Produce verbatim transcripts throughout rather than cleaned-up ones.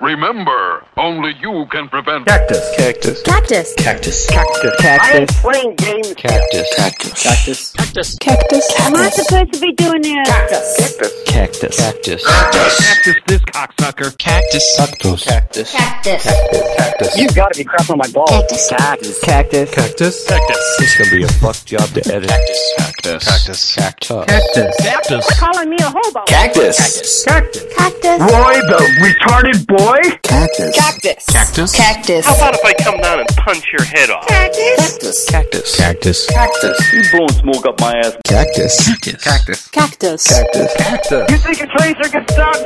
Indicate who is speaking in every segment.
Speaker 1: Remember, only you can prevent
Speaker 2: Cactus.
Speaker 3: Cactus.
Speaker 4: Cactus.
Speaker 3: Cactus.
Speaker 2: Cactus.
Speaker 5: I ain't playing games.
Speaker 3: Cactus. Cactus.
Speaker 2: Cactus.
Speaker 4: Cactus. Cactus.
Speaker 6: Am I supposed to be doing this?
Speaker 5: Cactus.
Speaker 3: Cactus. Cactus.
Speaker 1: Cactus this cocksucker.
Speaker 3: Cactus. Cactus. Cactus.
Speaker 4: Cactus.
Speaker 2: Cactus.
Speaker 5: You gotta be crapping on my balls.
Speaker 4: Cactus.
Speaker 5: Cactus.
Speaker 2: Cactus. Cactus.
Speaker 3: Cactus.
Speaker 2: It's gonna be a fuck job to edit.
Speaker 3: Cactus. Cactus. Cactus. Cactus.
Speaker 2: Cactus.
Speaker 3: Cactus.
Speaker 6: Calling me a hobo.
Speaker 3: Cactus.
Speaker 2: Cactus.
Speaker 4: Cactus.
Speaker 5: Roy, the retarded boy?
Speaker 3: Cactus.
Speaker 4: Cactus.
Speaker 3: Cactus.
Speaker 4: Cactus.
Speaker 7: How about if I come down and punch your head off?
Speaker 4: Cactus.
Speaker 3: Cactus. Cactus.
Speaker 5: Cactus. You blowing smoke up my ass.
Speaker 3: Cactus. Cactus. Cactus.
Speaker 4: Cactus.
Speaker 3: Cactus. Cactus.
Speaker 5: You think a tracer can stop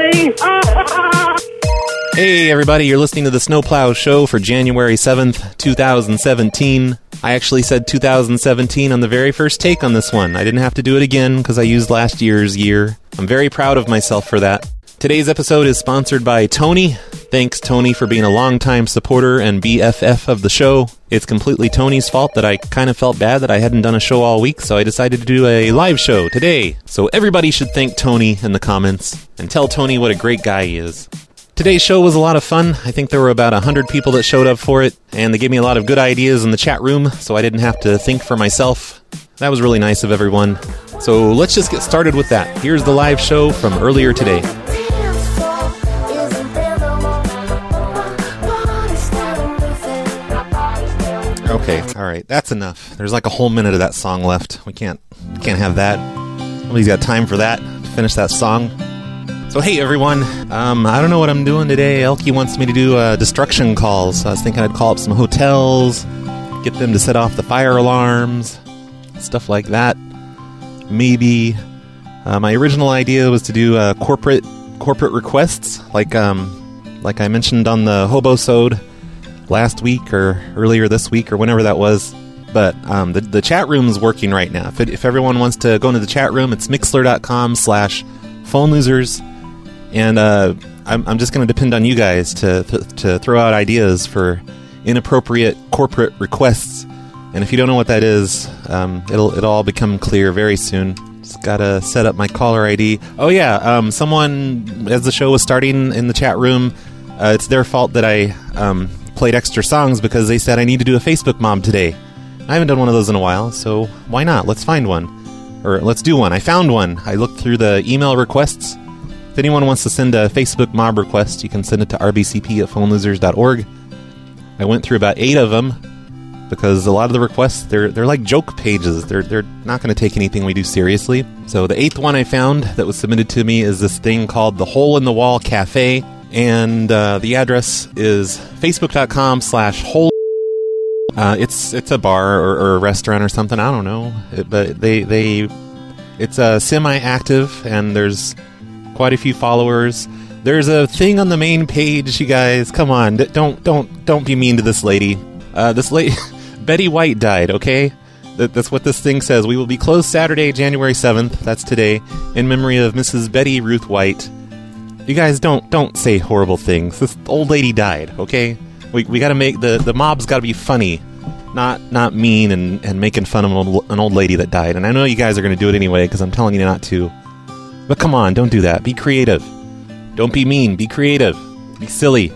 Speaker 5: me?
Speaker 8: Hey everybody, you're listening to the Snowplow Show for January seventh, twenty seventeen. I actually said two thousand seventeen on the very first take on this one. I didn't have to do it again because I used last year's year. I'm very proud of myself for that. Today's episode is sponsored by Tony. Thanks, Tony, for being a longtime supporter and B F F of the show. It's completely Tony's fault that I kind of felt bad that I hadn't done a show all week, so I decided to do a live show today. So everybody should thank Tony in the comments and tell Tony what a great guy he is. Today's show was a lot of fun. I think there were about one hundred people that showed up for it, and they gave me a lot of good ideas in the chat room, so I didn't have to think for myself. That was really nice of everyone. So let's just get started with that. Here's the live show from earlier today. Okay, alright, that's enough. There's like a whole minute of that song left. We can't can't have that. Nobody's got time for that, to finish that song. So hey everyone, um, I don't know what I'm doing today. Elkie wants me to do uh, destruction calls. So I was thinking I'd call up some hotels, get them to set off the fire alarms, stuff like that. Maybe. Uh, my original idea was to do uh, corporate corporate requests, like um, like I mentioned on the Hobosode last week or earlier this week or whenever that was. But um, the, the chat room is working right now. If, it, if everyone wants to go into the chat room, it's mixler.com slash phone losers. And uh, I'm, I'm just going to depend on you guys to, to to throw out ideas for inappropriate corporate requests. And if you don't know what that is, um, it'll it'll all become clear very soon. Just gotta set up my caller I D. Oh yeah, um, someone, as the show was starting in the chat room, uh, it's their fault that I um, played extra songs because they said I need to do a Facebook mob today. I haven't done one of those in a while, so why not? Let's find one. Or let's do one. I found one. I looked through the email requests. If anyone wants to send a Facebook mob request, you can send it to r b c p at phone losers dot org. I went through about eight of them because a lot of the requests, they're they're like joke pages. They're they're not going to take anything we do seriously. So the eighth one I found that was submitted to me is this thing called the Hole in the Wall Cafe, and uh, the address is facebook.com slash hole. Uh, it's it's a bar or, or a restaurant or something. I don't know, it, but they they it's uh, semi-active and there's quite a few followers. There's a thing on the main page, you guys. Come on, D- don't don't don't be mean to this lady. Uh, this lady, Betty White died. Okay, that, that's what this thing says. We will be closed Saturday, January seventh. That's today, in memory of Missus Betty Ruth White. You guys don't don't say horrible things. This old lady died. Okay, we we got to make the the mob's got to be funny, not not mean and and making fun of an old, an old lady that died. And I know you guys are going to do it anyway because I'm telling you not to. But come on, don't do that. Be creative. Don't be mean. Be creative. Be silly.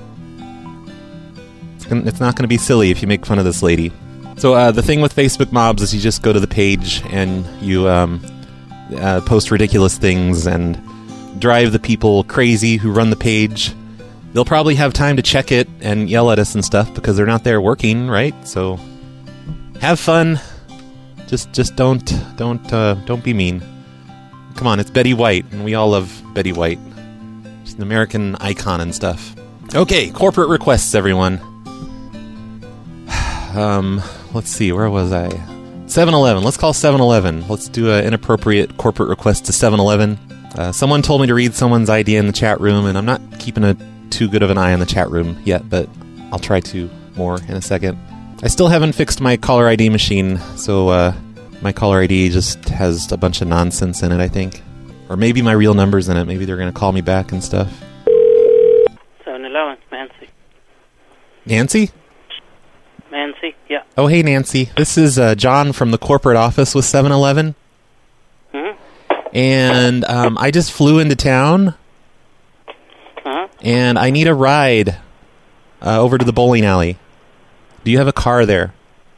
Speaker 8: It's, gonna, it's not going to be silly if you make fun of this lady. So uh, the thing with Facebook mobs is you just go to the page and you um, uh, post ridiculous things and drive the people crazy who run the page. They'll probably have time to check it and yell at us and stuff because they're not there working, right? So have fun. Just just don't don't uh, don't be mean. Come on, it's Betty White, and we all love Betty White. She's an American icon and stuff. Okay, corporate requests, everyone. um, let's see, where was I? seven eleven. Let's call seven eleven. Let's do an inappropriate corporate request to seven eleven. Uh, someone told me to read someone's idea in the chat room, and I'm not keeping a too good of an eye on the chat room yet, but I'll try to more in a second. I still haven't fixed my caller I D machine, so uh, my caller I D just has a bunch of nonsense in it, I think. Or maybe my real number's in it. Maybe they're going to call me back and stuff.
Speaker 7: seven eleven, Nancy.
Speaker 8: Nancy?
Speaker 7: Nancy, yeah.
Speaker 8: Oh, hey, Nancy. This is uh, John from the corporate office with seven eleven.
Speaker 7: Hmm?
Speaker 8: And um, I just flew into town.
Speaker 7: Uh-huh.
Speaker 8: and I need a ride uh, over to the bowling alley. Do you have a car there?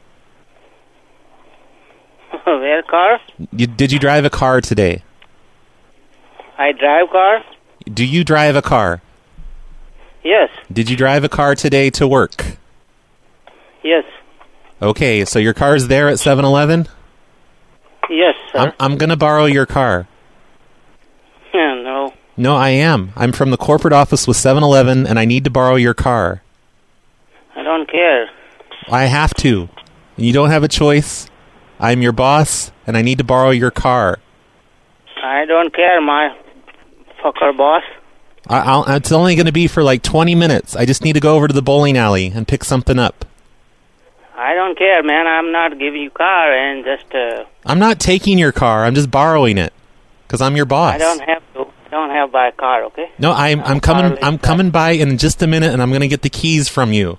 Speaker 7: Where car?
Speaker 8: You, did you drive a car today?
Speaker 7: I drive car?
Speaker 8: Do you drive a car?
Speaker 7: Yes.
Speaker 8: Did you drive a car today to work?
Speaker 7: Yes.
Speaker 8: Okay, so your car's there at seven eleven?
Speaker 7: Yes, sir.
Speaker 8: I'm, I'm going to borrow your car.
Speaker 7: Yeah, no.
Speaker 8: No, I am. I'm from the corporate office with seven eleven, and I need to borrow your car.
Speaker 7: I don't care.
Speaker 8: I have to. You don't have a choice. I'm your boss, and I need to borrow your car.
Speaker 7: I don't care, my fucker boss.
Speaker 8: I, I'll, it's only going to be for like twenty minutes. I just need to go over to the bowling alley and pick something up.
Speaker 7: I don't care, man. I'm not giving you car and just... Uh,
Speaker 8: I'm not taking your car. I'm just borrowing it because I'm your boss.
Speaker 7: I don't have to. I don't have my car, okay?
Speaker 8: No, I'm I'm coming. I'm coming by in just a minute, and I'm going to get the keys from you.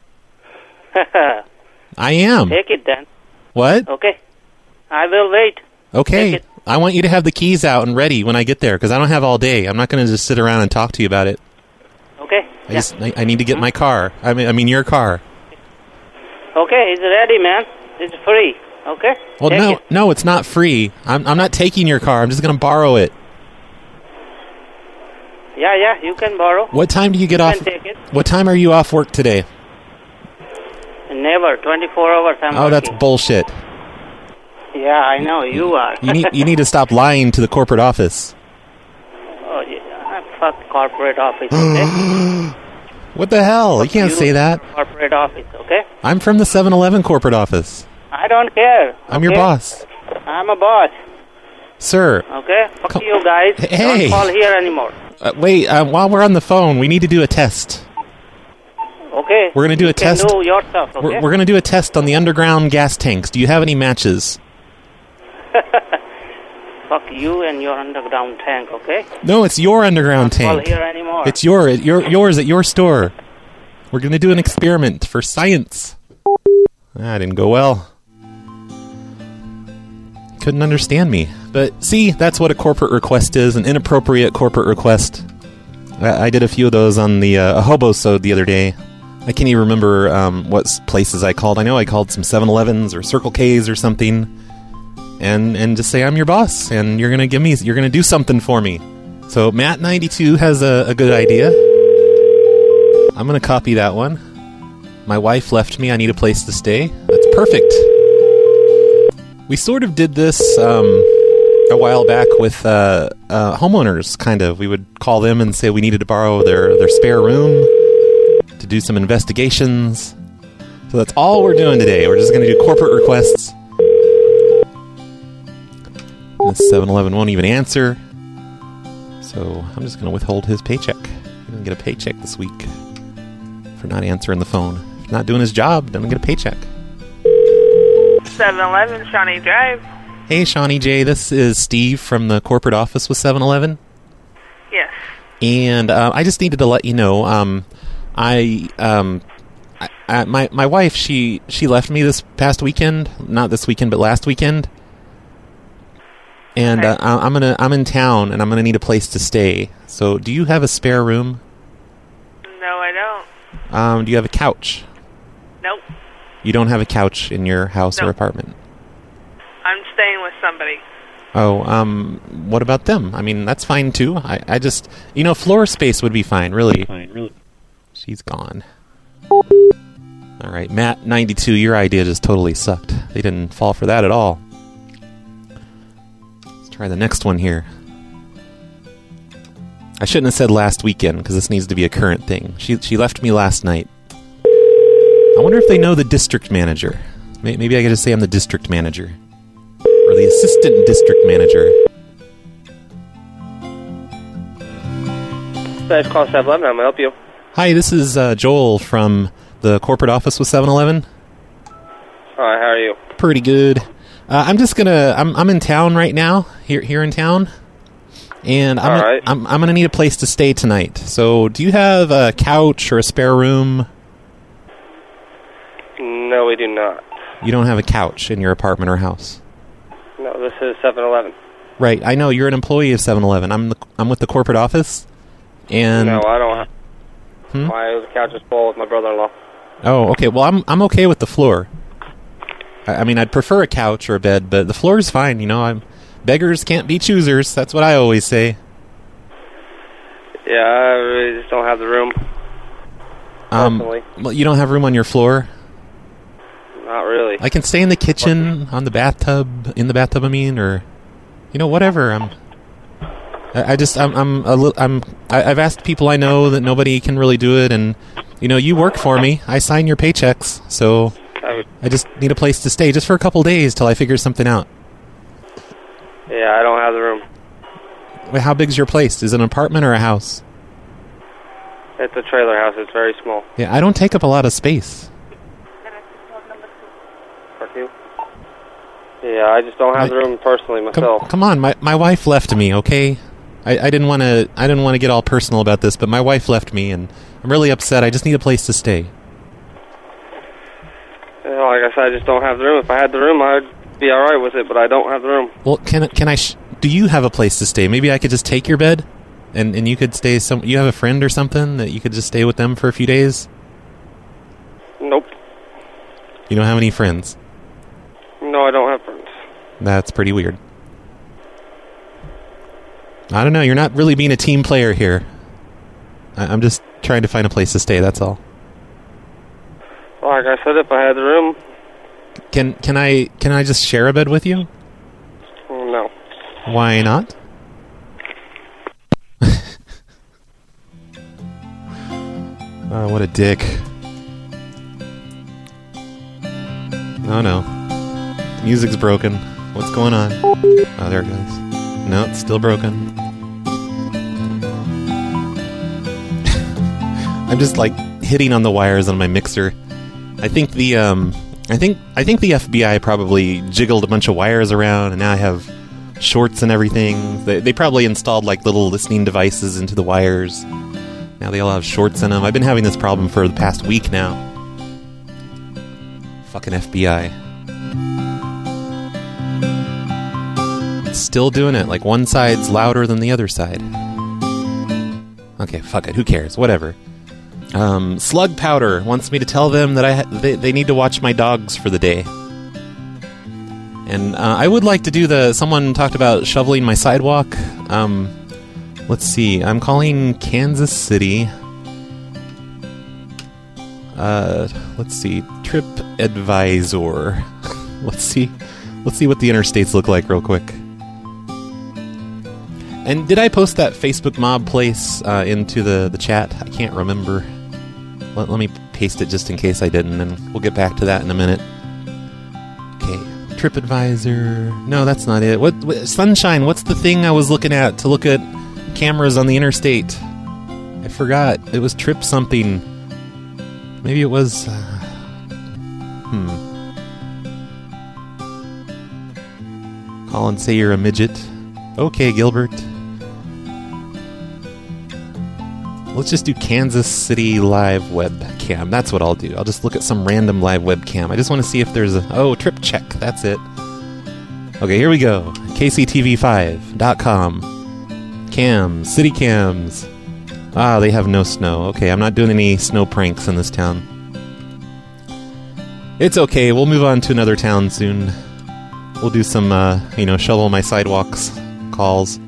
Speaker 8: I am.
Speaker 7: Take it then.
Speaker 8: What?
Speaker 7: Okay. I will wait.
Speaker 8: Okay.
Speaker 7: Take it.
Speaker 8: I want you to have the keys out and ready when I get there because I don't have all day. I'm not going to just sit around and talk to you about it.
Speaker 7: Okay.
Speaker 8: I
Speaker 7: yeah.
Speaker 8: just I, I need to get my car. I mean I mean your car.
Speaker 7: Okay, it's ready, man. It's free. Okay.
Speaker 8: Well,
Speaker 7: Take
Speaker 8: no,
Speaker 7: it.
Speaker 8: no, it's not free. I'm I'm not taking your car. I'm just going to borrow it.
Speaker 7: Yeah, yeah, you can borrow.
Speaker 8: What time do you get
Speaker 7: You
Speaker 8: off?
Speaker 7: can take it.
Speaker 8: What time are you off work today?
Speaker 7: Never. twenty-four hours I'm
Speaker 8: Oh, that's
Speaker 7: working.
Speaker 8: bullshit.
Speaker 7: Yeah, I know. You are.
Speaker 8: You need you need to stop lying to the corporate office.
Speaker 7: Oh, yeah. Fuck corporate office, okay?
Speaker 8: What the hell? You can't
Speaker 7: You
Speaker 8: say that.
Speaker 7: Corporate office, okay?
Speaker 8: I'm from the seven eleven corporate office.
Speaker 7: I don't care.
Speaker 8: I'm your
Speaker 7: okay?
Speaker 8: boss.
Speaker 7: I'm a boss,
Speaker 8: Sir,
Speaker 7: okay? Fuck
Speaker 8: Come-
Speaker 7: you guys.
Speaker 8: Hey.
Speaker 7: Don't call here anymore.
Speaker 8: uh, wait, uh, while we're on the phone, we need to do a test.
Speaker 7: Okay?
Speaker 8: We're gonna do
Speaker 7: you
Speaker 8: a
Speaker 7: can
Speaker 8: test.
Speaker 7: do yourself, okay?
Speaker 8: We're, we're going to do a test on the underground gas tanks. Do you have any matches?
Speaker 7: Fuck you and your underground tank, okay?
Speaker 8: No, it's your underground
Speaker 7: Don't
Speaker 8: tank.
Speaker 7: call here anymore.
Speaker 8: It's your, your yours at your store. We're going to do an experiment for science. That didn't go well. Couldn't understand me. But see, that's what a corporate request is, an inappropriate corporate request. I, I did a few of those on the uh, a hobo-sode the other day. I can't even remember um, what s- places I called. I know I called some seven elevens or Circle K's or something. And and just say I'm your boss, and you're gonna give me, you're gonna do something for me. So Matt ninety-two has a, a good idea. I'm gonna copy that one. My wife left me. I need a place to stay. That's perfect. We sort of did this um, a while back with uh, uh, homeowners. Kind of, we would call them and say we needed to borrow their their spare room to do some investigations. So that's all we're doing today. We're just gonna do corporate requests. The seven eleven won't even answer. So I'm just going to withhold his paycheck. He didn't get a paycheck this week for not answering the phone. If not doing his job, doesn't get a paycheck.
Speaker 9: seven eleven Shawnee Drive.
Speaker 8: Hey, Shawnee J. This is Steve from the corporate office with seven eleven.
Speaker 9: Yes.
Speaker 8: And uh, I just needed to let you know, um, I, um, I, I, my my wife, she she left me this past weekend. Not this weekend, but last weekend. And uh, I- I'm gonna I'm in town, and I'm gonna need a place to stay. So, do you have a spare room?
Speaker 9: No, I don't.
Speaker 8: Um, do you have a couch?
Speaker 9: Nope.
Speaker 8: You don't have a couch in your house or
Speaker 9: Nope.
Speaker 8: apartment.
Speaker 9: I'm staying with somebody.
Speaker 8: Oh, um, what about them? I mean, that's fine too. I, I just, you know, floor space would be fine. Really. Fine, really. She's gone. All right, Matt ninety-two. Your idea just totally sucked. They didn't fall for that at all. Try the next one here. I shouldn't have said last weekend because this needs to be a current thing. She she left me last night. I wonder if they know the district manager. May- Maybe I could just say I'm the district manager. Or the assistant district manager.
Speaker 7: Let's call seven eleven. I'm going to help you.
Speaker 8: Hi, this is uh, Joel from the corporate office with seven eleven.
Speaker 7: Hi, how are you?
Speaker 8: Pretty good. Uh, I'm just gonna. I'm I'm in town right now. Here here in town, and I'm
Speaker 7: All
Speaker 8: gonna,
Speaker 7: right.
Speaker 8: I'm I'm gonna need a place to stay tonight. So, do you have a couch or a spare room?
Speaker 7: No, we do not.
Speaker 8: You don't have a couch in your apartment or house,
Speaker 7: No, this is seven eleven.
Speaker 8: right? I know you're an employee of seven eleven. I'm the, I'm with the corporate office, And
Speaker 10: No, I don't have...
Speaker 8: Hmm?
Speaker 10: My couch is full with my brother-in-law.
Speaker 8: Oh, okay. Well, I'm I'm okay with the floor. I, I mean, I'd prefer a couch or a bed, but the floor is fine. You know, I'm beggars can't be choosers. That's what I always say.
Speaker 10: Yeah, I really just don't have the room.
Speaker 8: Um, well, you don't have room on your floor?
Speaker 10: Not really.
Speaker 8: I can stay in the kitchen, on the bathtub, in the bathtub. I mean, or you know, whatever. I'm. I, I just I'm I'm a little I'm I, I've asked people I know that nobody can really do it, and you know, you work for me. I sign your paychecks, so I just need a place to stay just for a couple days till I figure something out.
Speaker 10: Yeah, I don't have the room.
Speaker 8: Wait, how big's your place? Is it an apartment or a house?
Speaker 10: It's a trailer house. It's very small.
Speaker 8: Yeah, I don't take up a lot of space.
Speaker 10: For you? Yeah, I just don't have
Speaker 8: I,
Speaker 10: the room personally myself.
Speaker 8: Come, come on, my my wife left me. Okay, I, I didn't want to I didn't want to get all personal about this, but my wife left me, and I'm really upset. I just need a place to stay.
Speaker 10: You know, like I said, I just don't have the room. If I had the room, I'd be all right with it, but I don't have the room.
Speaker 8: Well, can can I? Sh- do you have a place to stay? Maybe I could just take your bed, and, and you could stay. Some. You have a friend or something that you could just stay with them for a few days.
Speaker 10: Nope.
Speaker 8: You don't have any friends?
Speaker 10: No, I don't have friends.
Speaker 8: That's pretty weird. I don't know. You're not really being a team player here. I, I'm just trying to find a place to stay. That's all.
Speaker 10: Like I said, if I had the room.
Speaker 8: Can can I can I just share a bed with you?
Speaker 10: No.
Speaker 8: Why not? Oh, what a dick. Oh no. Music's broken. What's going on? Oh, there it goes. No, it's still broken. I'm just like hitting on the wires on my mixer. I think the um I think I think the F B I probably jiggled a bunch of wires around, and now I have shorts and everything. They, they probably installed like little listening devices into the wires. Now they all have shorts in them. I've been having this problem for the past week now. Fucking F B I. It's still doing it. Like one side's louder than the other side. Okay, fuck it. Who cares? Whatever. Um, Slug Powder wants me to tell them that I ha- they, they need to watch my dogs for the day. And uh, I would like to do the... Someone talked about shoveling my sidewalk. Um, let's see. I'm calling Kansas City. Uh, let's see. Trip Advisor. let's see. Let's see what the interstates look like real quick. And did I post that Facebook mob place uh, into the, the chat? I can't remember. Let, let me paste it just in case I didn't, and we'll get back to that in a minute. Okay, TripAdvisor. No, that's not it. What, what Sunshine, what's the thing I was looking at to look at cameras on the interstate? I forgot. It was Trip something. Maybe it was... Uh, hmm. Call and say you're a midget. Okay, Gilbert. Let's just do Kansas City live webcam. That's what I'll do. I'll just look at some random live webcam. I just want to see if there's a... Oh, trip check. That's it. Okay, here we go. K C T V five dot com. Cams. City cams. Ah, they have no snow. Okay, I'm not doing any snow pranks in this town. It's okay. We'll move on to another town soon. We'll do some, uh, you know, shovel my sidewalks calls.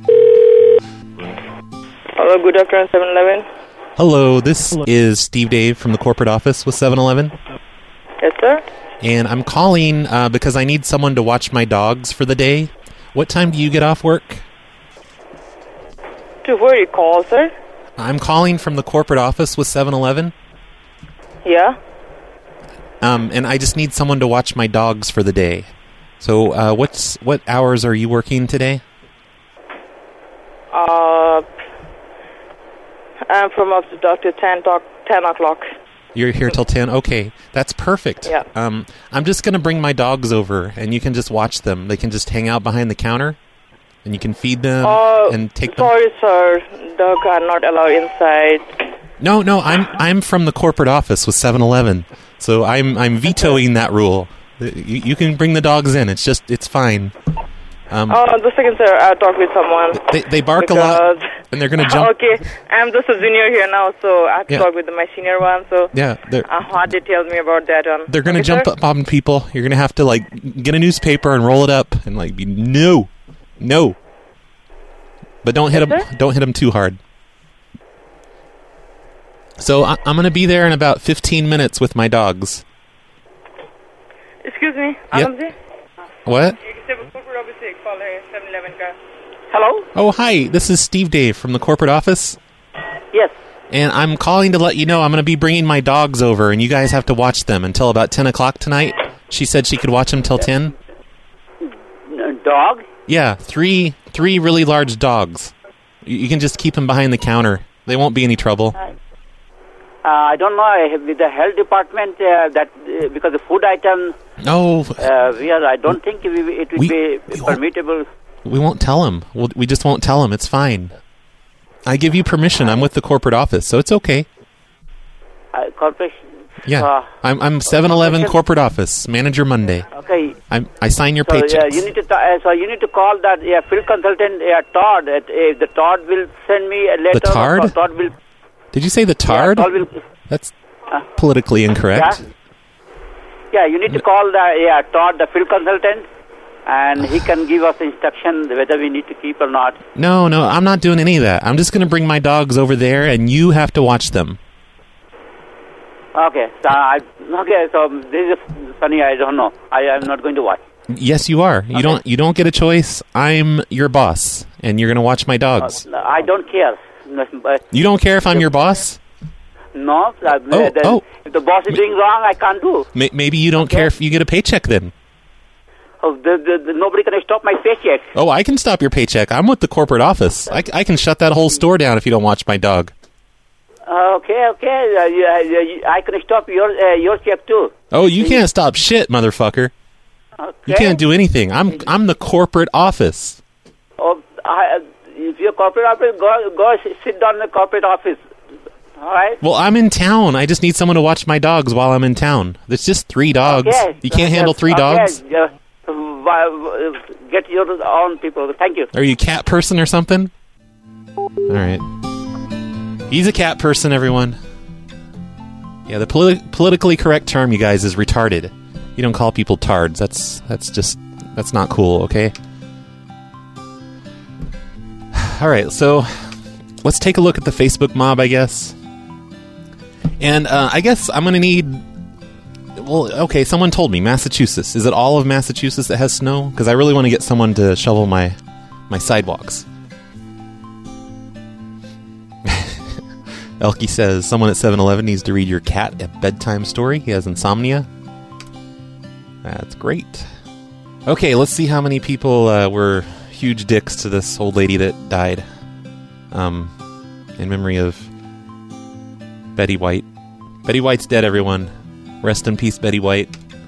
Speaker 11: Hello, good afternoon, seven eleven.
Speaker 8: Hello, this Hello. is Steve Dave from the corporate office with seven eleven.
Speaker 11: Yes, sir.
Speaker 8: And I'm calling uh, because I need someone to watch my dogs for the day. What time do you get off work?
Speaker 11: To where you call, sir?
Speaker 8: I'm calling from the corporate office with seven eleven.
Speaker 11: Yeah?
Speaker 8: Um, and I just need someone to watch my dogs for the day. So, uh, what's what hours are you working today?
Speaker 11: Uh, I'm from up to doctor ten o'clock.
Speaker 8: You're here till ten? Okay, that's perfect.
Speaker 11: Yeah.
Speaker 8: Um, I'm just going to bring my dogs over, and you can just watch them. They can just hang out behind the counter, and you can feed them
Speaker 11: uh,
Speaker 8: and take
Speaker 11: sorry,
Speaker 8: them.
Speaker 11: Sorry, sir. Dogs are not allowed inside.
Speaker 8: No, no, I'm I'm from the corporate office with seven eleven, so I'm I'm vetoing that rule. You, you can bring the dogs in. It's just it's fine. Um,
Speaker 11: oh, the second, sir, I talked with someone.
Speaker 8: They, they bark a lot, and they're going to jump.
Speaker 11: Okay, I'm just a junior here now, so I have to
Speaker 8: Yeah.
Speaker 11: talk with my senior one. So
Speaker 8: Yeah, they're
Speaker 11: uh, how they tell me about that one.
Speaker 8: they're going to
Speaker 11: Okay,
Speaker 8: jump
Speaker 11: sir?
Speaker 8: up on people. You're going to have to like get a newspaper and roll it up and like be no, no. But don't hit
Speaker 11: Yes,
Speaker 8: them.
Speaker 11: sir?
Speaker 8: Don't hit them too hard. So I, I'm going to be there in about fifteen minutes with my dogs.
Speaker 11: Excuse me.
Speaker 8: Yep.
Speaker 11: Alamji?
Speaker 8: What?
Speaker 11: Hello?
Speaker 8: Oh, hi. This is Steve Dave from the corporate office.
Speaker 11: Yes.
Speaker 8: And I'm calling to let you know I'm going to be bringing my dogs over, and you guys have to watch them until about ten o'clock tonight. She said she could watch them till ten.
Speaker 5: Dog?
Speaker 8: Yeah, three three really large dogs. You, you can just keep them behind the counter. They won't be any trouble.
Speaker 5: Uh, I don't know, I have- with the health department, uh, that uh, because the food item,
Speaker 8: No,
Speaker 5: uh, we are, I don't think we, it will
Speaker 8: We-
Speaker 5: be
Speaker 8: we won't-
Speaker 5: permittable.
Speaker 8: we won't tell them. We'll, we just won't tell them. It's fine. I give you permission. I'm with the corporate office, so it's okay.
Speaker 5: Uh, corporation.
Speaker 8: Yeah,
Speaker 5: Uh,
Speaker 8: I'm I'm seven eleven
Speaker 5: corporation-
Speaker 8: corporate office manager Monday.
Speaker 5: Okay.
Speaker 8: I'm I sign your
Speaker 5: So uh,
Speaker 8: paychecks.
Speaker 5: you need to ta- uh, so you need to call that uh, field consultant uh, Todd. Uh, uh, the Todd will send me a letter.
Speaker 8: Tard?
Speaker 5: Or Todd will.
Speaker 8: Did you say the tard?
Speaker 5: Yeah, Todd will.
Speaker 8: That's
Speaker 5: Uh,
Speaker 8: politically incorrect.
Speaker 5: Yeah. Yeah, you need to call the yeah Todd, the field consultant, and he can give us instruction whether we need to keep or not.
Speaker 8: No, no, I'm not doing any of that. I'm just going to bring my dogs over there, and you have to watch them.
Speaker 5: Okay. So I, okay. So this is funny. I don't know. I am not going to watch.
Speaker 8: Yes, you are. You don't. You don't get a choice. I'm your boss, and you're going to watch my dogs.
Speaker 5: Uh, I don't care. No, but-
Speaker 8: You don't care if I'm your boss?
Speaker 5: No. Uh,
Speaker 8: Oh,
Speaker 5: the,
Speaker 8: oh.
Speaker 5: If the boss is doing wrong, I can't do.
Speaker 8: May- Maybe you don't care if you get a paycheck then.
Speaker 5: Oh, the, the, the, nobody can stop my paycheck.
Speaker 8: Oh, I can stop your paycheck. I'm with the corporate office. I, I can shut that whole store down if you don't watch my dog.
Speaker 5: Uh, okay, okay. Uh, you, uh, you, I can stop your uh, your check too.
Speaker 8: Oh, you can't stop shit, motherfucker.
Speaker 5: Okay.
Speaker 8: You can't do anything. I'm I'm the corporate office.
Speaker 5: Oh, I, uh, if your corporate office, go go s- sit down in the corporate office. All right.
Speaker 8: Well, I'm in town. I just need someone to watch my dogs while I'm in town. There's just three dogs.
Speaker 5: Okay.
Speaker 8: You can't
Speaker 5: Okay,
Speaker 8: handle three
Speaker 5: okay,
Speaker 8: dogs?
Speaker 5: uh, uh, get your own people. Thank you.
Speaker 8: Are you a cat person or something? All right. He's a cat person, everyone. Yeah, the politi- politically correct term, you guys, is retarded. You don't call people tards. That's that's just that's not cool. Okay. All right, so let's take a look at the Facebook mob, I guess. And uh, I guess I'm gonna need. Well, okay. Someone told me Massachusetts. Is it all of Massachusetts that has snow? Because I really want to get someone to shovel my my sidewalks. Elkie says someone at seven eleven needs to read your cat a bedtime story. He has insomnia. That's great. Okay, let's see how many people uh, were huge dicks to this old lady that died. Um, in memory of Betty White. Betty White's dead, everyone. Rest in peace, Betty White.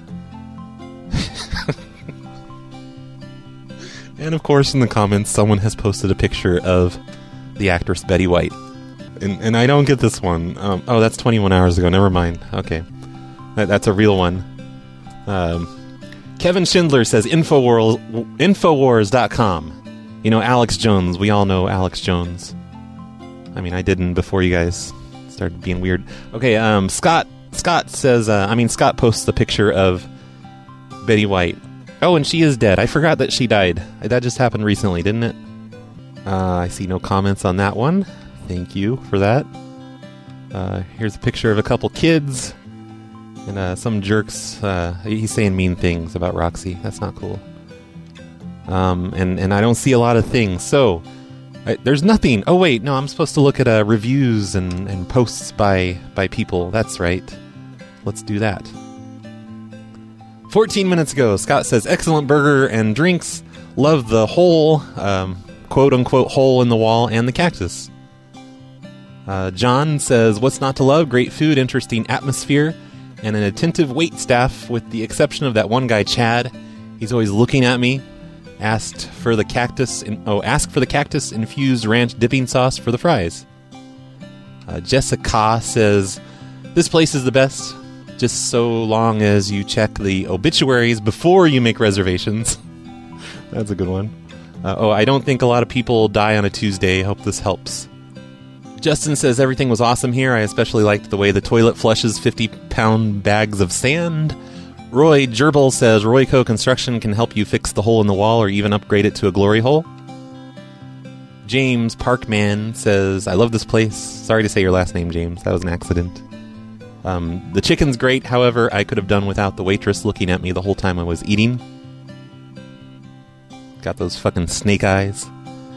Speaker 8: And of course, in the comments, someone has posted a picture of the actress Betty White. And, and I don't get this one. Um, oh, that's twenty-one hours ago. Never mind. Okay. That, that's a real one. Um, Kevin Schindler says Infowars, Infowars dot com. You know, Alex Jones. We all know Alex Jones. I mean, I didn't before you guys started being weird. Okay, um, Scott Scott says, uh, I mean, Scott posts the picture of Betty White. Oh, and she is dead. I forgot that she died. That just happened recently, didn't it? Uh, I see no comments on that one. Thank you for that. Uh, here's a picture of a couple kids. And uh, some jerks, uh, he's saying mean things about Roxy. That's not cool. Um, and, and I don't see a lot of things. So, I, there's nothing. Oh, wait. No, I'm supposed to look at uh, reviews and, and posts by, by people. That's right. Let's do that. fourteen minutes ago, Scott says, excellent burger and drinks. Love the hole, um, quote-unquote, hole in the wall and the cactus. Uh, John says, what's not to love? Great food, interesting atmosphere, and an attentive wait staff with the exception of that one guy, Chad. He's always looking at me. Asked for the cactus, in, oh, ask for the cactus infused ranch dipping sauce for the fries. Uh, Jessica says, this place is the best, just so long as you check the obituaries before you make reservations. That's a good one. Uh, oh, I don't think a lot of people die on a Tuesday. Hope this helps. Justin says everything was awesome here. I especially liked the way the toilet flushes fifty-pound bags of sand. Roy Gerbil says Royco Construction can help you fix the hole in the wall or even upgrade it to a glory hole. James Parkman says, I love this place. Sorry to say your last name, James. That was an accident. Um, the chicken's great. However, I could have done without the waitress looking at me the whole time I was eating. Got those fucking snake eyes.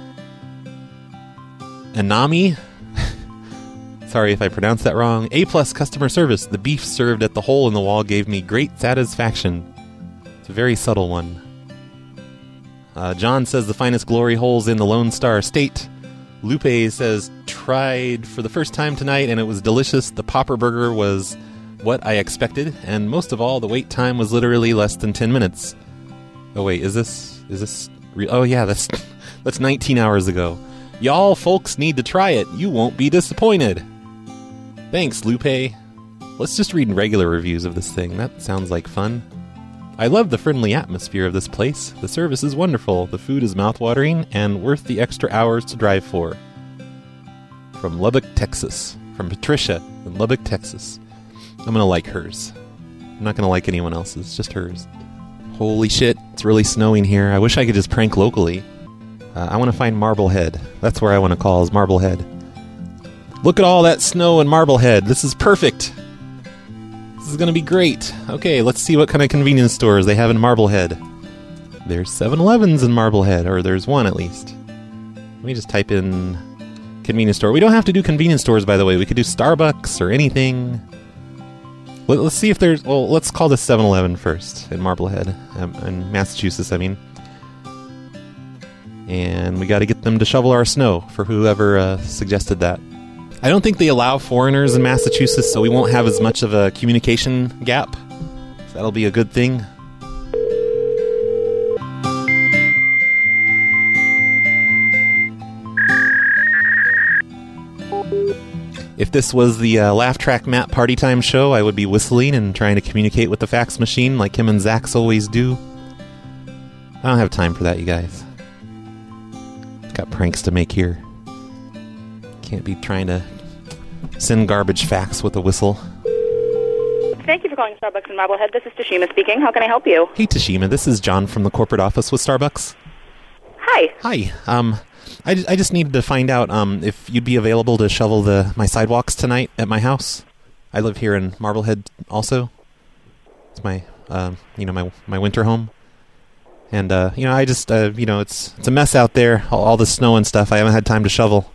Speaker 8: Anami? Sorry if I pronounced that wrong. A-plus customer service. The beef served at the hole in the wall gave me great satisfaction. It's a very subtle one. Uh, John says the finest glory holes in the Lone Star State. Lupe says, tried for the first time tonight and it was delicious. The Popper Burger was what I expected. And most of all, the wait time was literally less than ten minutes. Oh wait, is this... Is this... Re- oh yeah, that's that's nineteen hours ago. Y'all folks need to try it. You won't be disappointed. Thanks, Lupe. Let's just read regular reviews of this thing. That sounds like fun. I love the friendly atmosphere of this place. The service is wonderful. The food is mouthwatering and worth the extra hours to drive for. From Lubbock, Texas. From Patricia in Lubbock, Texas. I'm going to like hers. I'm not going to like anyone else's, just hers. Holy shit, it's really snowing here. I wish I could just prank locally. Uh, I want to find Marblehead. That's where I want to call, is Marblehead. Look at all that snow in Marblehead. This is perfect. This is going to be great. Okay, let's see what kind of convenience stores they have in Marblehead. There's seven elevens in Marblehead, or there's one at least. Let me just type in convenience store. We don't have to do convenience stores, by the way. We could do Starbucks or anything. Let, let's see if there's... Well, let's call this seven eleven first in Marblehead. Um, in Massachusetts, I mean. And we got to get them to shovel our snow, for whoever uh, suggested that. I don't think they allow foreigners in Massachusetts, so we won't have as much of a communication gap. So that'll be a good thing. If this was the uh, Laugh Track Matt Party Time show, I would be whistling and trying to communicate with the fax machine like him and Zach's always do. I don't have time for that, you guys. Got pranks to make here. Can't be trying to send garbage fax with a whistle.
Speaker 12: Thank you for calling Starbucks in Marblehead. This is Tashima speaking. How can I help you?
Speaker 8: Hey, Tashima. This is John from the corporate office with Starbucks.
Speaker 12: Hi.
Speaker 8: Hi. Um, I, I just needed to find out um, if you'd be available to shovel the my sidewalks tonight at my house. I live here in Marblehead also. It's my, uh, you know, my my winter home. And, uh, you know, I just, uh, you know, it's it's a mess out there, all, all the snow and stuff. I haven't had time to shovel.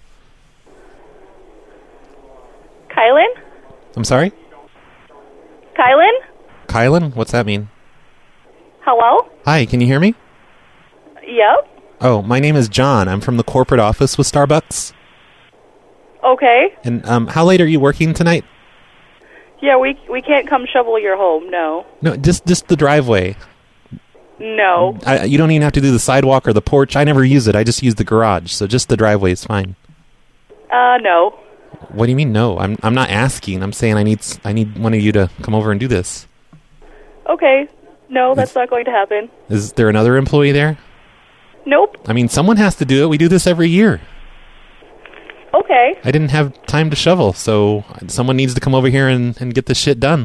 Speaker 12: Kylan?
Speaker 8: I'm sorry?
Speaker 12: Kylan?
Speaker 8: Kylan? What's that mean?
Speaker 12: Hello?
Speaker 8: Hi, can you hear me?
Speaker 12: Yep.
Speaker 8: Oh, my name is John. I'm from the corporate office with Starbucks.
Speaker 12: Okay.
Speaker 8: And um, how late are you working tonight?
Speaker 12: Yeah, we we can't come shovel your home, no.
Speaker 8: No, just just the driveway.
Speaker 12: No.
Speaker 8: I, you don't even have to do the sidewalk or the porch. I never use it. I just use the garage, so just the driveway is fine.
Speaker 12: Uh, no.
Speaker 8: What do you mean no? I'm I'm not asking. I'm saying I need I need one of you to come over and do this.
Speaker 12: Okay. No, that's is, not going to happen.
Speaker 8: Is there another employee there?
Speaker 12: Nope.
Speaker 8: I mean, someone has to do it. We do this every year.
Speaker 12: Okay.
Speaker 8: I didn't have time to shovel, so someone needs to come over here and, and get this shit done.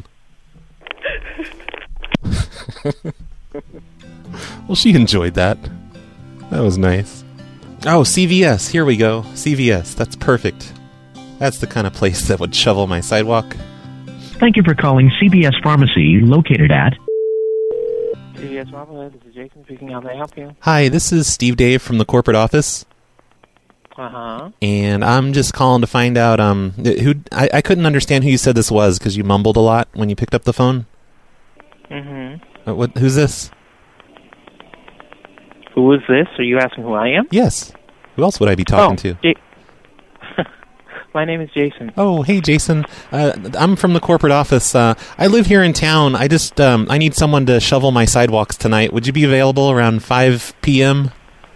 Speaker 8: Well, she enjoyed that. That was nice. Oh, C V S. Here we go. C V S. That's perfect. That's the kind of place that would shovel my sidewalk.
Speaker 13: Thank you for calling C B S Pharmacy, located at...
Speaker 14: C B S Pharmacy, this is Jason speaking. How may I help you?
Speaker 8: Hi, this is Steve Dave from the corporate office.
Speaker 14: Uh-huh.
Speaker 8: And I'm just calling to find out, um, who... I, I couldn't understand who you said this was, because you mumbled a lot when you picked up the phone.
Speaker 14: Mm-hmm.
Speaker 8: Uh, what? Who's this?
Speaker 14: Who is this? Are you asking who I am?
Speaker 8: Yes. Who else would I be talking
Speaker 14: oh,
Speaker 8: to?
Speaker 14: J- My name is Jason.
Speaker 8: Oh, hey, Jason. Uh, I'm from the corporate office. Uh, I live here in town. I just, um, I need someone to shovel my sidewalks tonight. Would you be available around five p.m.?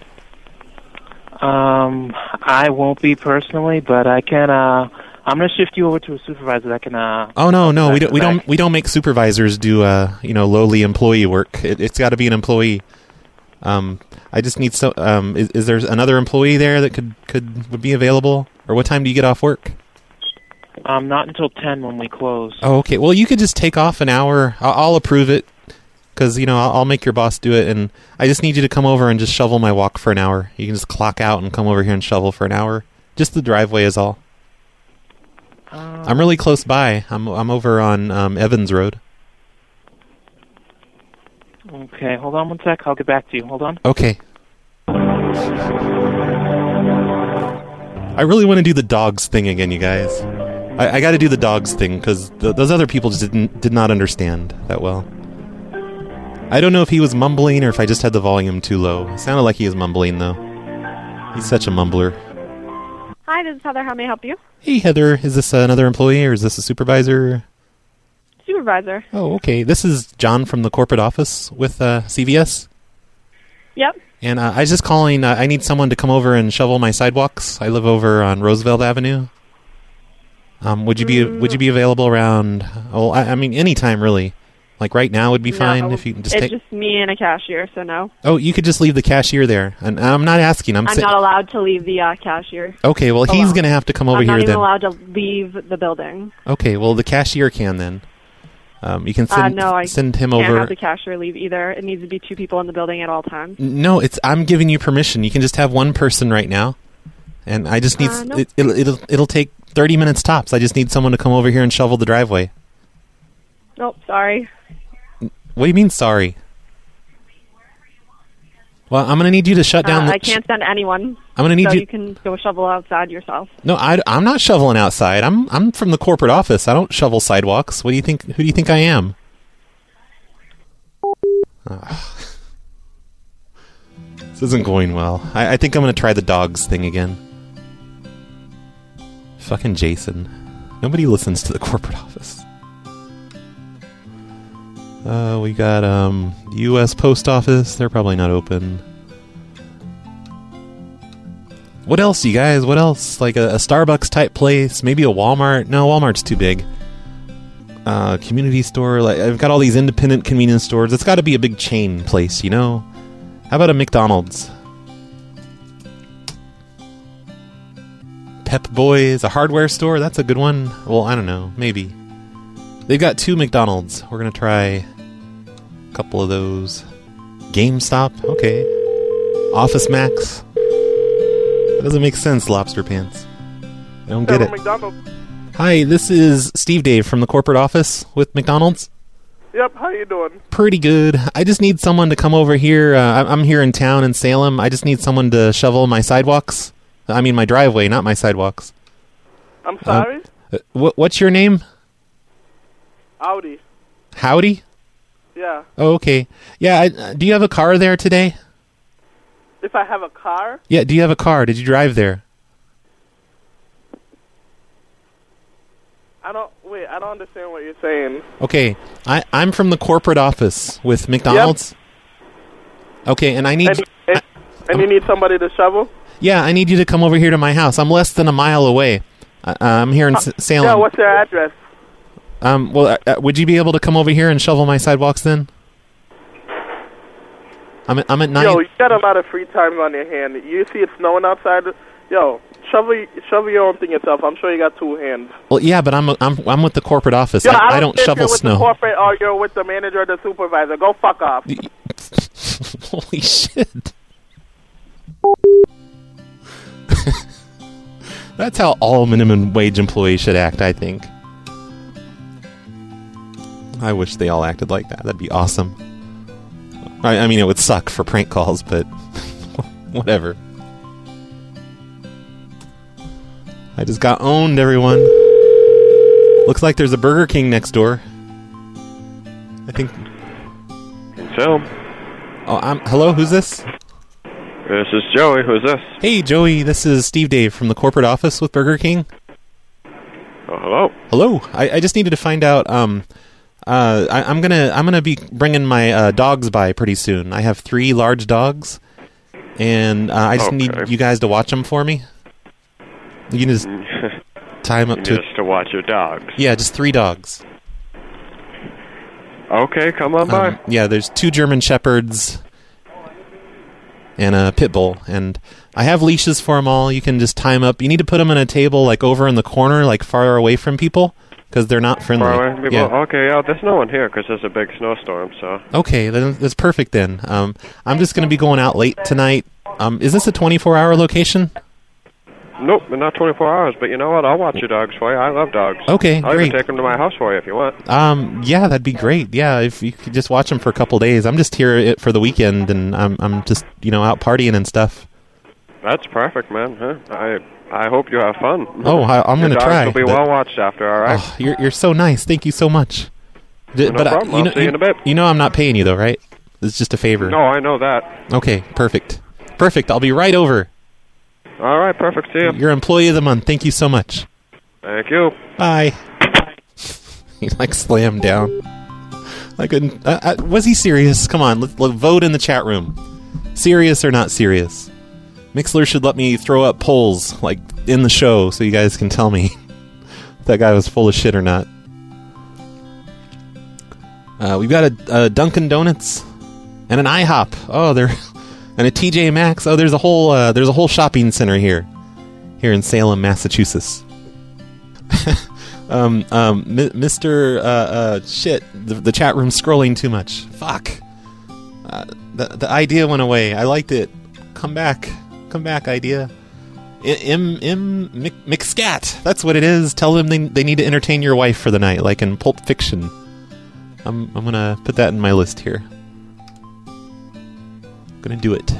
Speaker 14: Um, I won't be personally, but I can, uh, I'm going to shift you over to a supervisor that can, uh...
Speaker 8: Oh, no, no, we don't, we back. don't, we don't make supervisors do, uh, you know, lowly employee work. It, it's got to be an employee. Um, I just need so. Um, is, is there another employee there that could could would be available? Or what time do you get off work?
Speaker 14: Um, not until ten when we close.
Speaker 8: Oh, okay. Well, you could just take off an hour. I'll, I'll approve it because you know I'll, I'll make your boss do it, and I just need you to come over and just shovel my walk for an hour. You can just clock out and come over here and shovel for an hour. Just the driveway is all.
Speaker 14: Uh,
Speaker 8: I'm really close by. I'm I'm over on um, Evans Road.
Speaker 14: Okay, hold on one sec. I'll get back to you. Hold on.
Speaker 8: Okay. I really want to do the dogs thing again, you guys. I, I got to do the dogs thing because th- those other people just didn't did not understand that well. I don't know if he was mumbling or if I just had the volume too low. It sounded like he was mumbling though. He's such a mumbler.
Speaker 15: Hi, this is Heather. How may I help you?
Speaker 8: Hey Heather, is this another employee or is this a supervisor?
Speaker 15: Supervisor.
Speaker 8: Oh, okay. This is John from the corporate office with uh, C V S.
Speaker 15: Yep.
Speaker 8: And uh, I was just calling. Uh, I need someone to come over and shovel my sidewalks. I live over on Roosevelt Avenue. Um, would you be
Speaker 15: Mm.
Speaker 8: Would you be available around? Oh, I, I mean, anytime really. Like right now would be fine
Speaker 15: No,
Speaker 8: if you can just
Speaker 15: it's
Speaker 8: take.
Speaker 15: just me and a cashier, so no.
Speaker 8: Oh, you could just leave the cashier there, and I'm not asking. I'm,
Speaker 15: I'm
Speaker 8: sa-
Speaker 15: not allowed to leave the uh, cashier.
Speaker 8: Okay, well he's
Speaker 15: alone.
Speaker 8: gonna have to come over
Speaker 15: I'm
Speaker 8: here
Speaker 15: not even
Speaker 8: then.
Speaker 15: allowed to leave the building.
Speaker 8: Okay, well the cashier can then. Um, you can
Speaker 15: Uh,
Speaker 8: send
Speaker 15: no, I
Speaker 8: send him
Speaker 15: can't
Speaker 8: over.
Speaker 15: have the cashier leave either. It needs to be two people in the building at all times.
Speaker 8: No, it's I'm giving you permission. You can just have one person right now, and I just need
Speaker 15: Uh, no.
Speaker 8: it, it'll it'll it'll take thirty minutes tops. I just need someone to come over here and shovel the driveway.
Speaker 15: Nope, sorry.
Speaker 8: What do you mean, sorry? Well, I'm gonna need you to shut down.
Speaker 15: Uh,
Speaker 8: the,
Speaker 15: I can't send anyone.
Speaker 8: I'm gonna need
Speaker 15: so
Speaker 8: you-
Speaker 15: you can go shovel outside yourself.
Speaker 8: No, I, I'm not shoveling outside. I'm I'm from the corporate office. I don't shovel sidewalks. What do you think? Who do you think I am? Ugh. This isn't going well. I, I think I'm gonna try the dogs thing again. Fucking Jason. Nobody listens to the corporate office. Uh, we got um U S Post Office. They're probably not open. What else, you guys? What else? Like a, a Starbucks type place? Maybe a Walmart? No, Walmart's too big. Uh, community store. Like I've got all these independent convenience stores. It's got to be a big chain place, you know? How about a McDonald's? Pep Boys, a hardware store. That's a good one. Well, I don't know. Maybe. They've got two McDonald's. We're gonna try a couple of those. GameStop. Okay. Office Max. That doesn't make sense, Lobster Pants. I don't get it.
Speaker 16: McDonald's.
Speaker 8: Hi, this is Steve Dave from the corporate office with McDonald's.
Speaker 16: Yep, how you doing?
Speaker 8: Pretty good. I just need someone to come over here. Uh, I'm here in town in Salem. I just need someone to shovel my sidewalks. I mean my driveway, not my sidewalks.
Speaker 16: I'm sorry?
Speaker 8: Uh, wh- what's your name?
Speaker 16: Audi.
Speaker 8: Howdy?
Speaker 16: Yeah.
Speaker 8: Oh, okay. Yeah, I, uh, do you have a car there today?
Speaker 16: If I have a car?
Speaker 8: Yeah, do you have a car? Did you drive there?
Speaker 16: I don't, wait, I don't understand what you're saying.
Speaker 8: Okay, I, I'm from the corporate office with McDonald's. Yep. Okay, and I need...
Speaker 16: And, and, and you need somebody to shovel?
Speaker 8: Yeah, I need you to come over here to my house. I'm less than a mile away. Uh, I'm here in S- Salem.
Speaker 16: Yeah, what's your address?
Speaker 8: Um, well, uh, would you be able to come over here and shovel my sidewalks then? I'm at, I'm at nine.
Speaker 16: Yo, you got a lot of free time on your hand. You see it's snowing outside? Yo, shovel, shovel your own thing yourself. I'm sure you got two hands.
Speaker 8: Well, yeah, but I'm I'm I'm with the corporate office.
Speaker 16: Yo,
Speaker 8: I,
Speaker 16: I,
Speaker 8: I don't
Speaker 16: care if
Speaker 8: shovel
Speaker 16: you're with
Speaker 8: snow.
Speaker 16: The corporate or you're with the manager or the supervisor. Go fuck off.
Speaker 8: Holy shit. That's how all minimum wage employees should act, I think. I wish they all acted like that. That'd be awesome. I, I mean, it would suck for prank calls, but whatever. I just got owned, everyone. Looks like there's a Burger King next door. I think...
Speaker 17: So?
Speaker 8: Oh, I'm... Hello, who's this?
Speaker 17: This is Joey. Who's this?
Speaker 8: Hey, Joey, this is Steve Dave from the corporate office with Burger King.
Speaker 17: Oh, hello.
Speaker 8: Hello. I, I just needed to find out. Um, uh, I, I'm gonna I'm gonna be bringing my uh, dogs by pretty soon. I have three large dogs, and uh, I just
Speaker 17: Okay.
Speaker 8: need you guys to watch them for me. You can just tie them up
Speaker 17: You
Speaker 8: to.
Speaker 17: need us to watch your dogs.
Speaker 8: Yeah, just three dogs.
Speaker 17: Okay, come on by.
Speaker 8: Um, yeah, there's two German Shepherds and a pit bull. And I have leashes for them all. You can just tie them up. You need to put them on a table like over in the corner, like far away from people, because they're not friendly.
Speaker 17: Far away from people?
Speaker 8: Yeah.
Speaker 17: Okay, yeah, there's no one here because there's a big snowstorm, so...
Speaker 8: Okay, then that's perfect then. Um, I'm just going to be going out late tonight. Um, is this a twenty-four hour location?
Speaker 17: Nope, not twenty-four hours, but you know what? I'll watch your dogs for you. I love dogs.
Speaker 8: Okay,
Speaker 17: I'll
Speaker 8: great.
Speaker 17: even take them to my house for you if you want.
Speaker 8: Um, yeah, that'd be great. Yeah, if you could just watch them for a couple days. I'm just here it for the weekend, and I'm I'm just you know out partying and stuff.
Speaker 17: That's perfect, man. Huh? I I hope you have fun.
Speaker 8: Oh, I, I'm going to try.
Speaker 17: Your dogs will be
Speaker 8: but-
Speaker 17: well watched after, all right?
Speaker 8: Oh, you're you're so nice. Thank you so much. D-
Speaker 17: No
Speaker 8: but I-
Speaker 17: problem.
Speaker 8: you
Speaker 17: I'll
Speaker 8: know,
Speaker 17: see you in a bit.
Speaker 8: You know I'm not paying you though, right? It's just a favor.
Speaker 17: No, I know that.
Speaker 8: Okay, perfect. Perfect. I'll be right over.
Speaker 17: All right, perfect. See you.
Speaker 8: Your employee of the month. Thank you so much.
Speaker 17: Thank you.
Speaker 8: Bye. He like slammed down. I couldn't. Uh, uh, was he serious? Come on, let's, let's vote in the chat room. Serious or not serious? Mixler should let me throw up polls like in the show so you guys can tell me if that guy was full of shit or not. Uh, we've got a, a Dunkin' Donuts and an IHOP. Oh, they're and a T J Maxx. Oh, there's a whole uh, there's a whole shopping center here, here in Salem, Massachusetts. um, um, M- Mister Uh, uh, shit, the, the chat room's scrolling too much. Fuck. Uh, the the idea went away. I liked it. Come back, come back, idea. M M Mc- McScat. That's what it is. Tell them they they need to entertain your wife for the night, like in Pulp Fiction. I'm I'm gonna put that in my list here. Gonna do it.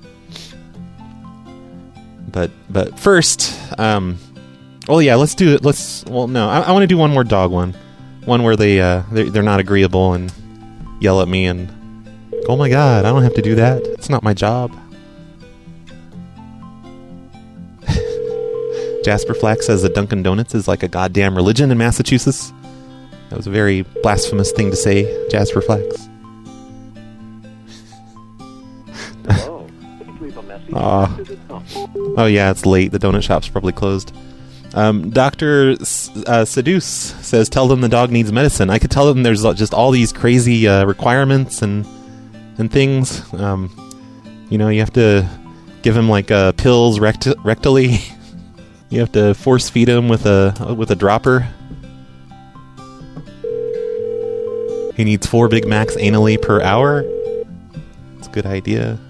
Speaker 8: But but first, um, oh yeah, let's do it. Let's well no, I, I want to do one more dog one, one where they uh they're, they're not agreeable and yell at me and oh my god, I don't have to do that. It's not my job. Jasper Flack says that Dunkin' Donuts is like a goddamn religion in Massachusetts. That was a very blasphemous thing to say, Jasper Flax. Oh. Oh yeah, it's late. The donut shop's probably closed. Um, Doctor S- uh, Seduce says, tell them the dog needs medicine. I could tell them there's just all these crazy uh, requirements and and things. Um, you know, you have to give him like uh, pills rect- rectally. You have to force feed him with a with a dropper. He needs four Big Macs anally per hour. It's a good idea.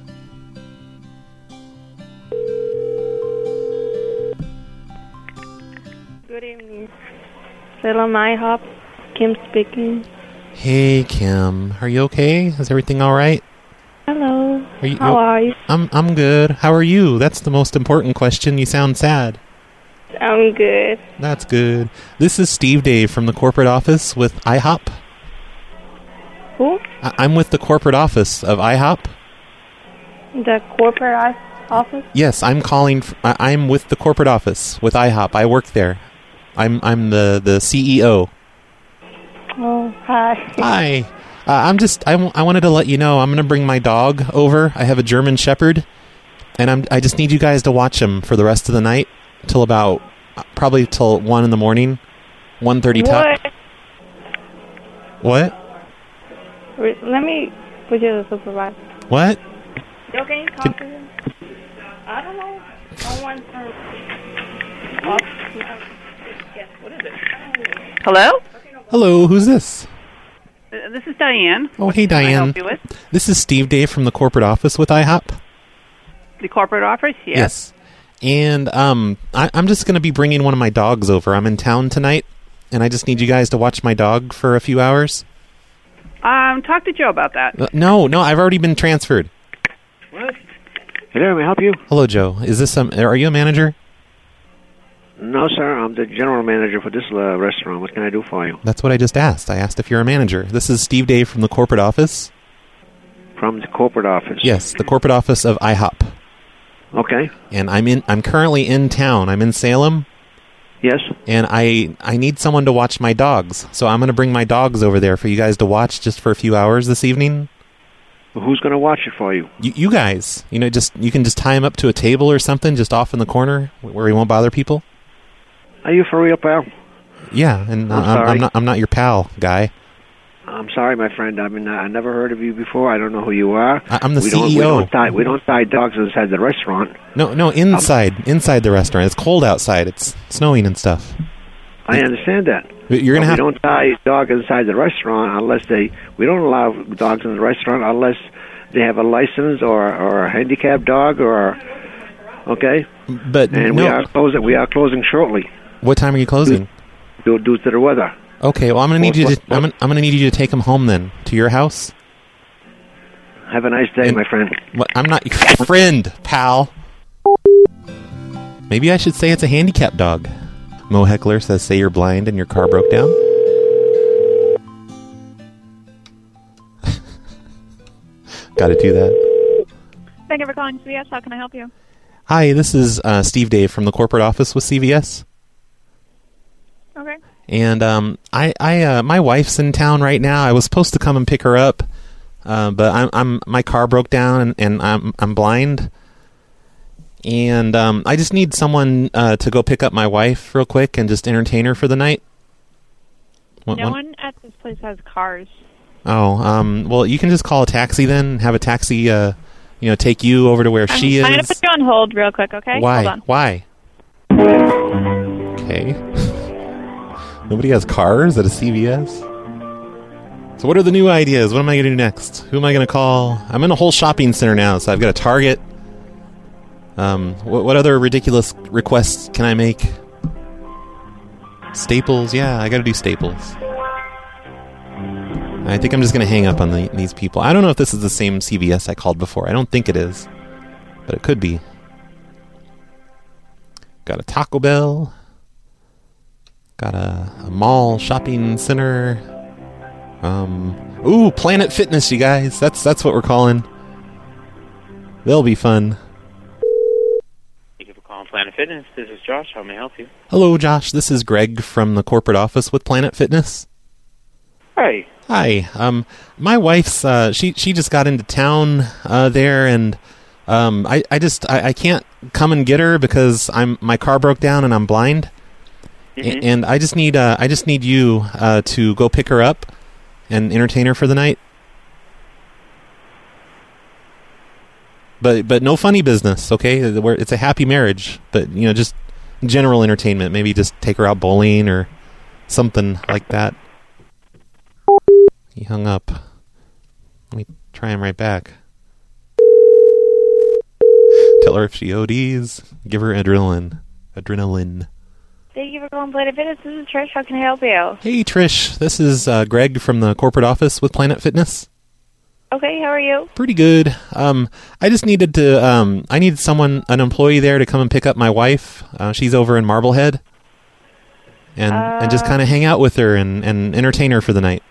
Speaker 15: Good evening. Salem IHOP. Kim speaking.
Speaker 8: Hey Kim, are you okay? Is everything all right?
Speaker 15: Hello.
Speaker 8: Are you,
Speaker 15: How are you?
Speaker 8: I'm I'm good. How are you? That's the most important question. You sound sad.
Speaker 15: I'm good.
Speaker 8: That's good. This is Steve Dave from the corporate office with IHOP.
Speaker 15: Who?
Speaker 8: I- I'm with the corporate office of IHOP.
Speaker 15: The corporate office?
Speaker 8: Yes, I'm calling. F- I- I'm with the corporate office with IHOP. I work there. I'm I'm the, the C E O.
Speaker 15: Oh, hi.
Speaker 8: Hi. Uh, I'm just. I, w- I wanted to let you know I'm going to bring my dog over. I have a German Shepherd, and I'm. I just need you guys to watch him for the rest of the night till about uh, probably till one in the morning, one thirty.
Speaker 15: What?
Speaker 8: Top. What?
Speaker 15: Re- Let me put you as a supervisor.
Speaker 8: What?
Speaker 15: Yo, can you talk
Speaker 8: Can-
Speaker 15: to him? I don't know. I want to... Off. Yes, what is it?
Speaker 18: Hello?
Speaker 8: Hello. Who's this?
Speaker 18: Uh, This is Diane.
Speaker 8: Oh, hey
Speaker 18: What can I
Speaker 8: Diane.
Speaker 18: help you with?
Speaker 8: This is Steve Dave from the corporate office with IHOP.
Speaker 18: The corporate office? Yes.
Speaker 8: Yes. And um, I, I'm just going to be bringing one of my dogs over. I'm in town tonight, and I just need you guys to watch my dog for a few hours.
Speaker 18: Um, talk to Joe about that.
Speaker 8: Uh, no, no, I've already been transferred.
Speaker 18: What?
Speaker 19: Hello, may I help you?
Speaker 8: Hello, Joe. Is this um? Are you a manager?
Speaker 19: No, sir. I'm the general manager for this uh, restaurant. What can I do for you?
Speaker 8: That's what I just asked. I asked if you're a manager. This is Steve Dave from the corporate office.
Speaker 19: From the corporate office?
Speaker 8: Yes, the corporate office of IHOP.
Speaker 19: Okay.
Speaker 8: And I'm in. I'm currently in town. I'm in Salem.
Speaker 19: Yes.
Speaker 8: And I I need someone to watch my dogs. So I'm going to bring my dogs over there for you guys to watch just for a few hours this evening.
Speaker 19: Well, who's going to watch it for you?
Speaker 8: You, you guys. You know, just you can just tie him up to a table or something just off in the corner where he won't bother people.
Speaker 19: Are you for real, pal?
Speaker 8: Yeah, and
Speaker 19: I'm
Speaker 8: I'm,
Speaker 19: sorry.
Speaker 8: I'm not I'm not your pal, guy.
Speaker 19: Uh, I'm sorry, my friend. I mean, I never heard of you before. I don't know who you are.
Speaker 8: I- I'm the
Speaker 19: we
Speaker 8: C E O.
Speaker 19: Don't, we, don't tie, we don't tie dogs inside the restaurant.
Speaker 8: No, no, inside, um, inside the restaurant. It's cold outside. It's snowing and stuff.
Speaker 19: I understand that.
Speaker 8: You're gonna
Speaker 19: but
Speaker 8: have.
Speaker 19: We don't tie dog inside the restaurant unless they. We don't allow dogs in the restaurant unless they have a license or or a handicapped dog or. Okay.
Speaker 8: But
Speaker 19: and
Speaker 8: no.
Speaker 19: we are closing. We are closing shortly.
Speaker 8: What time are you closing?
Speaker 19: Due, due to the weather.
Speaker 8: Okay. Well, I'm gonna need you to. I'm gonna, I'm gonna need you to take him home then to your house.
Speaker 19: Have a nice day,
Speaker 8: and,
Speaker 19: my friend.
Speaker 8: What, I'm not your friend, pal. Maybe I should say it's a handicapped dog. Mo Heckler says, say you're blind and your car broke down. Gotta do that.
Speaker 15: Thank you for calling C V S. How can I help you?
Speaker 8: Hi, this is uh, Steve Dave from the corporate office with C V S.
Speaker 15: Okay.
Speaker 8: And um, I, I, uh, my wife's in town right now. I was supposed to come and pick her up, uh, but I'm, I'm, my car broke down and, and I'm, I'm blind. And um, I just need someone uh, to go pick up my wife real quick and just entertain her for the night. What,
Speaker 15: no
Speaker 8: what?
Speaker 15: one at this place has cars.
Speaker 8: Oh, um, well, you can just call a taxi then and have a taxi, uh, you know, take you over to where
Speaker 15: I'm,
Speaker 8: she
Speaker 15: I'm going
Speaker 8: is.
Speaker 15: to put you on hold real quick, okay?
Speaker 8: Why?
Speaker 15: Hold on.
Speaker 8: Why? Okay. Nobody has cars at a C V S? So what are the new ideas? What am I going to do next? Who am I going to call? I'm in a whole shopping center now, so I've got a Target. Um, what, what other ridiculous requests can I make? Staples? Yeah, I got to do Staples. I think I'm just going to hang up on the, these people. I don't know if this is the same C V S I called before. I don't think it is, but it could be. Got a Taco Bell. Got a, a mall shopping center. Um, ooh, Planet Fitness, you guys. That's that's what we're calling. They'll be fun.
Speaker 20: Thank you for calling Planet Fitness. This is Josh. How may I help you?
Speaker 8: Hello, Josh. This is Greg from the corporate office with Planet Fitness.
Speaker 20: Hi.
Speaker 8: Hi. Um, my wife's uh, she she just got into town uh, there, and um, I I just I, I can't come and get her because I'm my car broke down and I'm blind.
Speaker 20: Mm-hmm.
Speaker 8: And I just need uh, I just need you uh, to go pick her up and entertain her for the night. But but no funny business, okay? It's a happy marriage, but you know, just general entertainment. Maybe just take her out bowling or something like that. He hung up. Let me try him right back. Tell her if she O Ds, give her adrenaline. Adrenaline.
Speaker 15: Thank you for calling Planet Fitness. This is Trish. How can I help you?
Speaker 8: Hey, Trish. This is uh, Greg from the corporate office with Planet Fitness.
Speaker 15: Okay, how are you?
Speaker 8: Pretty good. Um, I just needed to, um, I needed someone, an employee there to come and pick up my wife. Uh, she's over in Marblehead. And uh, and just kind of hang out with her and, and entertain her for the night.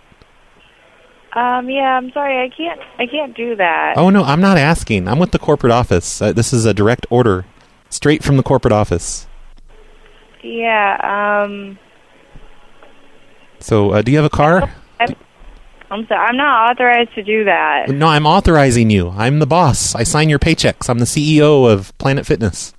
Speaker 15: Um, yeah, I'm sorry. I can't, I can't do that.
Speaker 8: Oh, no, I'm not asking. I'm with the corporate office. Uh, this is a direct order. Straight from the corporate office.
Speaker 15: Yeah, um...
Speaker 8: So, uh, do you have a car?
Speaker 15: I'm, I'm sorry. I'm not authorized to do that.
Speaker 8: No, I'm authorizing you. I'm the boss. I sign your paychecks. I'm the C E O of Planet Fitness.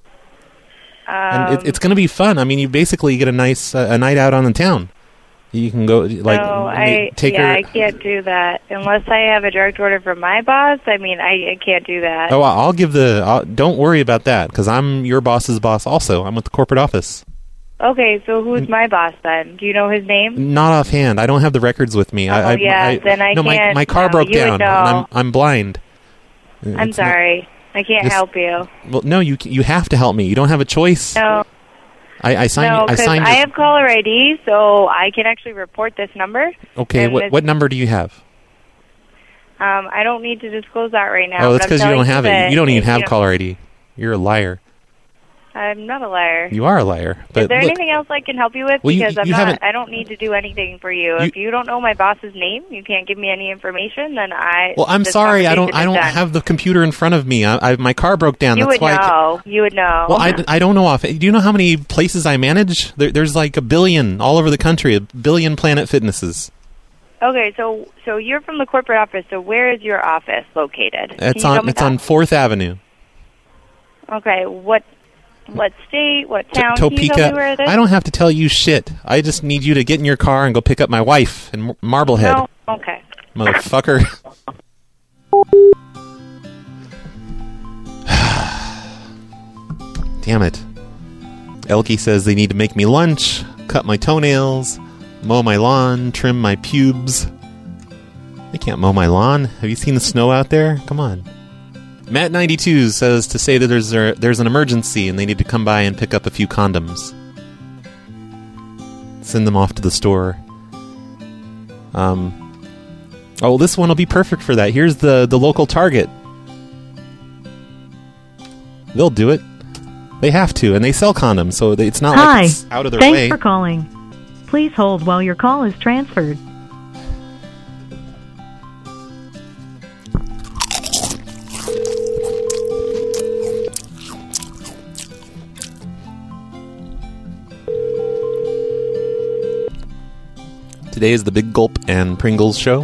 Speaker 15: Um,
Speaker 8: and it, it's going to be fun. I mean, you basically get a nice uh, a night out on the town. You can go, like,
Speaker 15: no, I,
Speaker 8: take
Speaker 15: yeah,
Speaker 8: her...
Speaker 15: I can't do that. Unless I have a direct order from my boss, I mean, I, I can't do that.
Speaker 8: Oh, I'll give the... I'll, don't worry about that, because I'm your boss's boss also. I'm with the corporate office.
Speaker 15: Okay, so who's my boss then? Do you know his name?
Speaker 8: Not offhand. I don't have the records with me.
Speaker 15: Oh,
Speaker 8: I, I,
Speaker 15: yeah,
Speaker 8: I,
Speaker 15: then I
Speaker 8: no,
Speaker 15: can't...
Speaker 8: my, my car
Speaker 15: no,
Speaker 8: broke
Speaker 15: you
Speaker 8: down,
Speaker 15: would know.
Speaker 8: and I'm, I'm blind.
Speaker 15: I'm
Speaker 8: It's
Speaker 15: sorry.
Speaker 8: not,
Speaker 15: I can't
Speaker 8: this,
Speaker 15: help you.
Speaker 8: Well, no, you you have to help me. You don't have a choice.
Speaker 15: No.
Speaker 8: I, I signed.
Speaker 15: No,
Speaker 8: I
Speaker 15: because
Speaker 8: signed.
Speaker 15: I
Speaker 8: your,
Speaker 15: have caller I D, so I can actually report this number.
Speaker 8: okay,
Speaker 15: and
Speaker 8: what
Speaker 15: this-
Speaker 8: what number do you have?
Speaker 15: Um, I don't need to disclose that right now.
Speaker 8: Oh, that's
Speaker 15: but I'm
Speaker 8: because you don't
Speaker 15: telling
Speaker 8: have
Speaker 15: that
Speaker 8: it. You don't even
Speaker 15: if
Speaker 8: have
Speaker 15: you
Speaker 8: caller I D. You're a liar.
Speaker 15: I'm not a liar.
Speaker 8: You are a liar. But
Speaker 15: Is there
Speaker 8: look,
Speaker 15: anything else I can help you with?
Speaker 8: Well, you-
Speaker 15: Because I'm
Speaker 8: you
Speaker 15: not.
Speaker 8: haven't-
Speaker 15: I don't need to do anything for you.
Speaker 8: You-
Speaker 15: If you don't know my boss's name, you can't give me any information. Then I.
Speaker 8: Well, I'm
Speaker 15: this
Speaker 8: sorry. I don't.
Speaker 15: conversation
Speaker 8: I don't
Speaker 15: is done.
Speaker 8: have the computer in front of me. I, I my car broke down.
Speaker 15: You
Speaker 8: That's
Speaker 15: would
Speaker 8: why. I can't-
Speaker 15: know. You would know.
Speaker 8: Well, I, I don't know off. Do you know how many places I manage? There, there's like a billion all over the country. A billion Planet Fitnesses.
Speaker 15: Okay, so so you're from the corporate office. So where is your office located? Can
Speaker 8: It's
Speaker 15: you tell
Speaker 8: on.
Speaker 15: me
Speaker 8: It's
Speaker 15: that?
Speaker 8: on Fourth Avenue.
Speaker 15: Okay, what what state? What
Speaker 8: T-
Speaker 15: town? Can you tell me where it
Speaker 8: Topeka.
Speaker 15: is?
Speaker 8: I don't have to tell you shit. I just need you to get in your car and go pick up my wife in Mar- Marblehead.
Speaker 15: No, Okay.
Speaker 8: Motherfucker. Damn it. Elkie says they need to make me lunch, cut my toenails, mow my lawn, trim my pubes. They can't mow my lawn. Have you seen the snow out there? Come on. Matt ninety-two says to say that there's a, there's an emergency and they need to come by and pick up a few condoms. Send them off to the store. Um. Oh, this one will be perfect for that. Here's the, the local Target. They'll do it. They have to, and they sell condoms, so they, it's not
Speaker 21: Hi.
Speaker 8: like it's out of their
Speaker 21: Thanks
Speaker 8: way.
Speaker 21: for calling. Please hold while your call is transferred.
Speaker 8: Today is the Big Gulp and Pringles show.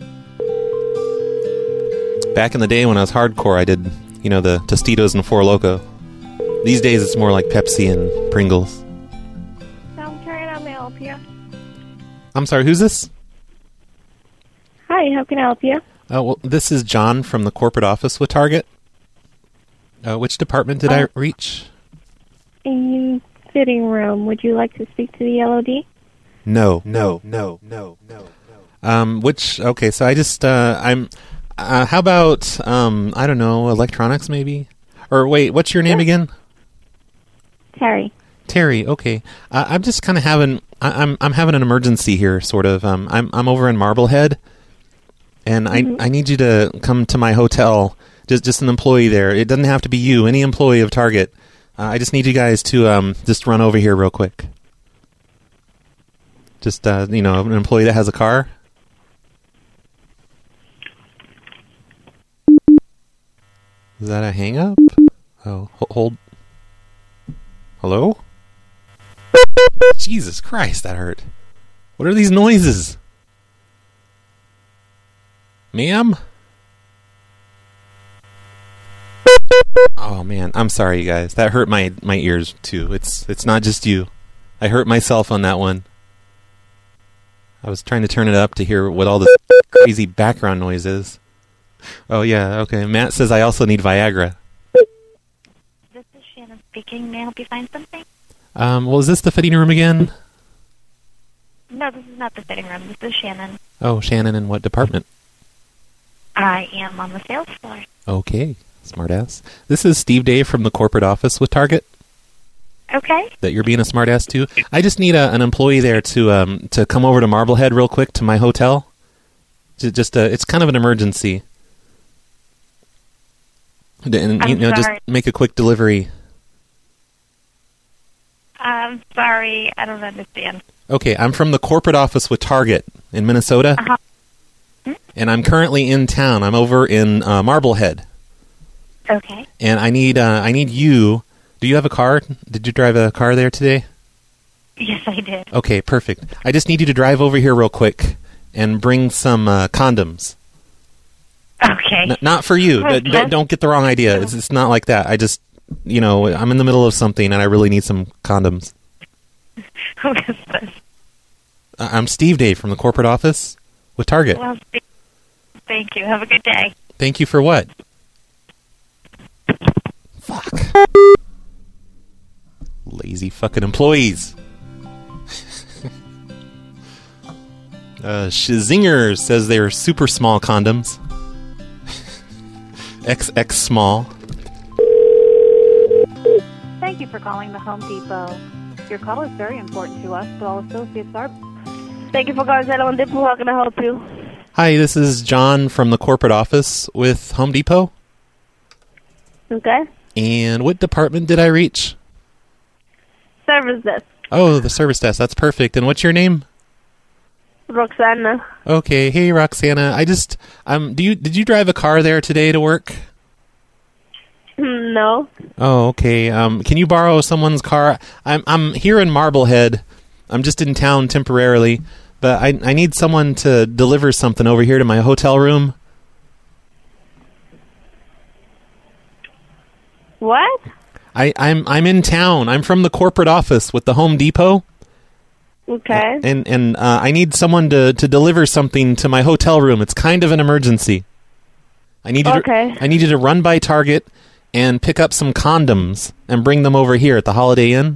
Speaker 8: Back in the day when I was hardcore, I did, you know, the Tostitos and Four Loko. These days it's more like Pepsi and Pringles.
Speaker 15: I'm Karen. How may I help you?
Speaker 8: I'm sorry, who's this?
Speaker 15: Hi, how can I help you?
Speaker 8: Oh, well, this is John from the corporate office with Target. Uh, which department did
Speaker 15: Uh,
Speaker 8: I reach?
Speaker 15: In fitting room. Would you like to speak to the L O D?
Speaker 8: No, no, no, no, no, no. Um, which, okay, so I just, uh, I'm, uh, how about, um, I don't know, electronics maybe? Or wait, what's your name again?
Speaker 15: Terry.
Speaker 8: Terry, okay. Uh, I'm just kind of having, I, I'm, I'm having an emergency here, sort of. Um, I'm, I'm over in Marblehead, and
Speaker 15: Mhm.
Speaker 8: I, I need you to come to my hotel. Just, just an employee there. It doesn't have to be you. Any employee of Target. Uh, I just need you guys to, um, just run over here real quick. Just, uh, you know, an employee that has a car. Is that a hang-up? Oh, ho- hold. Hello? Jesus Christ, that hurt. What are these noises? Ma'am? Oh man, I'm sorry you guys. That hurt my, my ears too. It's it's not just you. I hurt myself on that one. I was trying to turn it up to hear what all this crazy background noise is. Oh yeah, okay. Matt says I also need Viagra.
Speaker 22: This is Shannon speaking. May I help you find something?
Speaker 8: Um, well, is this the fitting room again?
Speaker 22: No, this is not the fitting room. This is Shannon.
Speaker 8: Oh, Shannon, in what department?
Speaker 22: I am on the sales floor.
Speaker 8: Okay, smartass. This is Steve Dave from the corporate office with Target.
Speaker 22: Okay.
Speaker 8: That you're being a smartass too. I just need a, an employee there to um to come over to Marblehead real quick to my hotel. Just, just uh, it's kind of an emergency. And
Speaker 22: I'm
Speaker 8: you know, just
Speaker 22: sorry.
Speaker 8: make a quick delivery.
Speaker 22: I'm sorry. I don't understand.
Speaker 8: Okay, I'm from the corporate office with Target in Minnesota,
Speaker 22: Uh-huh.
Speaker 8: and I'm currently in town. I'm over in uh, Marblehead,
Speaker 22: Okay.
Speaker 8: and I need uh, I need you. Do you have a car? Did you drive a car there today?
Speaker 22: Yes, I did.
Speaker 8: Okay, perfect. I just need you to drive over here real quick and bring some uh, condoms.
Speaker 22: Okay.
Speaker 8: N- not for you.
Speaker 22: Okay.
Speaker 8: D- d- don't get the wrong idea. It's, it's not like that. I just, you know, I'm in the middle of something and I really need some condoms.
Speaker 22: Who is this?
Speaker 8: Uh, I'm Steve Dave from the corporate office with Target.
Speaker 22: Well, th- thank you. Have a good day.
Speaker 8: Thank you for what? Fuck. Lazy fucking employees. uh, Shazinger says they're super small condoms. X X small.
Speaker 23: Thank you for calling the Home Depot. Your call is very important to us, but all associates are...
Speaker 15: Thank you for calling Home Depot. How can I help you?
Speaker 8: Hi, this is John from the corporate office with Home Depot.
Speaker 15: Okay.
Speaker 8: And what department did I reach?
Speaker 15: Service desk.
Speaker 8: Oh, the service desk. That's perfect. And what's your name?
Speaker 15: Roxana.
Speaker 8: Okay. Hey, Roxana. I just um. Do you did you drive a car there today to work?
Speaker 15: Hmm, No.
Speaker 8: Oh, okay. Um, can you borrow someone's car? I'm I'm here in Marblehead. I'm just in town temporarily, but I I need someone to deliver something over here to my hotel room.
Speaker 15: What?
Speaker 8: I I'm I'm in town. I'm from the corporate office with the Home Depot.
Speaker 1: Okay.
Speaker 8: And and uh, I need someone to, to deliver something to my hotel room. It's kind of an emergency. I need you
Speaker 1: Okay.
Speaker 8: to I need you to run by Target and pick up some condoms and bring them over here at the Holiday Inn.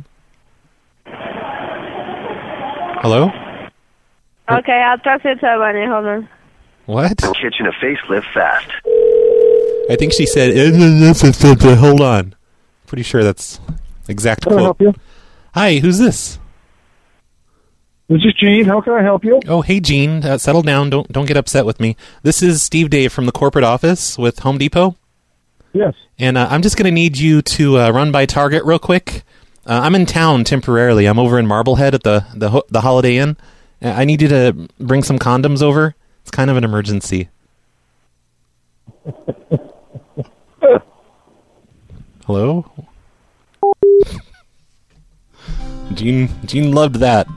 Speaker 8: Hello?
Speaker 1: Okay, I'll talk to somebody. Hold on.
Speaker 8: What?
Speaker 2: Kitchen a facelift fast.
Speaker 8: I think she said, hold on. Pretty sure that's exact
Speaker 6: Can I
Speaker 8: quote.
Speaker 6: help you?
Speaker 8: Hi, who's this?
Speaker 6: This is Gene. How can I help you?
Speaker 8: Oh, hey, Gene. Uh, settle down. Don't don't get upset with me. This is Steve Dave from the corporate office with Home Depot.
Speaker 6: Yes.
Speaker 8: And uh, I'm just going to need you to uh, run by Target real quick. Uh, I'm in town temporarily. I'm over in Marblehead at the, the, ho- the Holiday Inn. Uh, I need you to bring some condoms over. It's kind of an emergency. Hello? Gene, Gene loved that.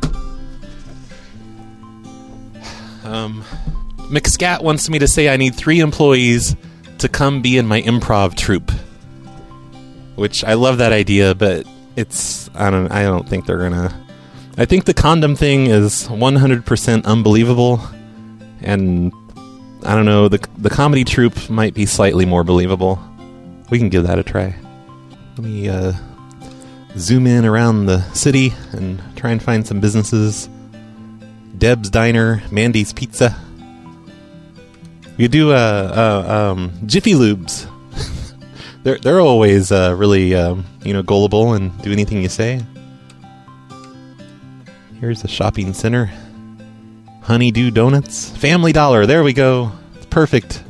Speaker 8: Um, McScat wants me to say I need three employees to come be in my improv troupe. Which, I love that idea, but it's, I don't, I don't think they're gonna... I think the condom thing is one hundred percent unbelievable, and I don't know, the the comedy troupe might be slightly more believable. We can give that a try. Let me uh, zoom in around the city and try and find some businesses. Deb's Diner, Mandy's Pizza. You do uh, uh, um, Jiffy Lubes. they're they're always uh, really um, you know gullible and do anything you say. Here's the shopping center. Honeydew Donuts. Family Dollar. There we go. It's perfect.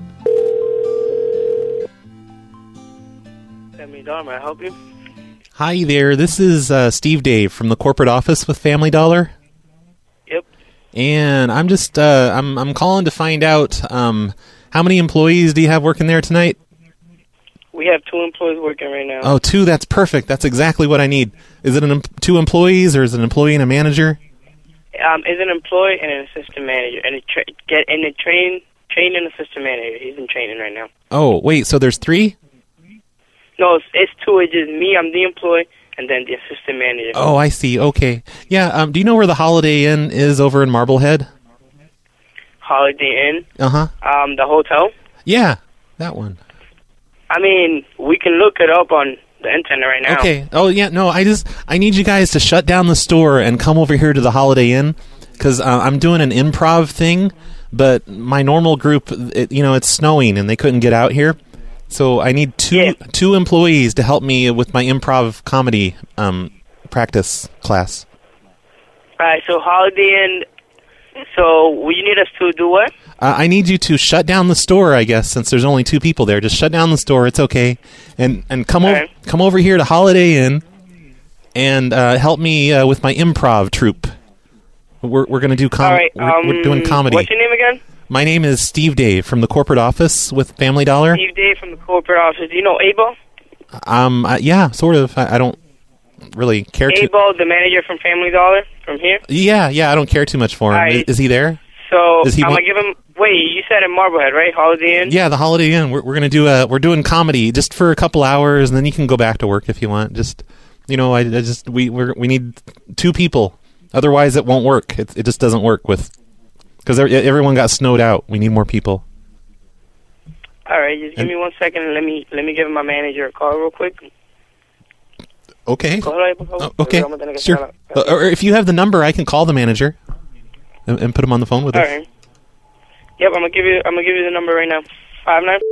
Speaker 7: Family Dollar, may I help you?
Speaker 8: Hi there. This is uh, Steve Dave from the corporate office with Family Dollar.
Speaker 7: Yep.
Speaker 8: And I'm just uh, I'm I'm calling to find out um, how many employees do you have working there tonight?
Speaker 7: We have two employees working right now.
Speaker 8: Oh, two. That's perfect. That's exactly what I need. Is it an em- two employees or is it an employee and a manager?
Speaker 7: Um, is an employee and an assistant manager, and a tra- get and a train train and assistant manager. He's in training right now.
Speaker 8: Oh, wait. So there's three?
Speaker 7: No, it's, it's two. It's just me. I'm the employee, and then the assistant manager.
Speaker 8: Oh, I see. Okay. Yeah. Um. Do you know where the Holiday Inn is over in Marblehead?
Speaker 7: Holiday Inn.
Speaker 8: Uh huh.
Speaker 7: Um, the hotel.
Speaker 8: Yeah, that one.
Speaker 7: I mean, we can look it up on the internet right now.
Speaker 8: Okay. Oh, yeah. No, I just I need you guys to shut down the store and come over here to the Holiday Inn because uh, I'm doing an improv thing, but my normal group, it, you know, it's snowing and they couldn't get out here, so I need two
Speaker 7: Yeah.
Speaker 8: two employees to help me with my improv comedy um, practice class.
Speaker 7: All right. So Holiday Inn. So will you need us to do what?
Speaker 8: Uh, I need you to shut down the store, I guess, since there's only two people there. Just shut down the store. It's okay. And and come over
Speaker 7: right.
Speaker 8: come over here to Holiday Inn and uh, help me uh, with my improv troupe. We're we're going to do com-
Speaker 7: All right.
Speaker 8: we're,
Speaker 7: Um,
Speaker 8: we're doing comedy.
Speaker 7: What's your name again?
Speaker 8: My name is Steve Dave from the corporate office with Family Dollar.
Speaker 7: Steve Dave from the corporate office. Do you know Abel?
Speaker 8: Um uh, yeah, sort of. I, I don't really care too.
Speaker 7: Abel, the manager from Family Dollar from here.
Speaker 8: Yeah, yeah, I don't care too much for him.
Speaker 7: All right.
Speaker 8: Is, is he there?
Speaker 7: So
Speaker 8: Is he
Speaker 7: I'm
Speaker 8: wa-
Speaker 7: gonna give him. Wait, you said in Marblehead, right? Holiday Inn.
Speaker 8: Yeah, the Holiday Inn. We're we're gonna do a we're doing comedy just for a couple hours, and then you can go back to work if you want. Just you know, I, I just we we we need two people. Otherwise, it won't work. It it just doesn't work with because everyone got snowed out. We need more people.
Speaker 7: All right, just give
Speaker 8: And-
Speaker 7: me one second and let me let me give my manager a call real quick.
Speaker 8: Okay.
Speaker 7: Go ahead, go
Speaker 8: Oh, okay. Sure. Uh, or if you have the number, I can call the manager and, and put him on the phone with
Speaker 7: All
Speaker 8: us.
Speaker 7: right. Yep, I'm gonna give you I'm gonna give you the number right now. Five nine.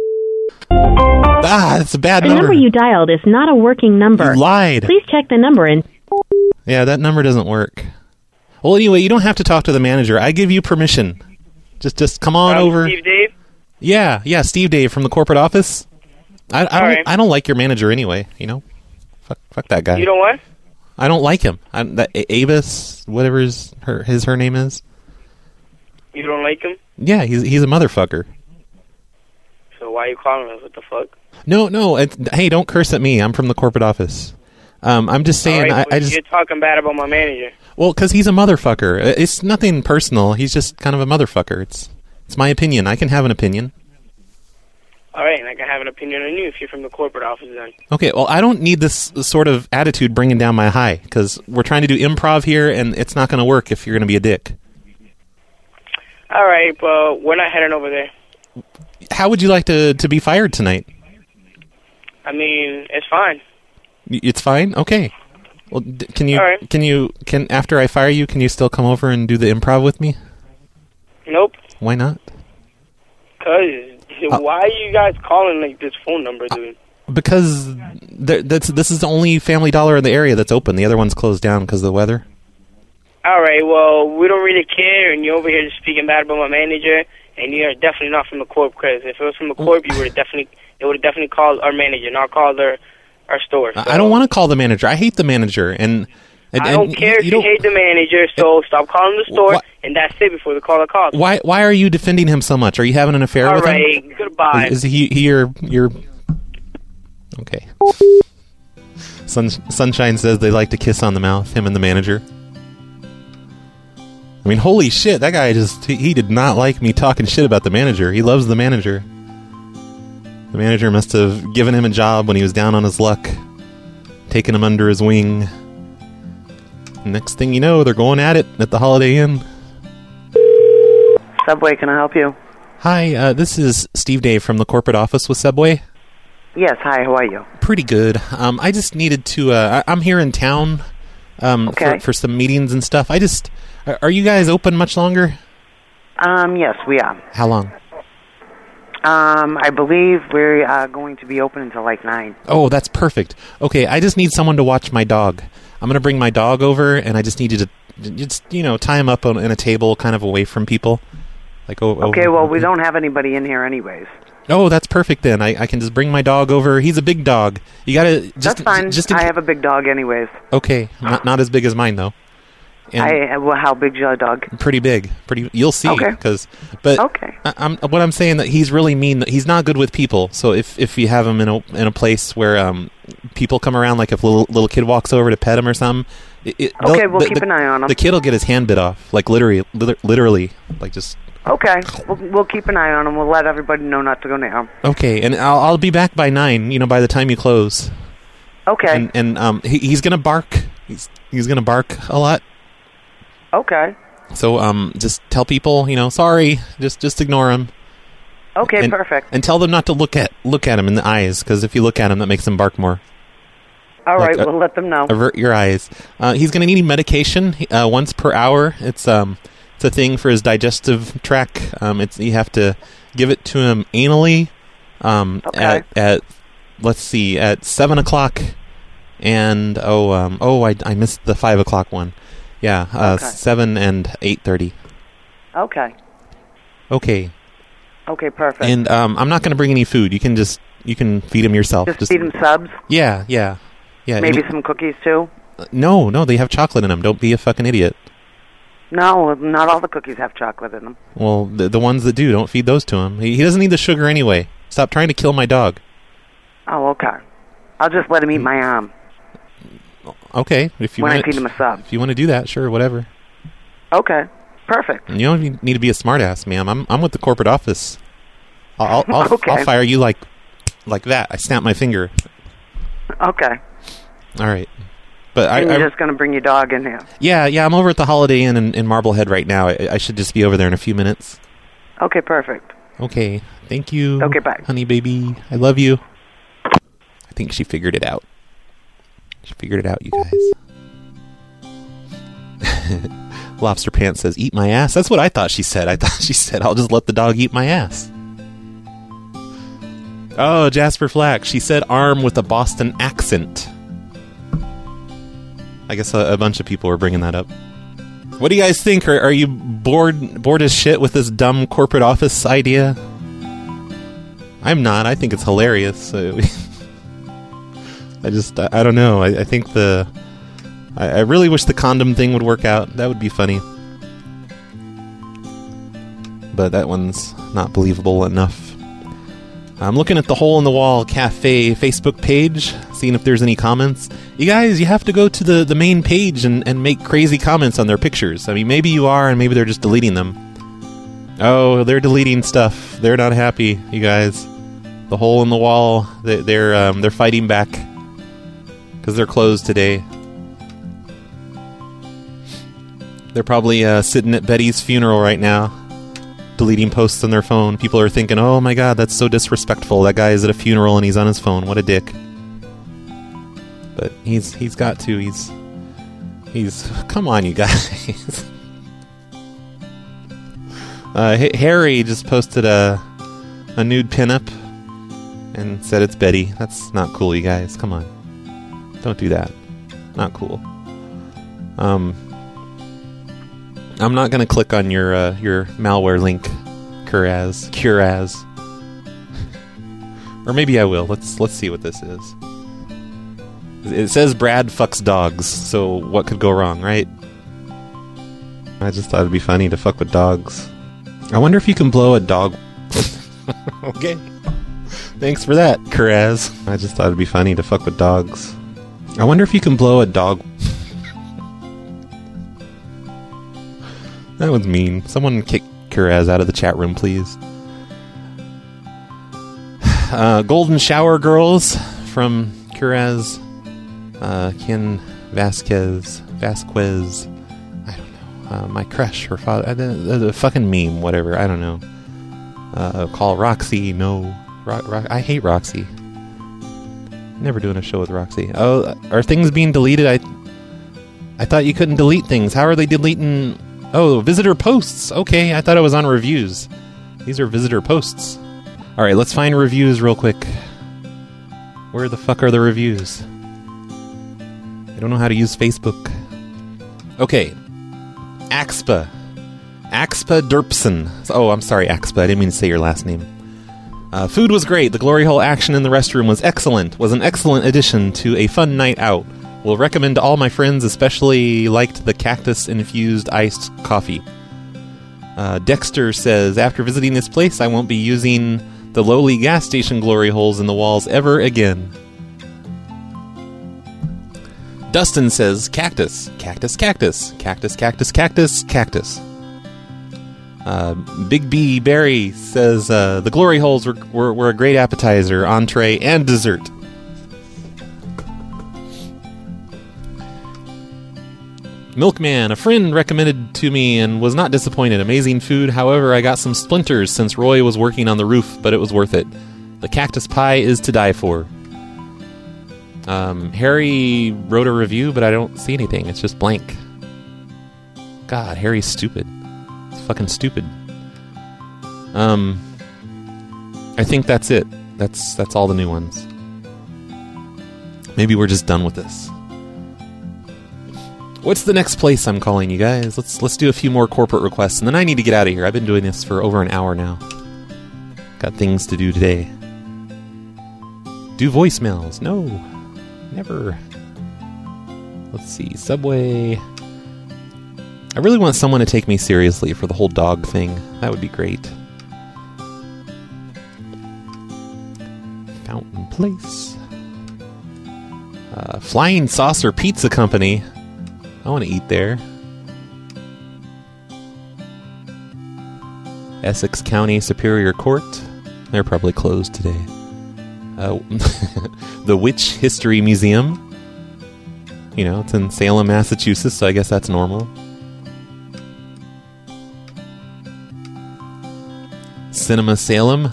Speaker 8: Ah, that's a bad
Speaker 21: The
Speaker 8: number.
Speaker 21: number you dialed is not a working number.
Speaker 8: You lied.
Speaker 21: Please check the number and...
Speaker 8: Yeah, that number doesn't work. Well, anyway, you don't have to talk to the manager. I give you permission. Just just come on
Speaker 7: Um,
Speaker 8: over.
Speaker 7: Steve Dave.
Speaker 8: Yeah, yeah, Steve Dave from the corporate office. I, I don't
Speaker 7: All right.
Speaker 8: I don't like your manager anyway, you know. Fuck fuck that guy.
Speaker 7: You know what?
Speaker 8: I don't like him. I, that A- Avis, whatever his her his her name is.
Speaker 7: You don't like him?
Speaker 8: Yeah, he's he's a motherfucker.
Speaker 7: So why are you calling us? What the fuck?
Speaker 8: No, no. It's, hey, don't curse at me. I'm from the corporate office. Um, I'm just saying.
Speaker 7: All right,
Speaker 8: I,
Speaker 7: but
Speaker 8: I just
Speaker 7: you're talking bad about my manager.
Speaker 8: well, because he's a motherfucker. It's nothing personal. He's just kind of a motherfucker. It's it's my opinion. I can have an opinion.
Speaker 7: All right, and I can have an opinion on you if you're from the corporate office then.
Speaker 8: Okay, well, I don't need this sort of attitude bringing down my high, because we're trying to do improv here, and it's not going to work if you're going to be a dick.
Speaker 7: All right, but we're not heading over there.
Speaker 8: How would you like to, to be fired tonight?
Speaker 7: I mean, it's fine.
Speaker 8: Y- It's fine? Okay. Well, d- can you,
Speaker 7: All right.
Speaker 8: can you, can after I fire you, can you still come over and do the improv with me?
Speaker 7: Nope.
Speaker 8: Why not?
Speaker 7: Because
Speaker 8: Uh,
Speaker 7: why are you guys calling like this phone number, dude?
Speaker 8: Because there, that's this is the only Family Dollar in the area that's open. The other one's closed down because of the weather.
Speaker 7: All right, well, we don't really care, and you're over here just speaking bad about my manager, and you're definitely not from the corp, because if it was from the corp, you would have definitely, they would have definitely called our manager, not called our, our store. So.
Speaker 8: I don't want to call the manager. I hate the manager, and, and
Speaker 7: I don't
Speaker 8: and
Speaker 7: care
Speaker 8: you,
Speaker 7: if
Speaker 8: you
Speaker 7: you hate the manager, so stop calling the store,
Speaker 8: Wha-
Speaker 7: and that's it before the caller calls.
Speaker 8: Why why are you defending him so much? Are you having an affair
Speaker 7: All
Speaker 8: with
Speaker 7: right,
Speaker 8: him?
Speaker 7: goodbye.
Speaker 8: Is, is he, he your your? Okay. Sun, Sunshine says they like to kiss on the mouth. Him and the manager. I mean, holy shit! That guy just he, he did not like me talking shit about the manager. He loves the manager. The manager must have given him a job when he was down on his luck, taken him under his wing. Next thing you know, they're going at it at the Holiday Inn.
Speaker 3: Subway, can I help you?
Speaker 8: Hi, uh, this is Steve Dave from the corporate office with Subway.
Speaker 3: Yes, hi, how are you?
Speaker 8: Pretty good. Um, I just needed to, uh, I- I'm here in town um,
Speaker 3: Okay.
Speaker 8: for, for some meetings and stuff. I just, are are you guys open much longer?
Speaker 3: Um, yes, we are.
Speaker 8: How long?
Speaker 3: Um, I believe we are going to be open until like nine.
Speaker 8: Oh, that's perfect. Okay, I just need someone to watch my dog. I'm going to bring my dog over, and I just need you to, just, you know, tie him up on in a table kind of away from people. Like, oh,
Speaker 3: Okay,
Speaker 8: oh,
Speaker 3: well, we don't have anybody in here anyways.
Speaker 8: Oh, that's perfect then. I, I can just bring my dog over. He's a big dog. You gotta just
Speaker 3: That's fine.
Speaker 8: Just in
Speaker 3: I
Speaker 8: ca-
Speaker 3: have a big dog anyways.
Speaker 8: Okay, not not as big as mine though. And
Speaker 3: I well, how big's your dog?
Speaker 8: pretty big. Pretty. You'll see.
Speaker 3: Okay.
Speaker 8: Cause, but
Speaker 3: Okay.
Speaker 8: I, I'm what I'm saying that he's really mean. He's not good with people. So if if you have him in a in a place where um people come around, like if a little little kid walks over to pet him or something. It, it,
Speaker 3: Okay,
Speaker 8: they'll-
Speaker 3: we'll
Speaker 8: the,
Speaker 3: keep
Speaker 8: the-
Speaker 3: an eye on him.
Speaker 8: The kid will get his hand bit off, like literally, liter- literally, like just.
Speaker 3: Okay, we'll, we'll keep an eye on him. We'll let everybody know not to go near him.
Speaker 8: Okay, and I'll I'll be back by nine. You know, by the time you close.
Speaker 3: Okay.
Speaker 8: And and um he, he's gonna bark. He's he's gonna bark a lot.
Speaker 3: Okay.
Speaker 8: So um just tell people, you know, sorry. Just just ignore him.
Speaker 3: Okay,
Speaker 8: And-
Speaker 3: perfect.
Speaker 8: And tell them not to look at look at him in the eyes, because if you look at him, that makes him bark more.
Speaker 3: All
Speaker 8: Like,
Speaker 3: right,
Speaker 8: uh,
Speaker 3: we'll let them know.
Speaker 8: Avert your eyes. Uh, he's going to need medication uh, once per hour. It's um, it's a thing for his digestive tract. Um, it's you have to give it to him anally. Um,
Speaker 3: Okay.
Speaker 8: at at let's see, at seven o'clock, and oh um oh I I missed the five o'clock one. Yeah, uh,
Speaker 3: Okay.
Speaker 8: seven and eight thirty.
Speaker 3: Okay.
Speaker 8: Okay.
Speaker 3: Okay, perfect.
Speaker 8: And um, I'm not going to bring any food. You can just you can feed him yourself.
Speaker 3: Just feed him subs?
Speaker 8: Yeah, yeah, yeah.
Speaker 3: Maybe
Speaker 8: any-
Speaker 3: some cookies, too?
Speaker 8: No, no, they have chocolate in them. Don't be a fucking idiot.
Speaker 3: No, not all the cookies have chocolate in them.
Speaker 8: Well, the the ones that do, don't feed those to him. He, he doesn't need the sugar anyway. Stop trying to kill my dog.
Speaker 3: Oh, okay. I'll just let him eat my arm.
Speaker 8: Okay, if you
Speaker 3: When I
Speaker 8: want
Speaker 3: feed him a sub.
Speaker 8: if you want to do that, sure, whatever.
Speaker 3: Okay, perfect.
Speaker 8: You don't even need to be a smartass, ma'am. I'm I'm with the corporate office. I'll I'll, I'll,
Speaker 3: Okay.
Speaker 8: I'll fire you like like that. I snap my finger.
Speaker 3: Okay.
Speaker 8: All right, but I,
Speaker 3: And you're
Speaker 8: I
Speaker 3: just going to bring your dog in here.
Speaker 8: yeah yeah I'm over at the Holiday Inn in, in Marblehead right now. I, I should just be over there in a few minutes.
Speaker 3: Okay, perfect.
Speaker 8: Okay, thank you.
Speaker 3: Okay, bye.
Speaker 8: honey baby. I love you. I think she figured it out. She figured it out, you guys. Lobster Pants says, eat my ass. That's what I thought she said. I thought she said, I'll just let the dog eat my ass. Oh, Jasper Flack. She said arm with a Boston accent. I guess a, a bunch of people were bringing that up. What do you guys think? Are, are you bored bored as shit with this dumb corporate office idea? I'm not. I think it's hilarious. Uh, I just, I, I don't know. I, I think the, I, I really wish the condom thing would work out. That would be funny. But that one's not believable enough. I'm looking at the Hole in the Wall Cafe Facebook page, seeing if there's any comments. You guys, you have to go to the, the main page and, and make crazy comments on their pictures. I mean, maybe you are, and maybe they're just deleting them. Oh, they're deleting stuff. They're not happy, you guys. The hole in the wall. They, they're um, they're fighting back because they're closed today. They're probably uh, sitting at Betty's funeral right now, deleting posts on their phone. People are thinking, "Oh my God, that's so disrespectful. That guy is at a funeral and he's on his phone. What a dick." But he's he's got to. He's he's. Come on, you guys. uh, H- Harry just posted a a nude pinup and said it's Betty. That's not cool, you guys. Come on, don't do that. Not cool. Um. I'm not going to click on your uh, your malware link, Curaz. Curaz. Or maybe I will. Let's let's see what this is. It says Brad fucks dogs, so what could go wrong, right? I just thought it'd be funny to fuck with dogs. I wonder if you can blow a dog... Okay. Thanks for that, Curaz. I just thought it'd be funny to fuck with dogs. I wonder if you can blow a dog... That was mean. Someone kick Curaz out of the chat room, please. Uh, Golden Shower Girls from Curaz. Uh, Ken Vasquez. Vasquez. I don't know. Uh, my crush, her father. Uh, the, the, the fucking meme, whatever. I don't know. Uh, call Roxy. No. Ro- Ro- I hate Roxy. Never doing a show with Roxy. Oh, are things being deleted? I, I thought you couldn't delete things. How are they deleting... Oh, visitor posts. Okay, I thought it was on reviews. These are visitor posts. Alright, let's find reviews real quick. Where the fuck are the reviews? I don't know how to use Facebook. Okay. Axpa. Axpa Derpson. Oh, I'm sorry, Axpa. I didn't mean to say your last name. Uh, food was great. The glory hole action in the restroom was excellent. Was an excellent addition to a fun night out. Will recommend to all my friends, especially liked the cactus-infused iced coffee. Uh, Dexter says, after visiting this place, I won't be using the lowly gas station glory holes in the walls ever again. Dustin says, cactus, cactus, cactus, cactus, cactus, cactus, cactus. Uh, Big B Barry says, uh, the glory holes were, were, were a great appetizer, entree, and dessert. Milkman, a friend recommended to me and was not disappointed. Amazing food. However, I got some splinters since Roy was working on the roof, but it was worth it. The cactus pie is to die for. Um, Harry wrote a review, but I don't see anything. It's just blank. God, Harry's stupid. It's fucking stupid. Um, I think that's it. That's that's all the new ones. Maybe we're just done with this. What's the next place I'm calling, you guys? Let's let's do a few more corporate requests, and then I need to get out of here. I've been doing this for over an hour now. Got things to do today. Do voicemails. No. Never. Let's see. Subway. I really want someone to take me seriously for the whole dog thing. That would be great. Fountain Place. Uh, Flying Saucer Pizza Company. I want to eat there. Essex County Superior Court. They're probably closed today. Uh, the Witch History Museum. You know, it's in Salem, Massachusetts, so I guess that's normal. Cinema Salem.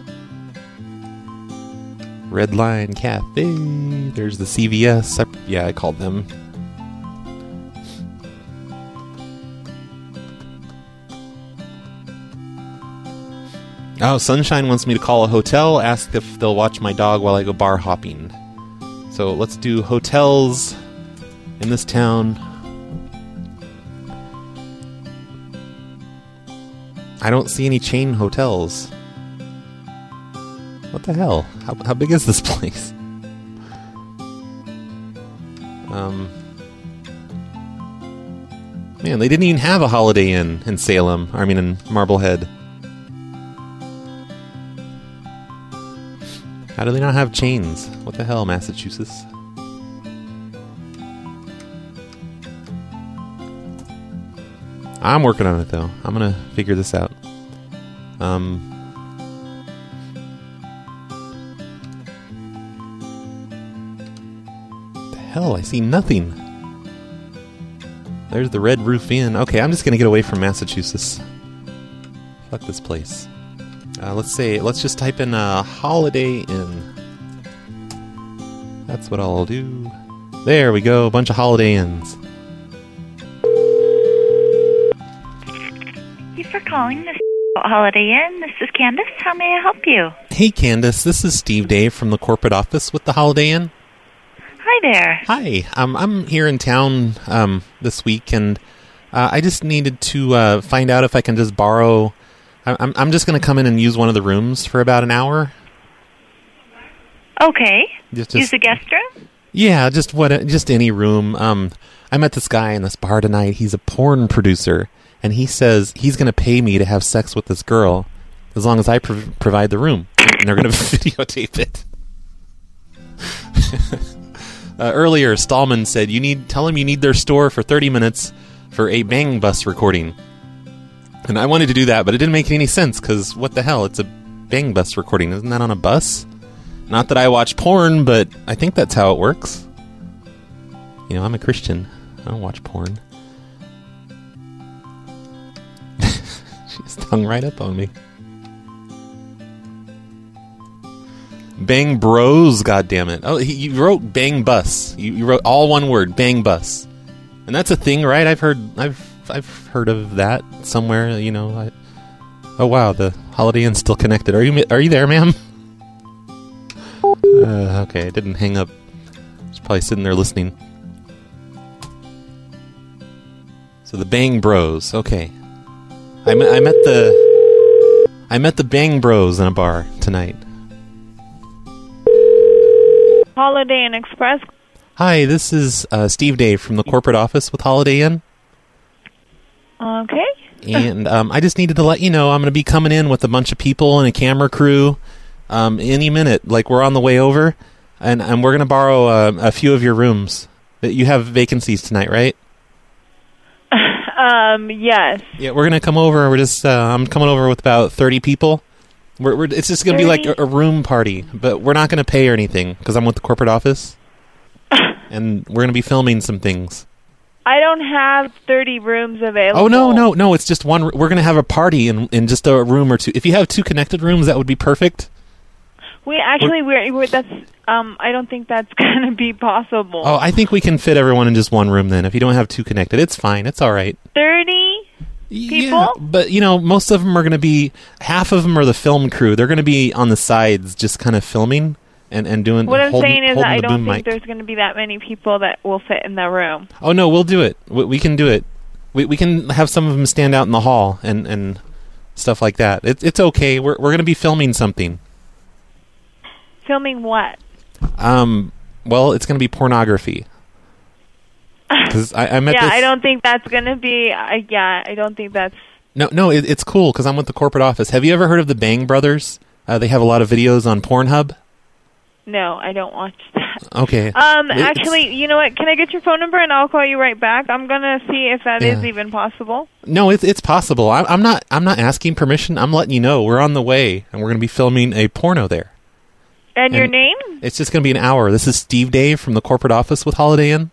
Speaker 8: Red Line Cafe. There's the C V S. I, yeah, I called them. Oh, Sunshine wants me to call a hotel, ask if they'll watch my dog while I go bar hopping. So let's do hotels in this town. I don't see any chain hotels. What the hell? How, how big is this place? Um, man, they didn't even have a Holiday Inn in Salem. I mean, in Marblehead. How do they not have chains? What the hell, Massachusetts? I'm working on it, though. I'm gonna figure this out. Um, hell? I see nothing. There's the Red Roof Inn. Okay, I'm just gonna get away from Massachusetts. Fuck this place. Uh, let's say, let's just type in uh, Holiday Inn. That's what I'll do. There we go, a bunch of Holiday Inns.
Speaker 22: Thank you for calling the Holiday Inn. This is Candace. How may I help you?
Speaker 8: Hey Candace, this is Steve Dave from the corporate office with the Holiday Inn.
Speaker 22: Hi there.
Speaker 8: Hi, um, I'm here in town um, this week, and uh, I just needed to uh, find out if I can just borrow. I'm I'm just going to come in and use one of the rooms for about an hour.
Speaker 22: Okay.
Speaker 8: Just, just,
Speaker 22: Use the guest room?
Speaker 8: Yeah, just what, just any room. Um, I met this guy in this bar tonight. He's a porn producer, and he says he's going to pay me to have sex with this girl as long as I prov- provide the room, and they're going to videotape it. Uh, earlier, Stallman said, "You need tell him you need their store for thirty minutes for a Bang Bus recording." And I wanted to do that, but it didn't make any sense, because what the hell? It's a Bang Bus recording. Isn't that on a bus? Not that I watch porn, but I think that's how it works. You know, I'm a Christian. I don't watch porn. She just hung right up on me. Bang Bros, goddammit. Oh, he, you wrote Bang Bus. You, you wrote all one word, Bang Bus. And that's a thing, right? I've heard I've I've heard of that somewhere, you know. I, oh wow, the Holiday Inn's still connected. Are you are you there, ma'am? Uh, okay, I didn't hang up. She's probably sitting there listening. So the Bang Bros, okay. I met, I met the I met the Bang Bros in a bar tonight.
Speaker 1: Holiday Inn Express.
Speaker 8: Hi, this is uh, Steve Dave from the corporate office with Holiday Inn.
Speaker 1: Okay.
Speaker 8: And um, I just needed to let you know I'm going to be coming in with a bunch of people and a camera crew um, any minute. Like, we're on the way over, and, and we're going to borrow uh, a few of your rooms. You have vacancies tonight, right?
Speaker 1: um. Yes.
Speaker 8: Yeah, we're going to come over. We're just uh, I'm coming over with about thirty people. We're, we're, it's just going to be like a, a room party, but we're not going to pay or anything because I'm with the corporate office, and we're going to be filming some things.
Speaker 1: I don't have thirty rooms available.
Speaker 8: Oh, no, no, no, it's just one. We're going to have a party in, in just a room or two. If you have two connected rooms, that would be perfect.
Speaker 1: We actually, we're, we're that's, um, I don't think that's going to be possible.
Speaker 8: Oh, I think we can fit everyone in just one room then. If you don't have two connected, it's fine. It's all right.
Speaker 1: thirty people?
Speaker 8: Yeah, but, you know, most of them are going to be, half of them are the film crew. They're going to be on the sides just kind of filming and, and doing...
Speaker 1: What I'm
Speaker 8: holding,
Speaker 1: saying is I don't think
Speaker 8: mic.
Speaker 1: there's going to be that many people that will fit in the room.
Speaker 8: Oh, no, we'll do it. We, we can do it. We we can have some of them stand out in the hall and, and stuff like that. It, it's okay. We're we're going to be filming something.
Speaker 1: Filming what?
Speaker 8: Um. Well, it's going to be pornography. Because I, I met
Speaker 1: yeah,
Speaker 8: this...
Speaker 1: I don't think that's going to be... Uh, yeah, I don't think that's...
Speaker 8: No, no, it, it's cool because I'm with the corporate office. Have you ever heard of the Bang Brothers? Uh, they have a lot of videos on Pornhub.
Speaker 1: No, I don't watch that.
Speaker 8: Okay.
Speaker 1: Um,
Speaker 8: It's-
Speaker 1: actually, you know what? Can I get your phone number and I'll call you right back? I'm gonna see if that is
Speaker 8: Yeah.
Speaker 1: even possible.
Speaker 8: No, it's it's possible. I, I'm not. I'm not asking permission. I'm letting you know we're on the way, and we're going to be filming a porno there.
Speaker 1: And, your
Speaker 8: And
Speaker 1: name?
Speaker 8: It's just going to be an hour. This is Steve Dave from the corporate office with Holiday Inn.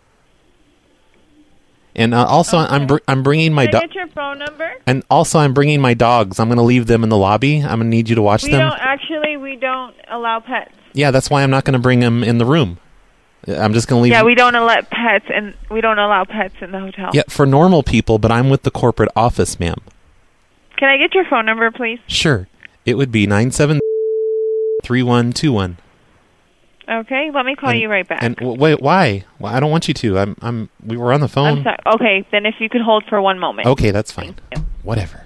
Speaker 8: And uh, also, I'm br- I'm bringing my
Speaker 1: Can I
Speaker 8: dog.
Speaker 1: get your phone number?
Speaker 8: And also, I'm bringing my dogs. I'm going to leave them in the lobby. I'm going to need you to watch
Speaker 1: We
Speaker 8: them.
Speaker 1: don't actually. We don't allow pets.
Speaker 8: Yeah, that's why I'm not going to bring them in the room. I'm just going to leave.
Speaker 1: Yeah, we don't allow pets, and we don't allow pets in the hotel.
Speaker 8: Yeah, for normal people, but I'm with the corporate office, ma'am.
Speaker 1: Can I get your phone number, please?
Speaker 8: Sure. It would be nine seven three one two one.
Speaker 1: Okay, let me call
Speaker 8: And-
Speaker 1: you right back.
Speaker 8: And w- wait, why? Well, I don't want you to. I'm. I'm. We were on the phone.
Speaker 1: I'm sorry. Okay, then if you could hold for one moment.
Speaker 8: Okay, that's fine. Whatever.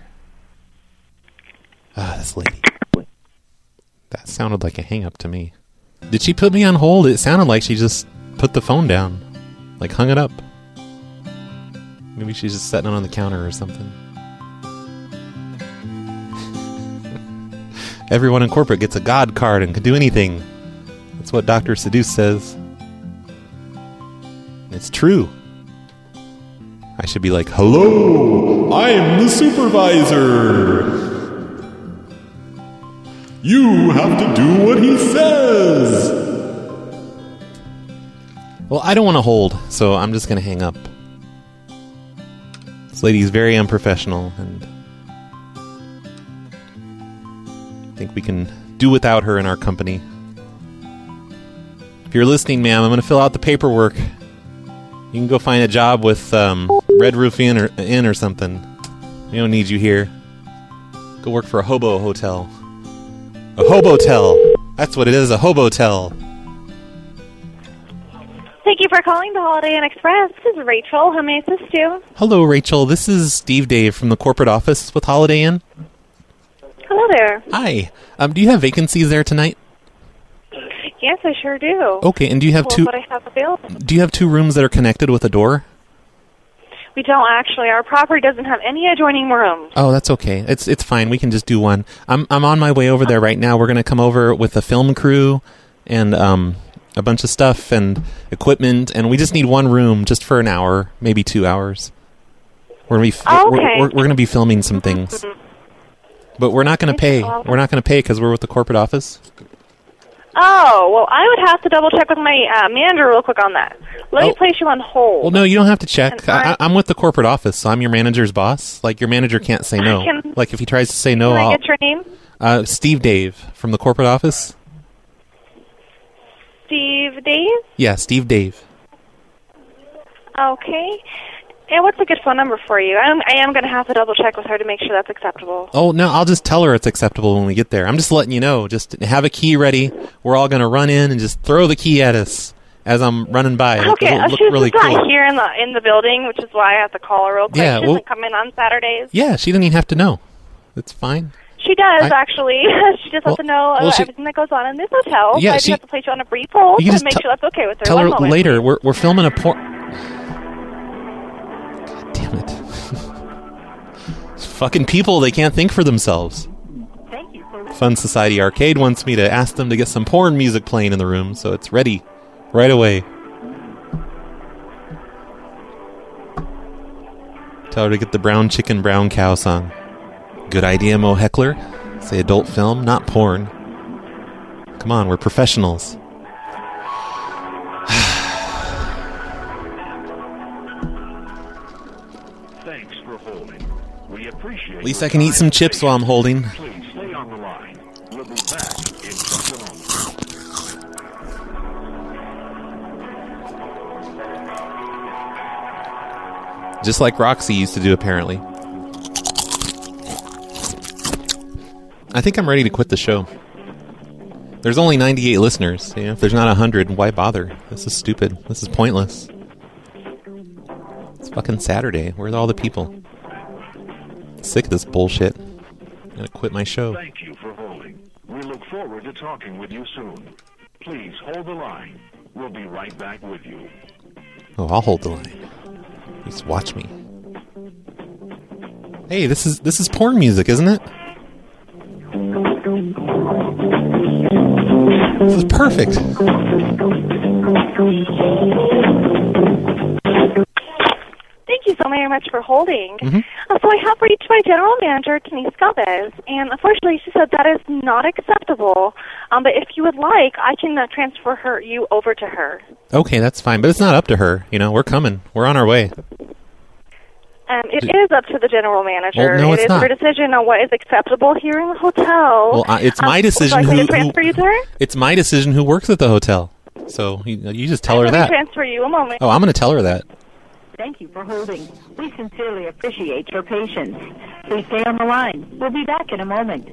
Speaker 8: Ah, this lady. That sounded like a hang-up to me. Did she put me on hold? It sounded like she just put the phone down. Like, hung it up. Maybe she's just setting it on the counter or something. Everyone in corporate gets a God card and can do anything. That's what Doctor Seduce says. It's true. I should be like, hello, I'm the supervisor. You have to do what he says. Well, I don't want to hold, so I'm just going to hang up. This lady is very unprofessional, and I think we can do without her in our company. If you're listening, ma'am, I'm going to fill out the paperwork. You can go find a job with um, Red Roof Inn or, Inn or something. We don't need you here. Go work for a hobo hotel. A hobotel. That's what it is, a hobotel.
Speaker 23: Thank you for calling the Holiday Inn Express. This is Rachel. How may I assist you?
Speaker 8: Hello, Rachel. This is Steve Dave from the corporate office with Holiday Inn.
Speaker 23: Hello there.
Speaker 8: Hi. Um, do you have vacancies there tonight?
Speaker 23: Yes, I sure do.
Speaker 8: Okay, and do you have
Speaker 23: Well,
Speaker 8: two?
Speaker 23: What I have available.
Speaker 8: Do you have two rooms that are connected with a door?
Speaker 23: We don't actually. Our property doesn't have any adjoining rooms.
Speaker 8: Oh, that's okay. It's it's fine. We can just do one. I'm I'm on my way over there right now. We're gonna come over with a film crew and um a bunch of stuff and equipment, and we just need one room just for an hour, maybe two hours. We're gonna be f-
Speaker 23: Oh,
Speaker 8: we're,
Speaker 23: okay.
Speaker 8: we're, we're gonna be filming some things, but we're not gonna pay. We're not gonna pay because we're with the corporate office.
Speaker 23: Oh, well, I would have to double check with my uh, manager real quick on that. Let
Speaker 8: Oh.
Speaker 23: me place you on hold.
Speaker 8: Well, no, you don't have to check.
Speaker 23: And I-
Speaker 8: I, I'm with the corporate office, so I'm your manager's boss. Like, your manager can't say no.
Speaker 23: Can-
Speaker 8: Like, if he tries to say no,
Speaker 23: Can I
Speaker 8: I'll...
Speaker 23: get your name?
Speaker 8: Uh, Steve Dave from the corporate office.
Speaker 23: Steve Dave?
Speaker 8: Yeah, Steve Dave.
Speaker 23: Okay. And what's a good phone number for you? I'm, I am going to have to double check with her to make sure that's acceptable.
Speaker 8: Oh, no, I'll just tell her it's acceptable when we get there. I'm just letting you know. Just have a key ready. We're all going to run in and just throw the key at us as I'm running by.
Speaker 23: Okay,
Speaker 8: It'll
Speaker 23: uh,
Speaker 8: look
Speaker 23: she's
Speaker 8: really
Speaker 23: just not
Speaker 8: cool.
Speaker 23: here in the in the building, which is why I have to call her real quick.
Speaker 8: Yeah,
Speaker 23: she
Speaker 8: well-
Speaker 23: doesn't come in on Saturdays.
Speaker 8: Yeah, she doesn't even have to know. It's fine.
Speaker 23: She does,
Speaker 8: I-
Speaker 23: actually. she just has to know
Speaker 8: well,
Speaker 23: uh,
Speaker 8: she-
Speaker 23: everything that goes on in this hotel.
Speaker 8: Yeah,
Speaker 23: so I
Speaker 8: she-
Speaker 23: just have to place you on a brief hold
Speaker 8: You can
Speaker 23: to
Speaker 8: just
Speaker 23: make
Speaker 8: t-
Speaker 23: sure that's okay with her.
Speaker 8: Tell
Speaker 23: One
Speaker 8: her
Speaker 23: moment.
Speaker 8: later. We're we're filming a porn... God damn it. These fucking people, they can't think for themselves. Fun Society Arcade wants me to ask them to get some porn music playing in the room, so it's ready right away. Tell her to get the brown chicken, brown cow song. Good idea, Mo Heckler. Say adult film, not porn. Come on, we're professionals.
Speaker 4: Thanks for holding. We appreciate
Speaker 8: At least I can eat some chips while I'm holding.
Speaker 4: Please stay on the line. We'll be back in just a moment.
Speaker 8: Just like Roxy used to do, apparently. I think I'm ready to quit the show. There's only ninety-eight listeners. You know, if there's not one hundred, why bother? This is stupid. This is pointless. It's fucking Saturday. Where are all the people? Sick of this bullshit. I'm gonna quit my show.
Speaker 4: Thank you for holding. We look forward to talking with you soon. Please hold the line. We'll be right back with you.
Speaker 8: Oh, I'll hold the line. Just watch me. Hey, this is this is porn music, isn't it? This is perfect.
Speaker 23: Thank you so very much for holding.
Speaker 8: Mm-hmm.
Speaker 23: Uh, so I have reached my general manager, Denise Galvez, and unfortunately she said that is not acceptable. Um, but if you would like, I can uh, transfer her you over to her.
Speaker 8: Okay, that's fine, but it's not up to her. You know, we're coming. We're on our way.
Speaker 23: Um, it is up to the general manager.
Speaker 8: Well, no,
Speaker 23: it
Speaker 8: it's
Speaker 23: is
Speaker 8: not.
Speaker 23: her decision on what is acceptable here in the hotel.
Speaker 8: Well, uh, it's
Speaker 23: Um,
Speaker 8: my decision
Speaker 23: Would you like me
Speaker 8: who,
Speaker 23: to transfer
Speaker 8: who
Speaker 23: you to her?
Speaker 8: it's my decision who works at the hotel. So you, you just tell her
Speaker 23: Let me
Speaker 8: that.
Speaker 23: transfer you a moment.
Speaker 8: Oh, I'm going to tell her that.
Speaker 9: Thank you for holding. We sincerely appreciate your patience. Please stay on the line. We'll be back in a moment.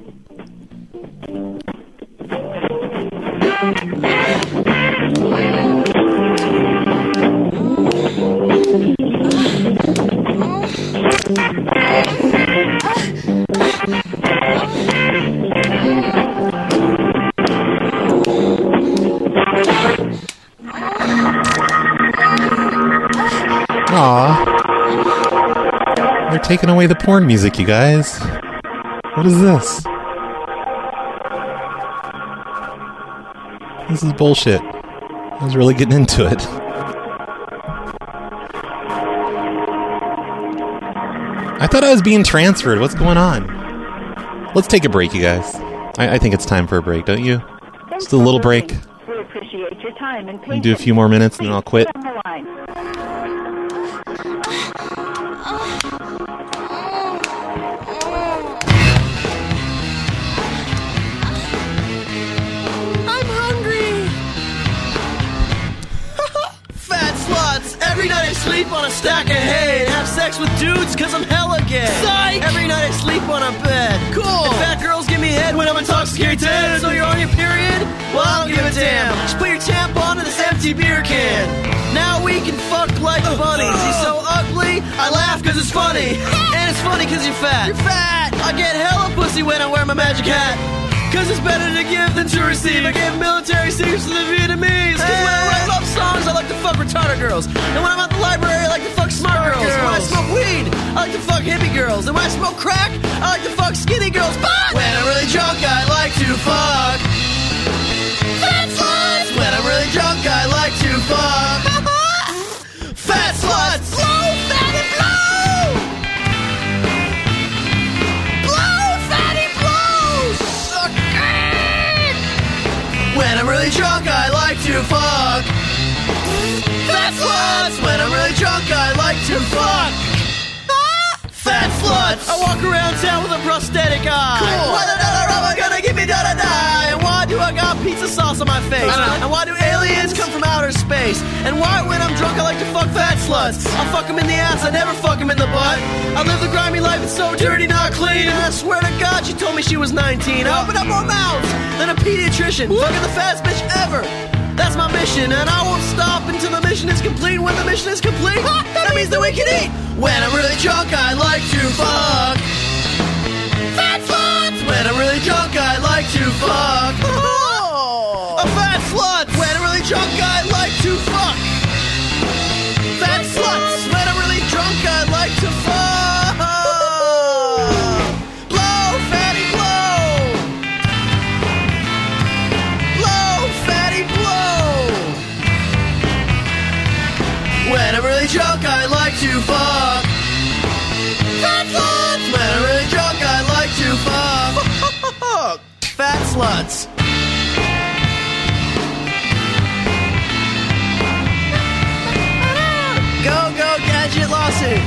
Speaker 8: Aw. They're taking away the porn music, you guys. What is this? This is bullshit. I was really getting into it. I thought I was being transferred. What's going on? Let's take a break, you guys. I, I think it's time for a break, don't you? Just a little break.
Speaker 9: We appreciate your time and
Speaker 8: I'll
Speaker 9: patience.
Speaker 8: do a few more minutes and then I'll quit.
Speaker 9: Stay on the line.
Speaker 5: I'm hungry. Fat sluts. Every night I sleep on a stack of hay and have sex with dudes cause I'm hella gay. Psych! Every night I sleep on a bed. Cool. And fat girls give me head when I'm intoxicated. So you're on your period? Well, I don't give a damn. Just put your tampon in this empty beer can. Now we can fuck like bunnies. He's so ugly, I laugh cause it's funny. And it's funny cause you're fat. You're fat! I get hella pussy when I wear my magic hat. Cause it's better to give than to receive. I give military secrets to the Vietnamese. Cause when I write love songs, I like to fuck retarded girls. And when I'm at the library, I like to fuck smart girls. And when I smoke weed, I like to fuck hippie girls. And when I smoke crack, I like to fuck skinny girls. But when I'm really drunk, I like to fuck fat sluts. When I'm really drunk, I like to fuck fat sluts. Blow, fatty, blow. Blow, fatty, blow. Suck it. When I'm really drunk, I like to fuck fat sluts. When I'm really drunk, I like to fuck fat sluts. I walk around town with a prosthetic eye. Cool. Why the dollar rubber gonna give me da da da? And why do I got pizza sauce on my face? And why do aliens come from outer space? And why, when I'm drunk, I like to fuck fat sluts? I fuck them in the ass, I never fuck them in the butt. I live the grimy life, it's so dirty, not clean. And I swear to God, she told me she was nineteen. I open up more mouths than a pediatrician. Fucking the fattest bitch ever. That's my mission, and I won't stop until the mission is complete. When the mission is complete, that means that we can eat. When I'm really drunk, I like to fuck fat sluts. When I'm really drunk, I like to fuck oh, a fat slut. When I'm really drunk, I like to fuck fat sluts. When I'm really drunk, I like to fuck blow, fatty, blow. Blow, fatty, blow. When I'm really drunk, I like to fuck fat sluts. When I'm really drunk, I like to fuck fat sluts. Go, go, Gadget Lawsuit.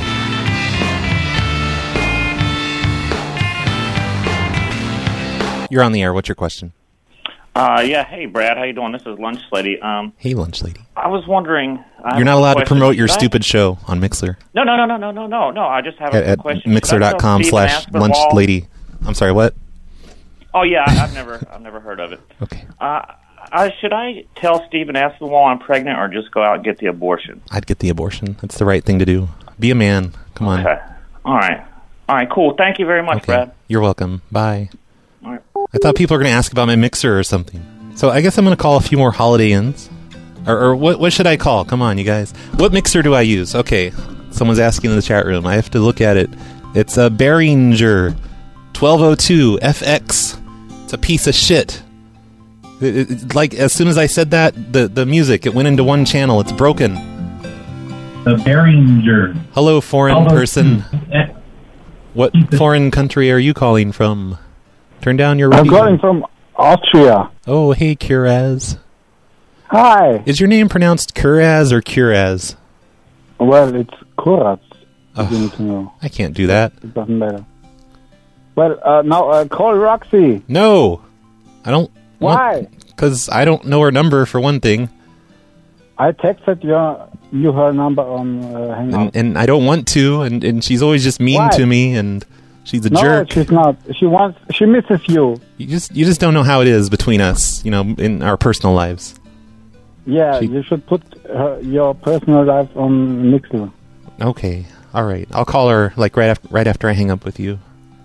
Speaker 8: You're on the air. What's your question?
Speaker 10: Uh, yeah, hey, Brad. How you doing? This is Lunch Lady. Um,
Speaker 8: Hey, Lunch Lady.
Speaker 10: I was wondering... I
Speaker 8: You're not
Speaker 10: have a
Speaker 8: allowed to
Speaker 10: question.
Speaker 8: promote your
Speaker 10: Should I-
Speaker 8: stupid show on Mixler.
Speaker 10: No, no, no, no, no, no, no, no. I just have
Speaker 8: At,
Speaker 10: a
Speaker 8: at
Speaker 10: question.
Speaker 8: mixer dot com
Speaker 10: Should I tell
Speaker 8: slash
Speaker 10: Stephen
Speaker 8: lunch
Speaker 10: Aspinwall-
Speaker 8: lady. I'm sorry, what?
Speaker 10: Oh, yeah, I- I've never I've never heard of it.
Speaker 8: Okay.
Speaker 10: Uh, I, should I tell Stephen Aspinwall I'm pregnant or just go out and get the abortion?
Speaker 8: I'd get the abortion. That's the right thing to do. Be a man. Come on.
Speaker 10: Okay. All right. All right, cool. Thank you very much,
Speaker 8: Okay.
Speaker 10: Brad.
Speaker 8: You're welcome. Bye.
Speaker 10: All right.
Speaker 8: I thought people were going to ask about my mixer or something. So I guess I'm going to call a few more Holiday Inns. Or, or what, what should I call? Come on, you guys. What mixer do I use? Okay. Someone's asking in the chat room. I have to look at it. It's a Behringer twelve oh two F X. It's a piece of shit. It, it, it- like, as soon as I said that, the, the music, it went into one channel. It's broken.
Speaker 11: The Behringer.
Speaker 8: Hello, foreign
Speaker 11: twelve oh two
Speaker 8: person. What foreign country are you calling from? Turn down your
Speaker 6: I'm
Speaker 8: radio.
Speaker 6: calling from Austria.
Speaker 8: Oh, hey, Kuraz.
Speaker 6: Hi.
Speaker 8: Is your name pronounced Kuraz or Kuraz?
Speaker 6: Well, it's Kuraz.
Speaker 8: Oh,
Speaker 6: You need to know.
Speaker 8: I can't do that.
Speaker 6: It doesn't matter. Well, uh, now uh, call Roxy.
Speaker 8: No, I don't.
Speaker 6: Why?
Speaker 8: Because I don't know her number, for one thing.
Speaker 6: I texted your, you her number on uh, Hangout.
Speaker 8: And, and I don't want to, and, and she's always just mean
Speaker 6: Why?
Speaker 8: to me, and she's a
Speaker 6: no,
Speaker 8: jerk.
Speaker 6: she's not. She wants. She misses you.
Speaker 8: You just you just don't know how it is between us, you know, in our personal lives.
Speaker 6: Yeah,
Speaker 8: She-
Speaker 6: you should put her, your personal life on Mixer.
Speaker 8: Okay, all right. I'll call her like right after right after I hang up with you.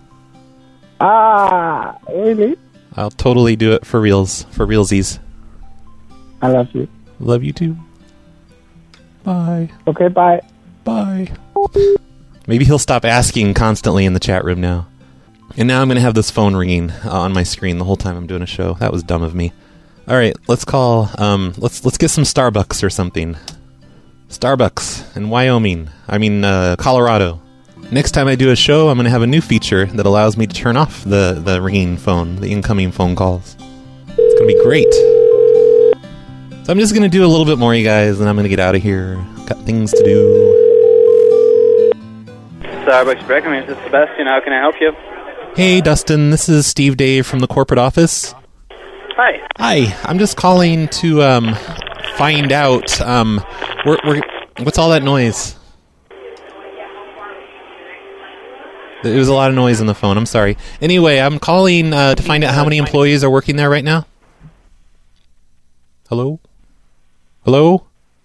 Speaker 6: Ah, really?
Speaker 8: I'll totally do it for reals, for realsies.
Speaker 6: I love you.
Speaker 8: Love you too. Bye.
Speaker 6: Okay, bye.
Speaker 8: Bye. Maybe he'll stop asking constantly in the chat room now. And now I'm going to have this phone ringing uh, on my screen the whole time I'm doing a show. That was dumb of me. All right, let's call. Um, let's let's get some Starbucks or something. Starbucks in Wyoming. I mean, uh, Colorado. Next time I do a show, I'm going to have a new feature that allows me to turn off the the ringing phone, the incoming phone calls. It's going to be great. So I'm just going to do a little bit more, you guys, and I'm going to get out of here. Got things to do.
Speaker 12: Starbucks Breckenridge, this is Sebastian. How can I help you?
Speaker 8: Hey, Dustin. This is Steve Dave from the corporate office.
Speaker 12: Hi.
Speaker 8: Hi. I'm just calling to um, find out um, we're, we're, what's all that noise? There was a lot of noise on the phone. I'm sorry. Anyway, I'm calling uh, to find out how many employees are working there right now. Hello? Hello?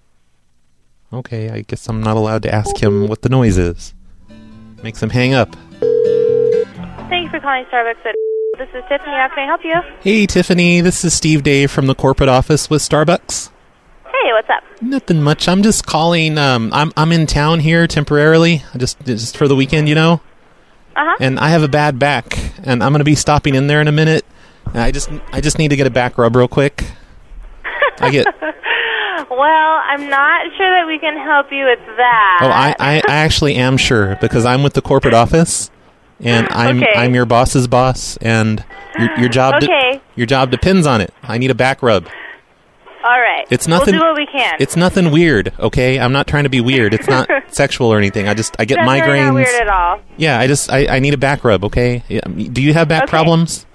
Speaker 8: Okay, I guess I'm not allowed to ask him what the noise is. Makes him hang up.
Speaker 23: Thank you for calling Starbucks. This is Tiffany. How can I help you?
Speaker 8: Hey, Tiffany. This is Steve Dave from the corporate office with Starbucks.
Speaker 23: Hey, what's up?
Speaker 8: Nothing much. I'm just calling. Um, I'm I'm in town here temporarily, just just for the weekend, you know.
Speaker 23: Uh-huh.
Speaker 8: And I have a bad back, and I'm going to be stopping in there in a minute. And I just I just need to get a back rub real quick. I get.
Speaker 23: Well, I'm not sure that we can help you with that.
Speaker 8: Oh, I, I, I actually am sure because I'm with the corporate office, and I'm
Speaker 23: Okay.
Speaker 8: I'm your boss's boss, and your your job de-
Speaker 23: Okay.
Speaker 8: your job depends on it. I need a back rub.
Speaker 23: All right.
Speaker 8: It's nothing.
Speaker 23: We'll do what we can.
Speaker 8: It's nothing weird, okay? I'm not trying to be weird. It's not sexual or anything. I just I get
Speaker 23: That's
Speaker 8: migraines.
Speaker 23: really not weird at all.
Speaker 8: Yeah, I just I, I need a back rub, okay? Yeah, do you have back
Speaker 23: Okay.
Speaker 8: problems?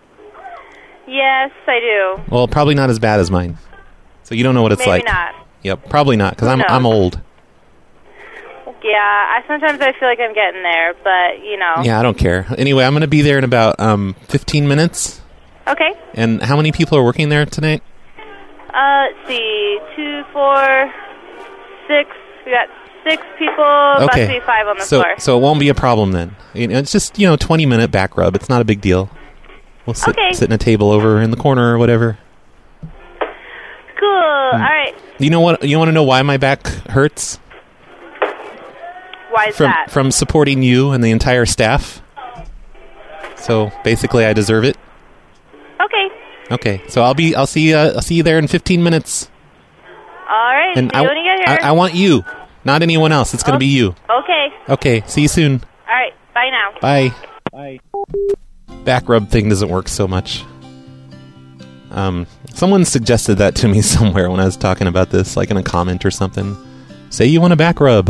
Speaker 23: Yes, I do.
Speaker 8: Well, probably not as bad as mine. So you don't know what it's
Speaker 23: Maybe
Speaker 8: like.
Speaker 23: not.
Speaker 8: Yep, probably not because
Speaker 23: Who
Speaker 8: I'm
Speaker 23: knows?
Speaker 8: I'm old.
Speaker 23: Yeah, I sometimes I feel like I'm getting there, but you know.
Speaker 8: Yeah, I don't care. Anyway, I'm going to be there in about um fifteen minutes.
Speaker 23: Okay.
Speaker 8: And how many people are working there tonight?
Speaker 23: Uh, let's see, two, four, six. We got six people. About to be five on the
Speaker 8: so,
Speaker 23: floor.
Speaker 8: So it won't be a problem then. You know, it's just, you know, twenty minute back rub. It's not a big deal. We'll sit,
Speaker 23: Okay.
Speaker 8: sit in a table over in the corner or whatever.
Speaker 23: Cool. All right.
Speaker 8: You know what? You want to know why my back hurts?
Speaker 23: Why is
Speaker 8: From
Speaker 23: that?
Speaker 8: from supporting you and the entire staff. So basically, I deserve it.
Speaker 23: Okay.
Speaker 8: Okay. So I'll be. I'll see. Uh, I'll see you there in fifteen minutes.
Speaker 23: All right.
Speaker 8: And
Speaker 23: see
Speaker 8: I,
Speaker 23: you when you get here.
Speaker 8: I, I want you, not anyone else. It's going to be you.
Speaker 23: Okay.
Speaker 8: Okay. See you soon.
Speaker 23: All right. Bye now.
Speaker 8: Bye. Bye. Back rub thing doesn't work so much. Um, someone suggested that to me somewhere when I was talking about this, like in a comment or something. Say you want a back rub.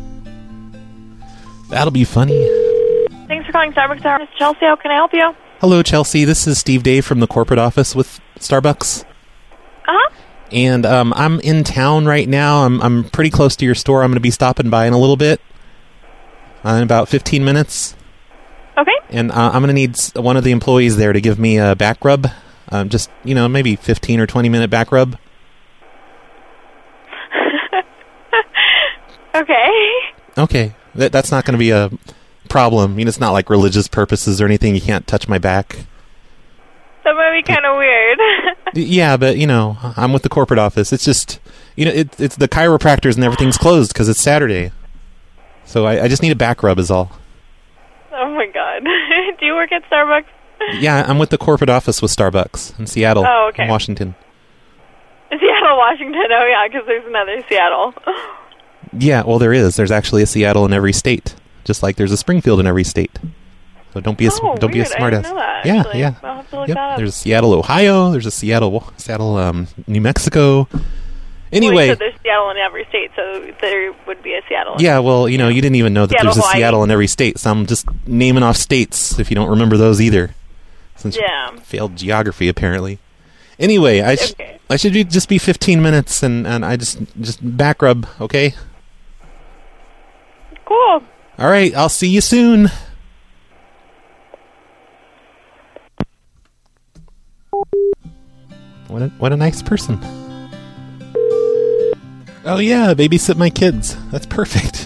Speaker 8: That'll be funny.
Speaker 23: Thanks for calling Starbucks. This is Chelsea. How can I help you?
Speaker 8: Hello, Chelsea. This is Steve Dave from the corporate office with Starbucks.
Speaker 23: Uh-huh.
Speaker 8: And um, I'm in town right now. I'm I'm pretty close to your store. I'm going to be stopping by in a little bit. Uh, in about fifteen minutes.
Speaker 23: Okay.
Speaker 8: And uh, I'm going to need s- one of the employees there to give me a back rub. Um, just, you know, maybe fifteen or twenty minute back rub.
Speaker 23: Okay.
Speaker 8: Okay. That, that's not going to be a problem. I mean, it's not like religious purposes or anything. You can't touch my back.
Speaker 23: That might be kind of weird.
Speaker 8: Yeah, but, you know, I'm with the corporate office. It's just, you know, it, it's the chiropractors and everything's closed because it's Saturday. So I, I just need a back rub is all.
Speaker 23: Oh, my God. Do you work at Starbucks?
Speaker 8: Yeah, I'm with the corporate office with Starbucks in Seattle,
Speaker 23: Oh, okay.
Speaker 8: in Washington.
Speaker 23: Seattle, Washington. Oh, yeah, because there's another Seattle.
Speaker 8: Yeah, well, there is. There's actually a Seattle in every state, just like there's a Springfield in every state. So don't be a sm-
Speaker 23: Oh,
Speaker 8: don't be a
Speaker 23: weird. I
Speaker 8: smartass.
Speaker 23: didn't know that,
Speaker 8: yeah,
Speaker 23: actually.
Speaker 8: yeah.
Speaker 23: I'll have to look
Speaker 8: Yep.
Speaker 23: that up.
Speaker 8: There's a Seattle, Ohio. There's a Seattle, Seattle, um, New Mexico. Anyway,
Speaker 23: Well, you said there's Seattle in every state, so there would be a Seattle.
Speaker 8: yeah. Well, you know, you didn't even know that
Speaker 23: Seattle,
Speaker 8: there's a
Speaker 23: Hawaii.
Speaker 8: Seattle in every state. So I'm just naming off states if you don't remember those either. Since
Speaker 23: Yeah.
Speaker 8: you failed geography apparently. Anyway, I sh-
Speaker 23: Okay.
Speaker 8: I should be, just be fifteen minutes, and, and I just just back rub, okay?
Speaker 23: Cool.
Speaker 8: All right, I'll see you soon. What a, what a nice person. Oh yeah, babysit my kids. That's perfect.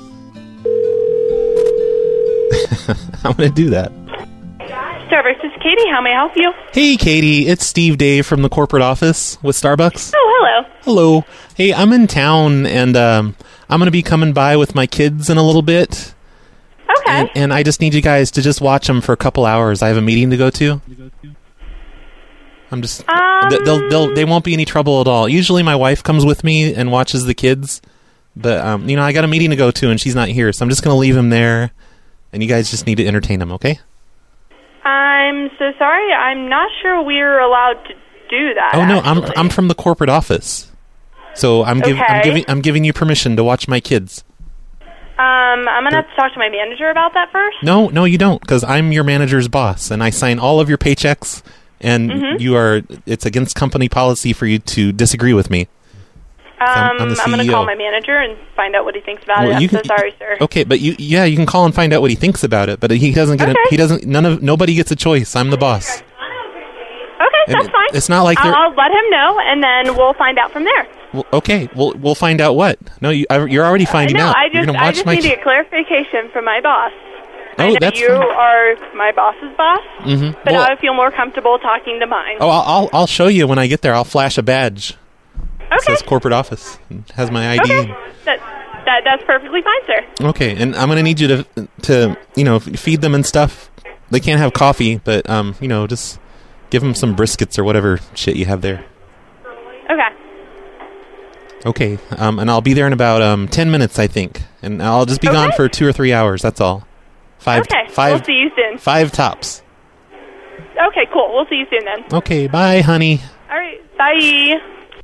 Speaker 8: I'm gonna do that.
Speaker 23: Starbucks, this is Katie. How may I help you?
Speaker 8: Hey Katie, it's Steve Dave from the corporate office with Starbucks.
Speaker 23: Oh, hello.
Speaker 8: Hello. Hey, I'm in town, and um, I'm going to be coming by with my kids in a little bit.
Speaker 23: Okay.
Speaker 8: And, and I just need you guys to just watch them for a couple hours. I have a meeting to go to. I'm just...
Speaker 23: Um,
Speaker 8: th- they'll, they'll, they won't be any trouble at all. Usually my wife comes with me and watches the kids. But, um, you know, I got a meeting to go to, and she's not here. So I'm just going to leave them there. And you guys just need to entertain them, okay?
Speaker 23: I'm so sorry. I'm not sure we're allowed to
Speaker 13: do that.
Speaker 8: Oh no, I'm
Speaker 13: actually.
Speaker 8: I'm from the corporate office. So I'm giving I'm
Speaker 13: Okay.
Speaker 8: giving I'm giving you permission to watch my kids.
Speaker 13: Um, I'm gonna have to talk to my manager about that first.
Speaker 8: No, no, you don't, because I'm your manager's boss, and I sign all of your paychecks. And
Speaker 13: Mhm.
Speaker 8: you are. It's against company policy for you to disagree with me.
Speaker 13: Um,
Speaker 8: I'm- I'm the
Speaker 13: I'm gonna
Speaker 8: C E O.
Speaker 13: call my manager and find out what he thinks about
Speaker 8: Well,
Speaker 13: it. I'm
Speaker 8: you
Speaker 13: so
Speaker 8: can-
Speaker 13: sorry, sir.
Speaker 8: Okay, but you, yeah, you can call and find out what he thinks about it. But he doesn't get. A, he doesn't. None of. Nobody gets a choice. I'm the boss.
Speaker 13: Okay,
Speaker 8: And
Speaker 13: that's fine.
Speaker 8: it's not like
Speaker 13: I'll,
Speaker 8: they're-
Speaker 13: I'll let him know, and then we'll find out from there.
Speaker 8: Well, okay, we'll we'll find out what. No, you, I, you're already finding
Speaker 13: no,
Speaker 8: out.
Speaker 13: I
Speaker 8: You're
Speaker 13: just
Speaker 8: gonna
Speaker 13: I
Speaker 8: watch
Speaker 13: just
Speaker 8: my.
Speaker 13: need to get clarification from my boss. I
Speaker 8: Oh,
Speaker 13: know
Speaker 8: that's
Speaker 13: you
Speaker 8: fine.
Speaker 13: are my boss's boss,
Speaker 8: Mm-hmm.
Speaker 13: but
Speaker 8: Well,
Speaker 13: now I feel more comfortable talking to mine.
Speaker 8: oh, I'll, I'll I'll show you when I get there. I'll flash a badge.
Speaker 13: Okay.
Speaker 8: It says corporate office. It has my I D.
Speaker 13: Okay, that, that that's perfectly fine, sir.
Speaker 8: Okay, and I'm gonna need you to to you know feed them and stuff. They can't have coffee, but um you know just give them some briskets or whatever shit you have there.
Speaker 13: Okay.
Speaker 8: Okay, um and I'll be there in about um ten minutes, I think, and I'll just be gone for two or three hours. That's all. Five.
Speaker 13: Okay,
Speaker 8: Five.
Speaker 13: we'll see you soon.
Speaker 8: Five tops.
Speaker 13: Okay, cool. We'll see you soon then.
Speaker 8: Okay, bye, honey.
Speaker 13: All right, bye.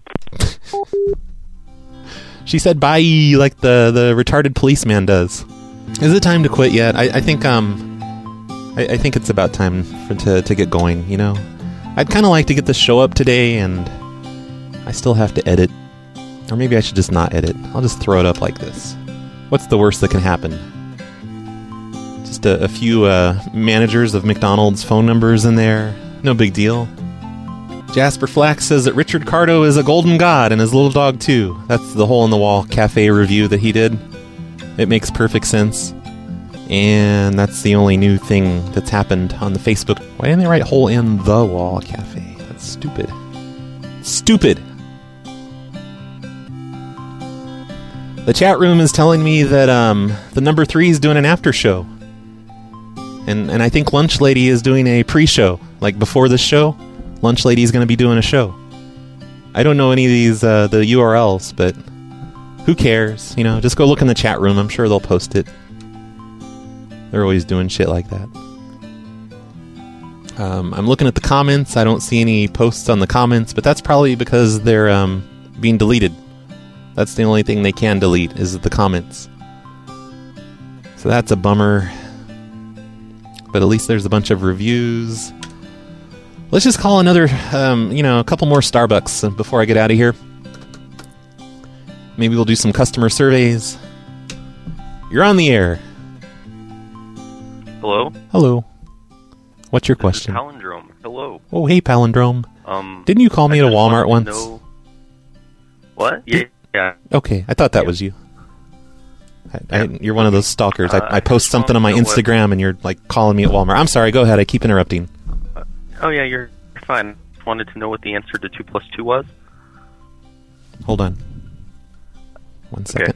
Speaker 8: She said bye like the, the retarded policeman does. Is it time to quit yet? I, I think um I, I think it's about time for to, to get going, you know? I'd kinda like to get the show up today, and I still have to edit. Or maybe I should just not edit. I'll just throw it up like this. What's the worst that can happen? Just a, a few uh, managers of McDonald's phone numbers in there. No big deal. Jasper Flack says that Richard Cardo is a golden god and his little dog too. That's the Hole in the Wall cafe review that he did. It makes perfect sense. And that's the only new thing that's happened on the Facebook. Why didn't they write Hole in the Wall cafe? That's stupid. Stupid! The chat room is telling me that um, the number three is doing an after show. And, and I think Lunch Lady is doing a pre-show. Like before this show, Lunch Lady is going to be doing a show. I don't know any of these, uh, the U R Ls, but who cares? You know, just go look in the chat room. I'm sure they'll post it. They're always doing shit like that. Um, I'm looking at the comments. I don't see any posts on the comments, but that's probably because they're um, being deleted. That's the only thing they can delete, is the comments. So that's a bummer. But at least there's a bunch of reviews. Let's just call another, um, you know, a couple more Starbucks before I get out of here. Maybe we'll do some customer surveys. You're on the air.
Speaker 14: Hello?
Speaker 8: Hello. What's your question?
Speaker 14: Palindrome. Hello.
Speaker 8: Oh, hey, Palindrome.
Speaker 14: Um,
Speaker 8: Didn't you call me
Speaker 14: I
Speaker 8: at a
Speaker 14: just
Speaker 8: Walmart
Speaker 14: wanted to
Speaker 8: once?
Speaker 14: know- What? Yeah. yeah.
Speaker 8: Okay, I thought that was you. I, I, you're one of those stalkers.
Speaker 14: Uh,
Speaker 8: I, I post
Speaker 14: I
Speaker 8: something on my
Speaker 14: wanted to know what-
Speaker 8: Instagram and you're like calling me at Walmart. I'm sorry, go ahead. I keep interrupting.
Speaker 14: Oh, yeah, you're fine. Wanted to know what the answer to two plus two was?
Speaker 8: Hold on. One second.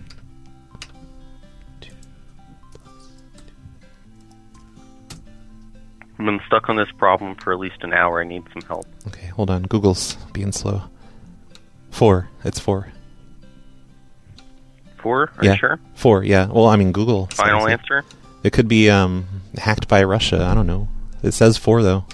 Speaker 14: I've been stuck on this problem for at least an hour. I need some help.
Speaker 8: Okay, hold on. Google's being slow. Four. It's four.
Speaker 14: Four? Are
Speaker 8: yeah.
Speaker 14: you sure?
Speaker 8: Four, yeah. Well, I mean, Google.
Speaker 14: Final
Speaker 8: says it.
Speaker 14: answer?
Speaker 8: It could be um, hacked by Russia. I don't know. It says four, though.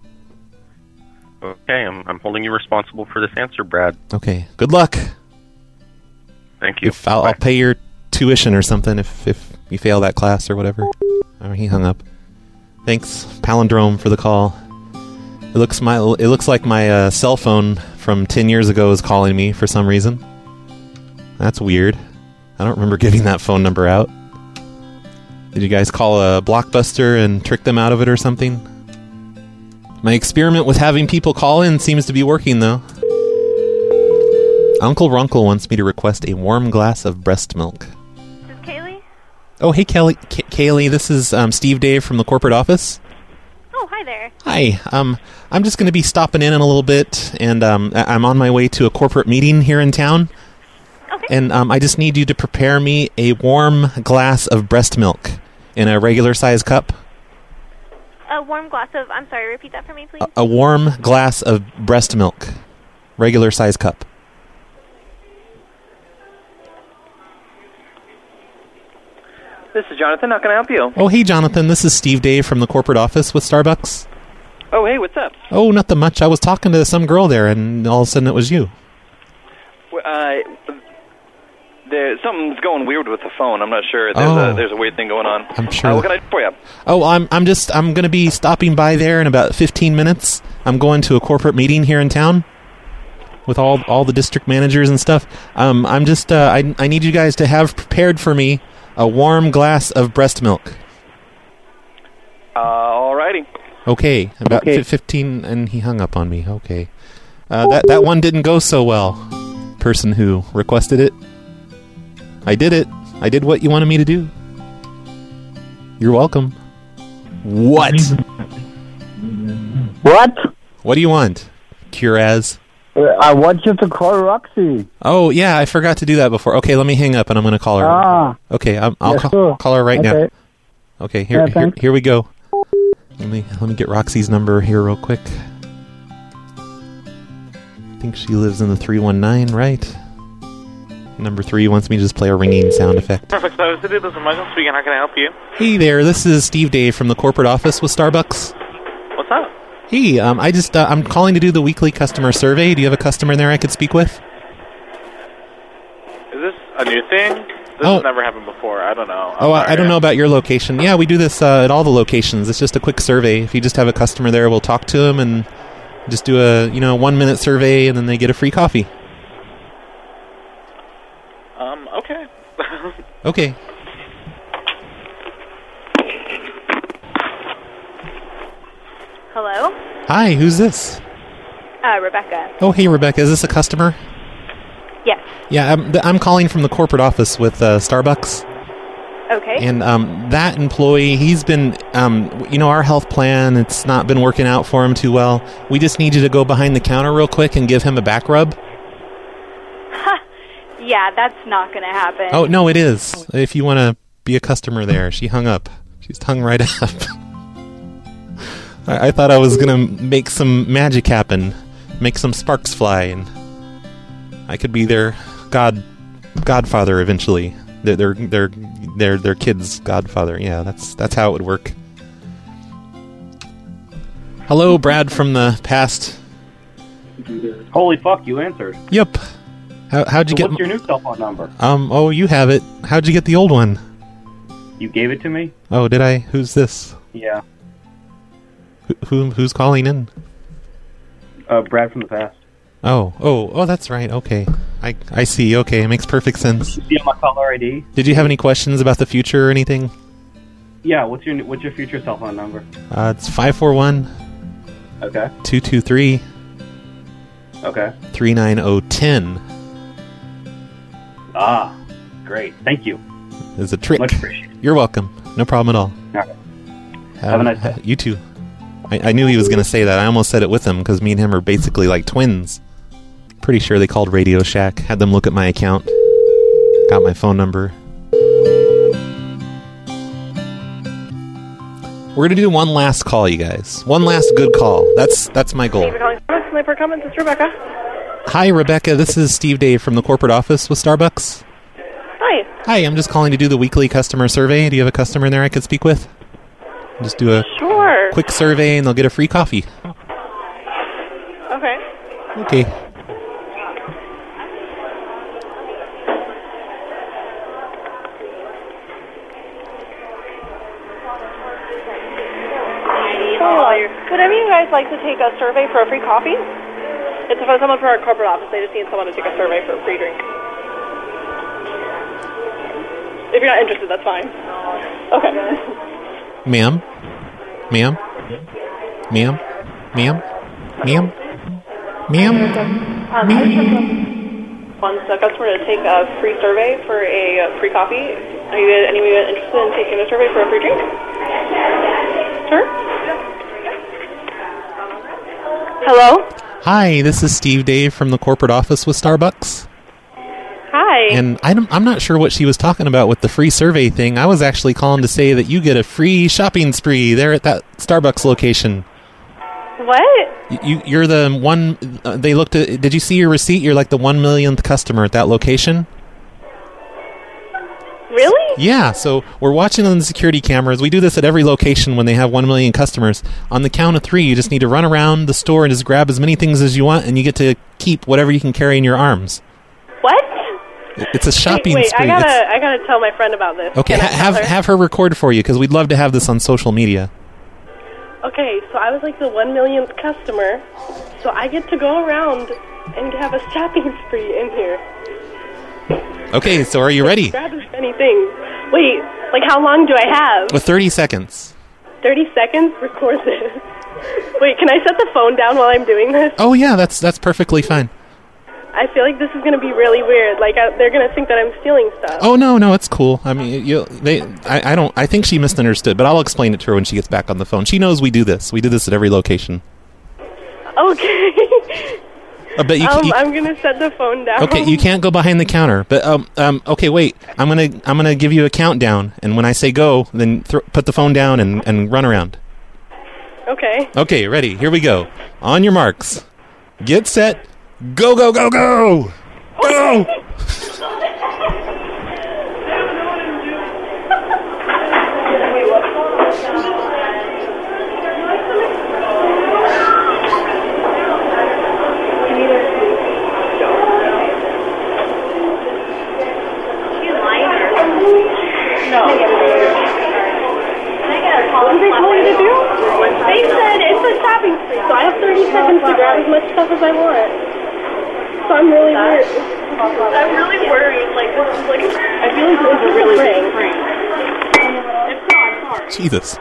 Speaker 14: Okay, I'm, I'm holding you responsible for this answer, Brad.
Speaker 8: Okay. Good luck.
Speaker 14: Thank you.
Speaker 8: If I'll, I'll pay your tuition or something if, if you fail that class or whatever. Oh, he hung up. Thanks, Palindrome, for the call. It looks my it looks like my uh, cell phone from ten years ago is calling me for some reason. That's weird. I don't remember giving that phone number out. Did you guys call a Blockbuster and trick them out of it or something? My experiment with having people call in seems to be working, though. Uncle Runkle wants me to request a warm glass of breast milk.
Speaker 22: This is Kaylee?
Speaker 8: Oh, hey, Kelly. K- Kaylee, this is um, Steve Dave from the corporate office.
Speaker 22: Oh, hi there.
Speaker 8: Hi. Um, I'm just going to be stopping in in a little bit, and um, I- I'm on my way to a corporate meeting here in town.
Speaker 22: Okay.
Speaker 8: And um, I just need you to prepare me a warm glass of breast milk in a regular size cup.
Speaker 22: A warm glass of, I'm sorry, repeat that for me, please.
Speaker 8: A, a warm glass of breast milk. Regular size cup.
Speaker 12: This is Jonathan. How can I help you?
Speaker 8: Oh, hey, Jonathan. This is Steve Dave from the corporate office with Starbucks.
Speaker 12: Oh, hey, what's up?
Speaker 8: Oh, nothing much. I was talking to some girl there, and all of a sudden it was you.
Speaker 12: Well, Uh, there, something's going weird with the phone. I'm not sure. There's,
Speaker 8: Oh.
Speaker 12: a, there's a weird thing going on.
Speaker 8: I'm sure.
Speaker 12: Uh, what can I do for you?
Speaker 8: Oh, I'm I'm just I'm going to be stopping by there in about fifteen minutes. I'm going to a corporate meeting here in town with all all the district managers and stuff. Um, I'm just uh, I I need you guys to have prepared for me a warm glass of breast milk.
Speaker 12: Uh, alrighty.
Speaker 8: Okay, about
Speaker 12: Okay.
Speaker 8: fi fifteen, and he hung up on me. Okay, uh, that that one didn't go so well. Person who requested it. I did it. I did what you wanted me to do. You're welcome. What?
Speaker 6: What?
Speaker 8: What do you want, Curaz?
Speaker 6: Uh, I want you to call Roxy.
Speaker 8: Oh, yeah, I forgot to do that before. Okay, let me hang up, and I'm going to call her.
Speaker 6: Ah.
Speaker 8: Okay, I'm, I'll
Speaker 6: Yeah,
Speaker 8: call,
Speaker 6: sure.
Speaker 8: call her right
Speaker 6: Okay.
Speaker 8: now. Okay, here,
Speaker 6: Yeah,
Speaker 8: here,
Speaker 6: thanks.
Speaker 8: here we go. Let me let me get Roxy's number here real quick. I think she lives in the three one nine, right? Number three wants me to just play a ringing sound effect.
Speaker 10: Perfect. So, this is Michael speaking. How can I help you?
Speaker 8: Hey there, this is Steve Dave from the corporate office with Starbucks.
Speaker 10: What's up?
Speaker 8: Hey, um, I just uh, I'm calling to do the weekly customer survey. Do you have a customer there I could speak with?
Speaker 10: Is this a new thing? This
Speaker 8: Oh.
Speaker 10: has never happened before. I don't know.
Speaker 8: Oh, I, I don't know about your location. Yeah, we do this uh, at all the locations. It's just a quick survey. If you just have a customer there, we'll talk to them and just do a you know one minute survey, and then they get a free coffee.
Speaker 10: Um, okay.
Speaker 8: Okay.
Speaker 13: Hello?
Speaker 8: Hi, who's this?
Speaker 13: Uh, Rebecca.
Speaker 8: Oh, hey, Rebecca. Is this a customer?
Speaker 13: Yes.
Speaker 8: Yeah, I'm, th- I'm calling from the corporate office with uh, Starbucks.
Speaker 13: Okay.
Speaker 8: And um, that employee, he's been, um, you know, our health plan, it's not been working out for him too well. We just need you to go behind the counter real quick and give him a back rub.
Speaker 13: Yeah, that's not going to happen.
Speaker 8: Oh, no, it is. If you want to be a customer there. She hung up. She's hung right up. I-, I thought I was going to make some magic happen, make some sparks fly, and I could be their god godfather eventually. Their their their their, their kid's godfather. Yeah, that's that's how it would work. Hello, Brad from the past.
Speaker 16: Holy fuck, you answered.
Speaker 8: Yep. How, how'd you
Speaker 16: So
Speaker 8: get?
Speaker 16: what's your new cell phone number?
Speaker 8: Um. Oh, you have it. How'd you get the old one?
Speaker 16: You gave it to me?
Speaker 8: Oh, did I? Who's this?
Speaker 16: Yeah.
Speaker 8: Who, who who's calling in?
Speaker 16: Uh, Brad from the past.
Speaker 8: Oh, oh, oh, that's right. Okay. I I see. Okay, it makes perfect sense.
Speaker 16: You see on my caller I D?
Speaker 8: Did you have any questions about the future or anything?
Speaker 16: Yeah, what's your what's your future cell phone number?
Speaker 8: Uh, it's five four one,
Speaker 16: Okay.
Speaker 8: two two three,
Speaker 16: Okay.
Speaker 8: three nine zero ten.
Speaker 16: Ah, great. Thank you.
Speaker 8: Is a trick.
Speaker 16: Much appreciated.
Speaker 8: You're welcome. No problem at all.
Speaker 16: All right. Have a nice day.
Speaker 8: You too. I, I knew he was going to say that. I almost said it with him because me and him are basically like twins. Pretty sure they called Radio Shack, had them look at my account, got my phone number. We're going to do one last call, you guys. One last good call. That's that's my goal.
Speaker 13: Thank you for calling Starbucks. Sniper Comments. It's Rebecca.
Speaker 8: Hi, Rebecca. This is Steve Dave from the corporate office with Starbucks.
Speaker 13: Hi.
Speaker 8: Hi, I'm just calling to do the weekly customer survey. Do you have a customer in there I could speak with? Just do a
Speaker 13: Sure.
Speaker 8: quick survey and they'll get a free coffee.
Speaker 13: Okay.
Speaker 8: Okay.
Speaker 13: Would any of you guys like to take a survey for a free coffee? It's for someone for our corporate office. They just need someone to take a survey for a free drink. If you're not interested, that's fine. Okay.
Speaker 8: Ma'am? Ma'am? Ma'am? Ma'am? Ma'am? Ma'am?
Speaker 13: Um, I just want the customer to take a free survey for a uh, free coffee. Are you anyone interested in taking a survey for a free drink? Sure. Hello?
Speaker 8: Hi, this is Steve Dave from the corporate office with Starbucks.
Speaker 13: Hi.
Speaker 8: And I don't, I'm not sure what she was talking about with the free survey thing. I was actually calling to say that you get a free shopping spree there at that Starbucks location.
Speaker 13: What?
Speaker 8: You, you're the one, uh, they looked at, did you see your receipt? You're like the one millionth customer at that location.
Speaker 13: Really?
Speaker 8: Yeah, so we're watching on the security cameras. We do this at every location when they have one million customers. On the count of three, you just need to run around the store and just grab as many things as you want, and you get to keep whatever you can carry in your arms.
Speaker 17: What?
Speaker 8: It's a shopping
Speaker 17: wait, wait,
Speaker 8: spree.
Speaker 17: I gotta,
Speaker 8: It's-
Speaker 17: I gotta tell my friend about this.
Speaker 8: okay,
Speaker 17: Can I
Speaker 8: ha-
Speaker 17: tell
Speaker 8: have
Speaker 17: her?
Speaker 8: have her record for you, because we'd love to have this on social media.
Speaker 17: Okay, so I was like the one millionth customer, so I get to go around and have a shopping spree in here.
Speaker 8: Okay, so are you ready?
Speaker 17: Grab as many things. Wait, like how long do I have?
Speaker 8: With thirty seconds.
Speaker 17: thirty seconds? Record this. Wait, can I set the phone down while I'm doing this?
Speaker 8: Oh, yeah, that's that's perfectly fine.
Speaker 17: I feel like this is going to be really weird. Like, I, they're going to think that I'm stealing stuff.
Speaker 8: Oh, no, no, it's cool. I mean, you, they, I, I don't, I think she misunderstood, but I'll explain it to her when she gets back on the phone. She knows we do this. We do this at every location.
Speaker 17: Okay.
Speaker 8: Uh, but you,
Speaker 17: um,
Speaker 8: you,
Speaker 17: I'm going to set the phone down.
Speaker 8: okay, you can't go behind the counter. But um, um, okay, wait. I'm gonna, I'm gonna give you a countdown, and when I say go, then th- put the phone down and, and run around.
Speaker 17: Okay.
Speaker 8: Okay, ready? Here we go. On your marks, get set, go, go, go, go, go.
Speaker 17: No. What did they tell you to do? They said it's a shopping spree, so I have thirty seconds to grab as much stuff as I want. So I'm really worried. I'm really worried. Like, this is like, I feel like this is a really big prank. If so, I'm sorry.
Speaker 8: Jesus.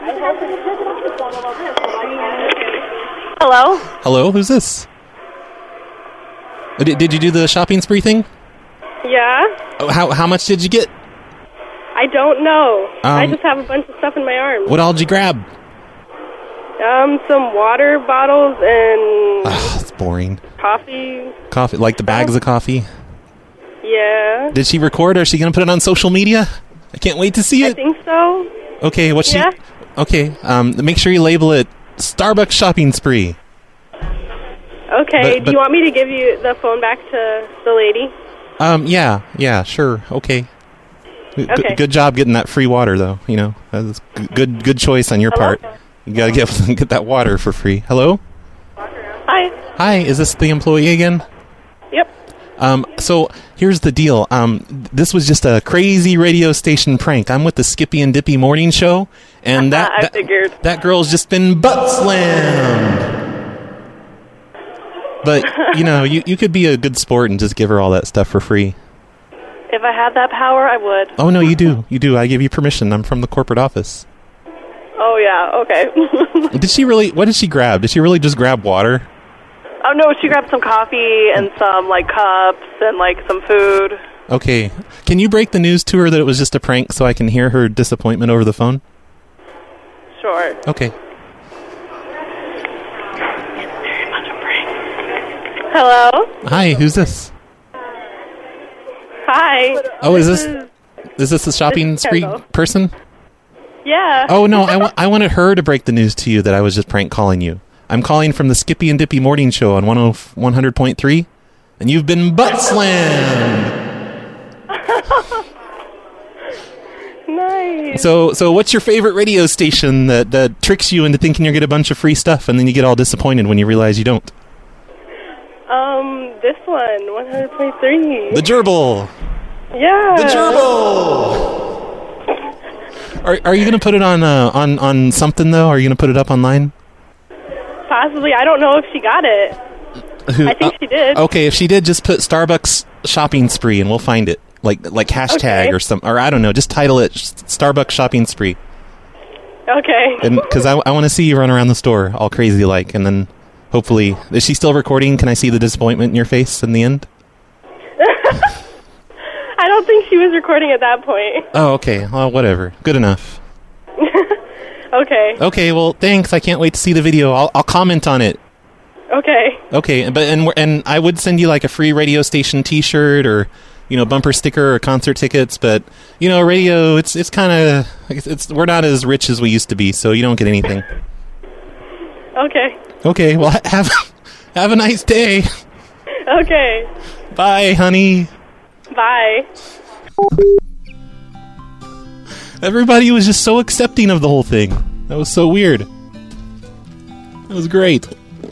Speaker 17: Hello?
Speaker 8: Hello, who's this? Uh, Did, did you do the shopping spree thing?
Speaker 17: Yeah?
Speaker 8: Oh, how how much did you get?
Speaker 17: I don't know. I
Speaker 8: Um,
Speaker 17: just have a bunch of stuff in my arms.
Speaker 8: What all did you grab?
Speaker 17: Um, some water bottles and
Speaker 8: Ah, it's boring.
Speaker 17: coffee.
Speaker 8: Coffee, like the bags of coffee.
Speaker 17: Yeah.
Speaker 8: Did she record, or is she going to put it on social media? I can't wait to see
Speaker 17: I
Speaker 8: it.
Speaker 17: think so.
Speaker 8: Okay, what's
Speaker 17: Yeah.
Speaker 8: she? Okay, um, make sure you label it Starbucks shopping spree.
Speaker 17: Okay.
Speaker 8: But-
Speaker 17: Do you
Speaker 8: but-
Speaker 17: want me to give you the phone back to the lady?
Speaker 8: Um, yeah, yeah, sure, okay. G-
Speaker 17: Okay.
Speaker 8: good job getting that free water, though. You know, that's g- good, good choice on your
Speaker 17: Hello?
Speaker 8: part. You gotta get get that water for free. Hello?
Speaker 17: Hi.
Speaker 8: Hi, is this the employee again?
Speaker 17: Yep.
Speaker 8: Um, so here's the deal. Um, this was just a crazy radio station prank. I'm with the Skippy and Dippy morning show, and that
Speaker 17: I
Speaker 8: that,
Speaker 17: figured.
Speaker 8: that girl's just been butt slammed. But you know, you you could be a good sport and just give her all that stuff for free.
Speaker 17: If I had that power, I would.
Speaker 8: Oh no, you do, you do. I give you permission. I'm from the corporate office.
Speaker 17: Oh, yeah. Okay.
Speaker 8: Did she really? What did she grab? Did she really just grab water?
Speaker 17: Oh, no, she grabbed some coffee and some, like, cups and, like, some food.
Speaker 8: Okay. Can you break the news to her that it was just a prank so I can hear her disappointment over the phone?
Speaker 17: Sure.
Speaker 8: Okay.
Speaker 17: Hello?
Speaker 8: Hi, who's this?
Speaker 17: Hi.
Speaker 8: Oh, is this is this the shopping
Speaker 17: this is
Speaker 8: spree
Speaker 17: Kendall.
Speaker 8: person?
Speaker 17: Yeah.
Speaker 8: Oh no, I, wa- I wanted her to break the news to you that I was just prank calling you. I'm calling from the Skippy and Dippy morning show on one hundred point three, and you've been butt slammed.
Speaker 17: Nice.
Speaker 8: So, so what's your favorite radio station that, that tricks you into thinking you get a bunch of free stuff, and then you get all disappointed when you realize you don't?
Speaker 17: Um, this one, one hundred point three.
Speaker 8: The Gerbil.
Speaker 17: Yeah.
Speaker 8: The Gerbil. Are Are you going to put it on uh, on on something though? Are you going to put it up online?
Speaker 17: Possibly. I don't know if she got it.
Speaker 8: Who-
Speaker 17: I think
Speaker 8: uh,
Speaker 17: she did.
Speaker 8: Okay, if she did, just put Starbucks shopping spree, and we'll find it. Like like hashtag
Speaker 17: Okay.
Speaker 8: or some, or I don't know. Just title it Starbucks shopping spree,
Speaker 17: Okay.
Speaker 8: and because I I want to see you run around the store all crazy like, and then hopefully, is she still recording? Can I see the disappointment in your face in the end?
Speaker 17: I don't think she was recording at that point.
Speaker 8: Oh, okay. Well, whatever. Good enough.
Speaker 17: Okay.
Speaker 8: Okay. Well, thanks. I can't wait to see the video. I'll I'll comment on it.
Speaker 17: Okay.
Speaker 8: Okay, but and we're- and I would send you like a free radio station T-shirt or you know bumper sticker or concert tickets, but you know radio it's it's kind of it's, it's we're not as rich as we used to be, so you don't get anything.
Speaker 17: Okay.
Speaker 8: Okay, well ha- have have a nice day.
Speaker 17: Okay.
Speaker 8: Bye, honey.
Speaker 17: Bye.
Speaker 8: Everybody was just so accepting of the whole thing. That was so weird. It was great.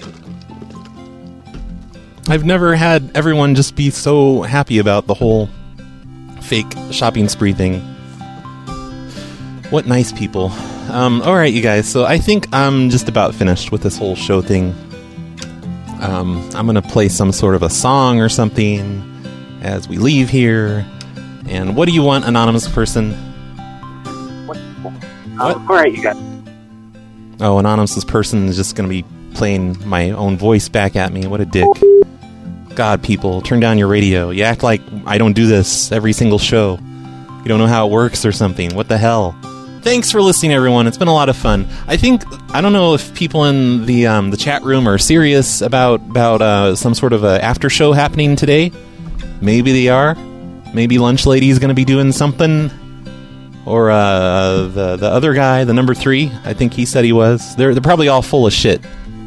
Speaker 8: I've never had everyone just be so happy about the whole fake shopping spree thing. What nice people. Um, alright, you guys, so I think I'm just about finished with this whole show thing. Um, I'm gonna play some sort of a song or something as we leave here. And what do you want, anonymous person?
Speaker 18: What? Um, alright, you guys.
Speaker 8: Oh, anonymous person is just gonna be playing my own voice back at me. What a dick. God, people, turn down your radio. You act like I don't do this every single show. You don't know how it works or something. What the hell? Thanks for listening, everyone. It's been a lot of fun. I think, I don't know if people in the um, the chat room are serious about, about uh, some sort of a after show happening today. Maybe they are. Maybe Lunch Lady is going to be doing something. Or uh, the, the other guy, the number three, I think he said he was. They're, they're probably all full of shit.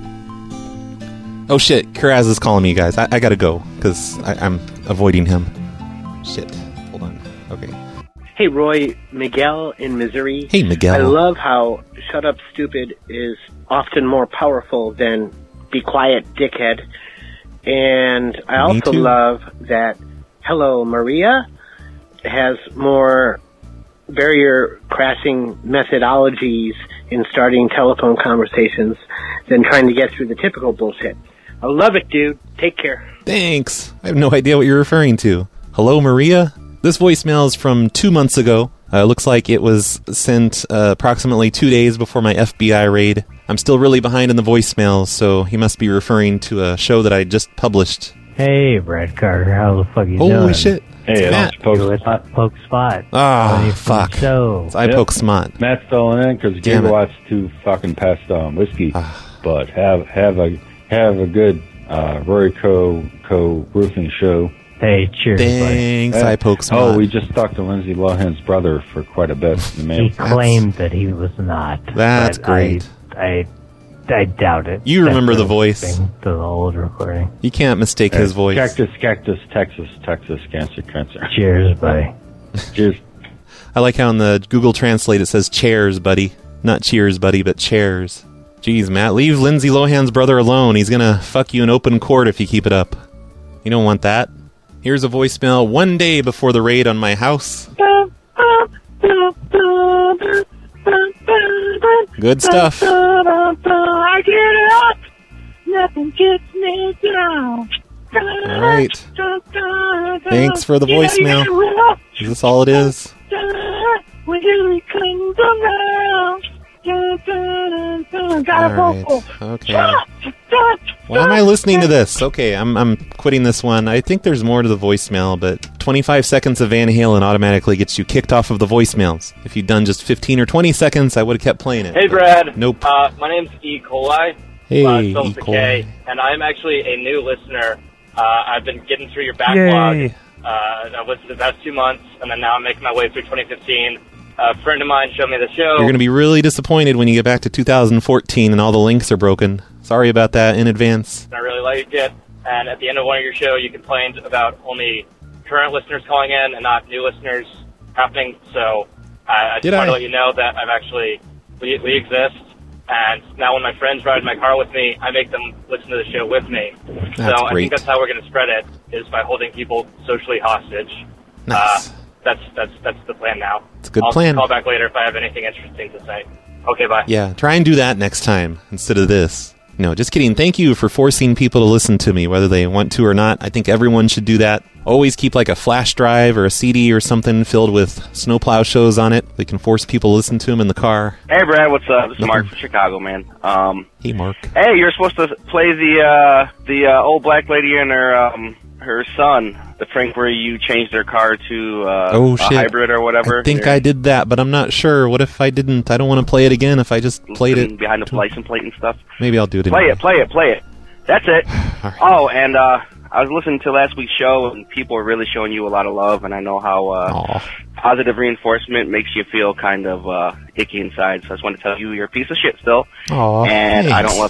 Speaker 8: Oh shit, Kuraz is calling me, you guys. I, I gotta go, because I'm avoiding him. Shit. Hold on. Okay.
Speaker 19: Hey, Roy. Miguel in Missouri.
Speaker 8: Hey, Miguel.
Speaker 19: I love how Shut Up Stupid is often more powerful than Be Quiet Dickhead. And I
Speaker 8: Me
Speaker 19: also
Speaker 8: too.
Speaker 19: love that Hello Maria has more barrier-crossing methodologies in starting telephone conversations than trying to get through the typical bullshit. I love it, dude. Take care.
Speaker 8: Thanks. I have no idea what you're referring to. Hello, Maria? This voicemail is from two months ago. Uh, looks like it was sent uh, approximately two days before my F B I raid. I'm still really behind in the voicemails, so he must be referring to a show that I just published.
Speaker 20: Hey, Brad Carter. How the fuck you
Speaker 8: Holy
Speaker 20: doing?
Speaker 8: Holy shit.
Speaker 24: Hey,
Speaker 8: Matt.
Speaker 24: it's Poke
Speaker 20: You're with Poke Spot.
Speaker 8: Ah, oh, fuck.
Speaker 20: So.
Speaker 8: It's I yep. Poke Smart.
Speaker 24: Matt's filling in because Gigawatt's too fucking past um, whiskey. But have have a have a good uh, Rory Co. Co. roofing show.
Speaker 20: Hey, cheers,
Speaker 8: Thanks,
Speaker 20: buddy.
Speaker 8: I Poke Smart.
Speaker 24: Oh, we just talked to Lindsay Lohan's brother for quite a bit. The man
Speaker 20: he claimed that he was not.
Speaker 8: That's great.
Speaker 20: I, I, I doubt it.
Speaker 8: You remember the voice.
Speaker 20: To the old recording.
Speaker 8: You can't mistake uh, his voice.
Speaker 24: Cactus, Cactus, Texas, Texas, Cancer, Cancer.
Speaker 20: Cheers, buddy.
Speaker 24: Cheers.
Speaker 8: I like how in the Google Translate it says chairs, buddy. Not cheers, buddy, but chairs. Jeez, Matt, leave Lindsay Lohan's brother alone. He's gonna fuck you in open court if you keep it up. You don't want that. Here's a voicemail one day before the raid on my house. Good stuff.
Speaker 5: I get up, nothing gets me down.
Speaker 8: All right. Thanks for the voicemail. Is this all it is? All right. Okay. Why am I listening to this? Okay, I'm I'm quitting this one. I think there's more to the voicemail, but twenty-five seconds of Van Halen automatically gets you kicked off of the voicemails. If you'd done just fifteen or twenty seconds, I would have kept playing it.
Speaker 25: Hey, Brad.
Speaker 8: Nope.
Speaker 25: Uh, my name's E. coli.
Speaker 8: Hey,
Speaker 25: uh,
Speaker 8: E.
Speaker 25: with a
Speaker 8: coli.
Speaker 25: K, and I'm actually a new listener. Uh, I've been getting through your backlog.
Speaker 8: Yay.
Speaker 25: Uh, I listened to the past two months, and then now I'm making my way through twenty fifteen. A friend of mine showed me the show.
Speaker 8: You're going to be really disappointed when you get back to two thousand fourteen and all the links are broken. Sorry about that in advance.
Speaker 25: I really liked it, and at the end of one of your show, you complained about only current listeners calling in and not new listeners happening. So uh, I just
Speaker 8: Did
Speaker 25: wanted
Speaker 8: I?
Speaker 25: to let you know that I've actually we, we exist, and now when my friends ride in my car with me, I make them listen to the show with me.
Speaker 8: That's
Speaker 25: so I
Speaker 8: great.
Speaker 25: think that's how we're going to spread it, is by holding people socially hostage.
Speaker 8: Nice.
Speaker 25: Uh, that's that's that's the plan now.
Speaker 8: It's a good
Speaker 25: I'll
Speaker 8: plan.
Speaker 25: call back later if I have anything interesting to say. Okay, bye.
Speaker 8: Yeah, try and do that next time instead of this. No, just kidding. Thank you for forcing people to listen to me, whether they want to or not. I think everyone should do that. Always keep like a flash drive or a C D or something filled with snowplow shows on it. They can force people to listen to them in the car.
Speaker 26: Hey, Brad, what's up? This is
Speaker 8: Nothing.
Speaker 26: Mark from Chicago, man. Um,
Speaker 8: hey, Mark.
Speaker 26: Hey, you're supposed to play the uh, the uh, old black lady and her um, her son, the prank where you changed their car to uh,
Speaker 8: Oh,
Speaker 26: a
Speaker 8: shit.
Speaker 26: hybrid or whatever.
Speaker 8: I think I did that, but I'm not sure. What if I didn't? I don't want to play it again if I just played it.
Speaker 26: behind the license plate and stuff.
Speaker 8: Maybe I'll do it
Speaker 26: Play
Speaker 8: anyway.
Speaker 26: it, play it, play it. That's it. Oh, and uh, I was listening to last week's show, and people were really showing you a lot of love, and I know how uh, positive reinforcement makes you feel kind of uh, icky inside. So I just want to tell you you're a piece of shit still,
Speaker 8: Aw,
Speaker 26: and I
Speaker 8: thanks.
Speaker 26: don't love you.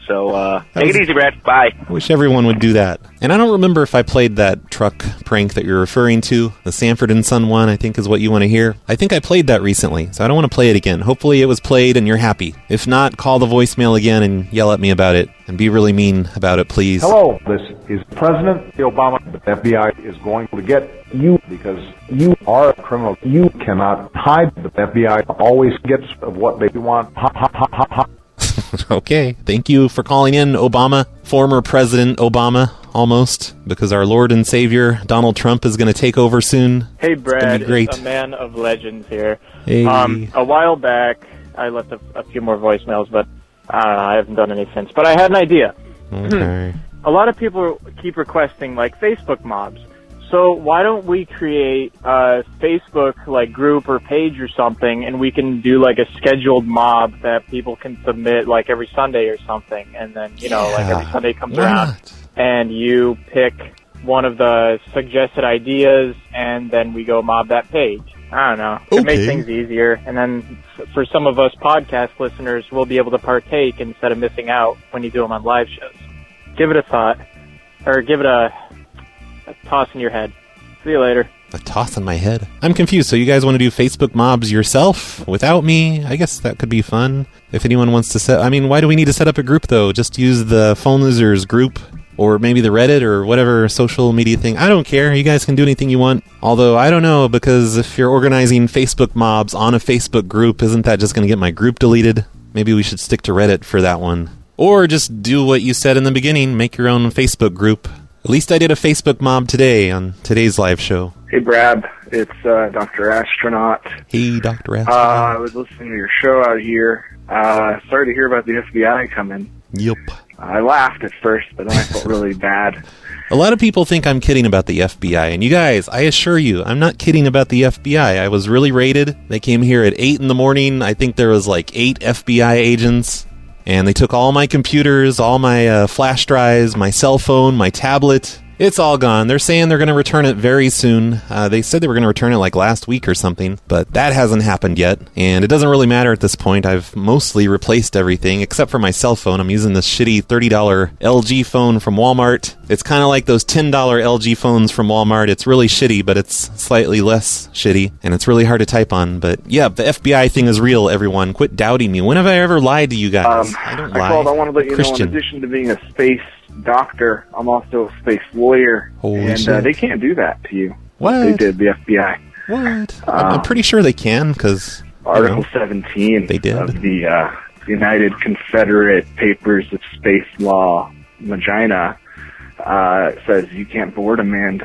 Speaker 26: So uh, take it easy, Brad. Bye.
Speaker 8: I wish everyone would do that. And I don't remember if I played that truck prank that you're referring to. The Sanford and Son one, I think, is what you want to hear. I think I played that recently, so I don't want to play it again. Hopefully it was played and you're happy. If not, call the voicemail again and yell at me about it. And be really mean about it, please.
Speaker 1: Hello, this is President Obama. The F B I is going to get you because you are a criminal. You cannot hide. The F B I always gets what they want. Ha, ha, ha, ha, ha.
Speaker 8: Okay, thank you for calling in, Obama. Former President Obama, almost, because our Lord and Savior, Donald Trump, is going to take over soon.
Speaker 2: Hey,
Speaker 8: It's
Speaker 2: Brad,
Speaker 8: gonna be great.
Speaker 2: it's a man of legends here.
Speaker 8: Hey.
Speaker 2: Um, a while back, I left a, a few more voicemails, but I don't know, I haven't done any since. But I had an idea.
Speaker 8: Okay.
Speaker 2: A lot of people keep requesting, like, Facebook mobs. So why don't we create a Facebook, like, group or page or something, and we can do, like, a scheduled mob that people can submit, like, every Sunday or something. And then, you know, like, every Sunday comes
Speaker 8: Why
Speaker 2: around,
Speaker 8: not?
Speaker 2: and you pick one of the suggested ideas, and then we go mob that page. I don't know. It makes
Speaker 8: Okay.
Speaker 2: things easier. And then f- for some of us podcast listeners, we'll be able to partake instead of missing out when you do them on live shows. Give it a thought. Or give it a, a toss in your head. See you later.
Speaker 8: A toss in my head. I'm confused. So you guys want to do Facebook mobs yourself without me? I guess that could be fun. If anyone wants to set... I mean, why do we need to set up a group, though? Just use the Phone Losers group. Or maybe the Reddit or whatever social media thing. I don't care. You guys can do anything you want. Although, I don't know, because if you're organizing Facebook mobs on a Facebook group, isn't that just going to get my group deleted? Maybe we should stick to Reddit for that one. Or just do what you said in the beginning. Make your own Facebook group. At least I did a Facebook mob today on today's live show.
Speaker 3: Hey, Brad. It's uh, Doctor Astronaut.
Speaker 8: Hey, Doctor
Speaker 3: Uh,
Speaker 8: Astronaut.
Speaker 3: I was listening to your show out here. Uh, sorry to hear about the F B I coming.
Speaker 8: Yep.
Speaker 3: I laughed at first, but then I felt really bad.
Speaker 8: A lot of people think I'm kidding about the F B I, and you guys, I assure you, I'm not kidding about the F B I. I was really raided. They came here at eight in the morning. I think there was like eight F B I agents, and they took all my computers, all my uh, flash drives, my cell phone, my tablet. It's all gone. They're saying they're going to return it very soon. Uh, they said they were going to return it like last week or something, but that hasn't happened yet. And it doesn't really matter at this point. I've mostly replaced everything except for my cell phone. I'm using this shitty thirty dollar L G phone from Walmart. It's kind of like those ten dollar L G phones from Walmart. It's really shitty, but it's slightly less shitty, and it's really hard to type on. But yeah, the F B I thing is real, everyone. Quit doubting me. When have I ever lied to you guys?
Speaker 3: Um,
Speaker 8: I don't
Speaker 3: I
Speaker 8: lie.
Speaker 3: called. I want to let you
Speaker 8: Christian.
Speaker 3: know, in addition to being a space doctor, I'm also a space lawyer.
Speaker 8: Holy
Speaker 3: and
Speaker 8: shit.
Speaker 3: Uh, they can't do that to you.
Speaker 8: What?
Speaker 3: They did, the F B I.
Speaker 8: What? I'm,
Speaker 3: Um,
Speaker 8: I'm pretty sure they can, because
Speaker 3: Article seventeen
Speaker 8: they did.
Speaker 3: of the uh, United Confederate Papers of Space Law, Magina, uh, says you can't board a manned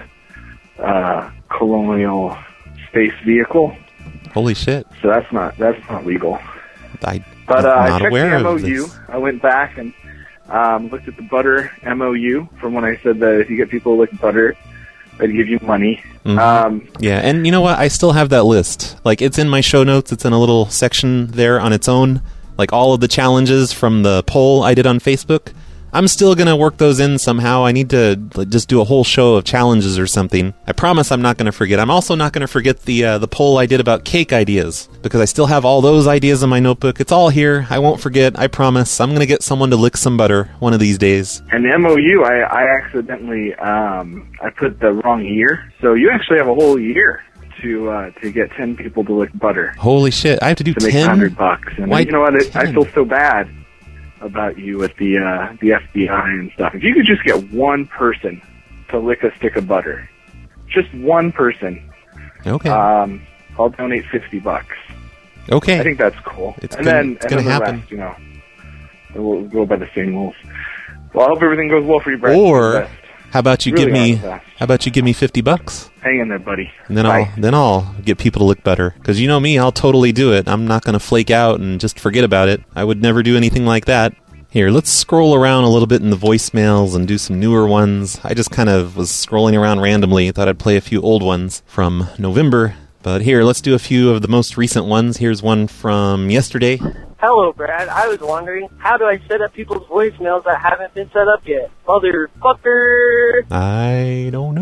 Speaker 3: uh, colonial space vehicle.
Speaker 8: Holy shit.
Speaker 3: So that's not that's not legal.
Speaker 8: I,
Speaker 3: But uh,
Speaker 8: I'm
Speaker 3: I
Speaker 8: not
Speaker 3: checked
Speaker 8: aware
Speaker 3: the
Speaker 8: of
Speaker 3: M O U.
Speaker 8: this.
Speaker 3: I went back and um, looked at the butter M O U from when I said that if you get people to lick butter, they'd give you money.
Speaker 8: Mhm.
Speaker 3: Um,
Speaker 8: Yeah, and you know what? I still have that list. Like, it's in my show notes. It's in a little section there on its own. Like, all of the challenges from the poll I did on Facebook. I'm still going to work those in somehow. I need to like, just do a whole show of challenges or something. I promise I'm not going to forget. I'm also not going to forget the uh, the poll I did about cake ideas, because I still have all those ideas in my notebook. It's all here. I won't forget. I promise. I'm going to get someone to lick some butter one of these days.
Speaker 3: and the M O U, I, I accidentally um, I put the wrong year, so you actually have a whole year to uh, to get ten people to lick butter
Speaker 8: Holy shit. I have to do
Speaker 3: to make
Speaker 8: ten?
Speaker 3: a hundred bucks. And
Speaker 8: Why
Speaker 3: you know what? It, I
Speaker 8: ten?
Speaker 3: feel so bad about you with the uh, the F B I and stuff. If you could just get one person to lick a stick of butter, just one person,
Speaker 8: Okay.
Speaker 3: um, I'll donate fifty bucks.
Speaker 8: Okay.
Speaker 3: I think that's cool.
Speaker 8: It's
Speaker 3: and
Speaker 8: gonna-
Speaker 3: then,
Speaker 8: it's
Speaker 3: and
Speaker 8: gonna
Speaker 3: then the
Speaker 8: happen.
Speaker 3: rest, you know, we'll go by the same rules. Well, I hope everything goes well for you, Brad.
Speaker 8: Or how about you
Speaker 3: Really
Speaker 8: give me
Speaker 3: are the best.
Speaker 8: how about you give me fifty bucks?
Speaker 3: Hang in there, buddy.
Speaker 8: And then
Speaker 3: Bye.
Speaker 8: I'll then I'll get people to lick butter, because you know me, I'll totally do it. I'm not going to flake out and just forget about it. I would never do anything like that. Here, let's scroll around a little bit in the voicemails and do some newer ones. I just kind of was scrolling around randomly. Thought I'd play a few old ones from November. But here, let's do a few of the most recent ones. Here's one from yesterday.
Speaker 7: Hello, Brad. I was wondering, how do I set up people's voicemails that haven't been set up yet? Motherfucker!
Speaker 8: I don't know.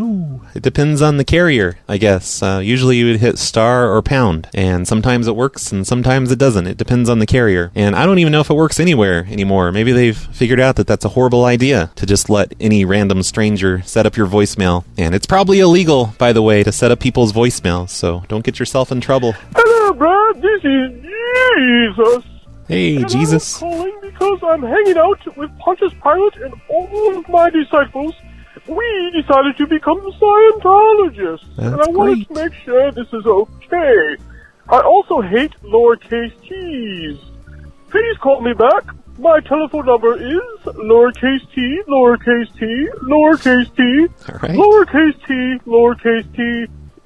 Speaker 8: It depends on the carrier, I guess. Uh, usually you would hit star or pound, and sometimes it works and sometimes it doesn't. It depends on the carrier. And I don't even know if it works anywhere anymore. Maybe they've figured out that that's a horrible idea to just let any random stranger set up your voicemail. And it's probably illegal, by the way, to set up people's voicemails, so don't get yourself in trouble.
Speaker 4: Hello, Brad. This is Jesus.
Speaker 8: Hey,
Speaker 4: and
Speaker 8: Jesus.
Speaker 4: I'm calling because I'm hanging out with Pontius Pilate and all of my disciples. We decided to become Scientologists.
Speaker 8: That's
Speaker 4: and I wanted to make sure this is okay. I also hate lowercase t's. Please call me back. My telephone number is lowercase t, lowercase t, lowercase t,
Speaker 8: All right.
Speaker 4: lowercase t, lowercase t,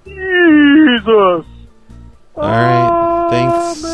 Speaker 4: Jesus.
Speaker 8: All right, thanks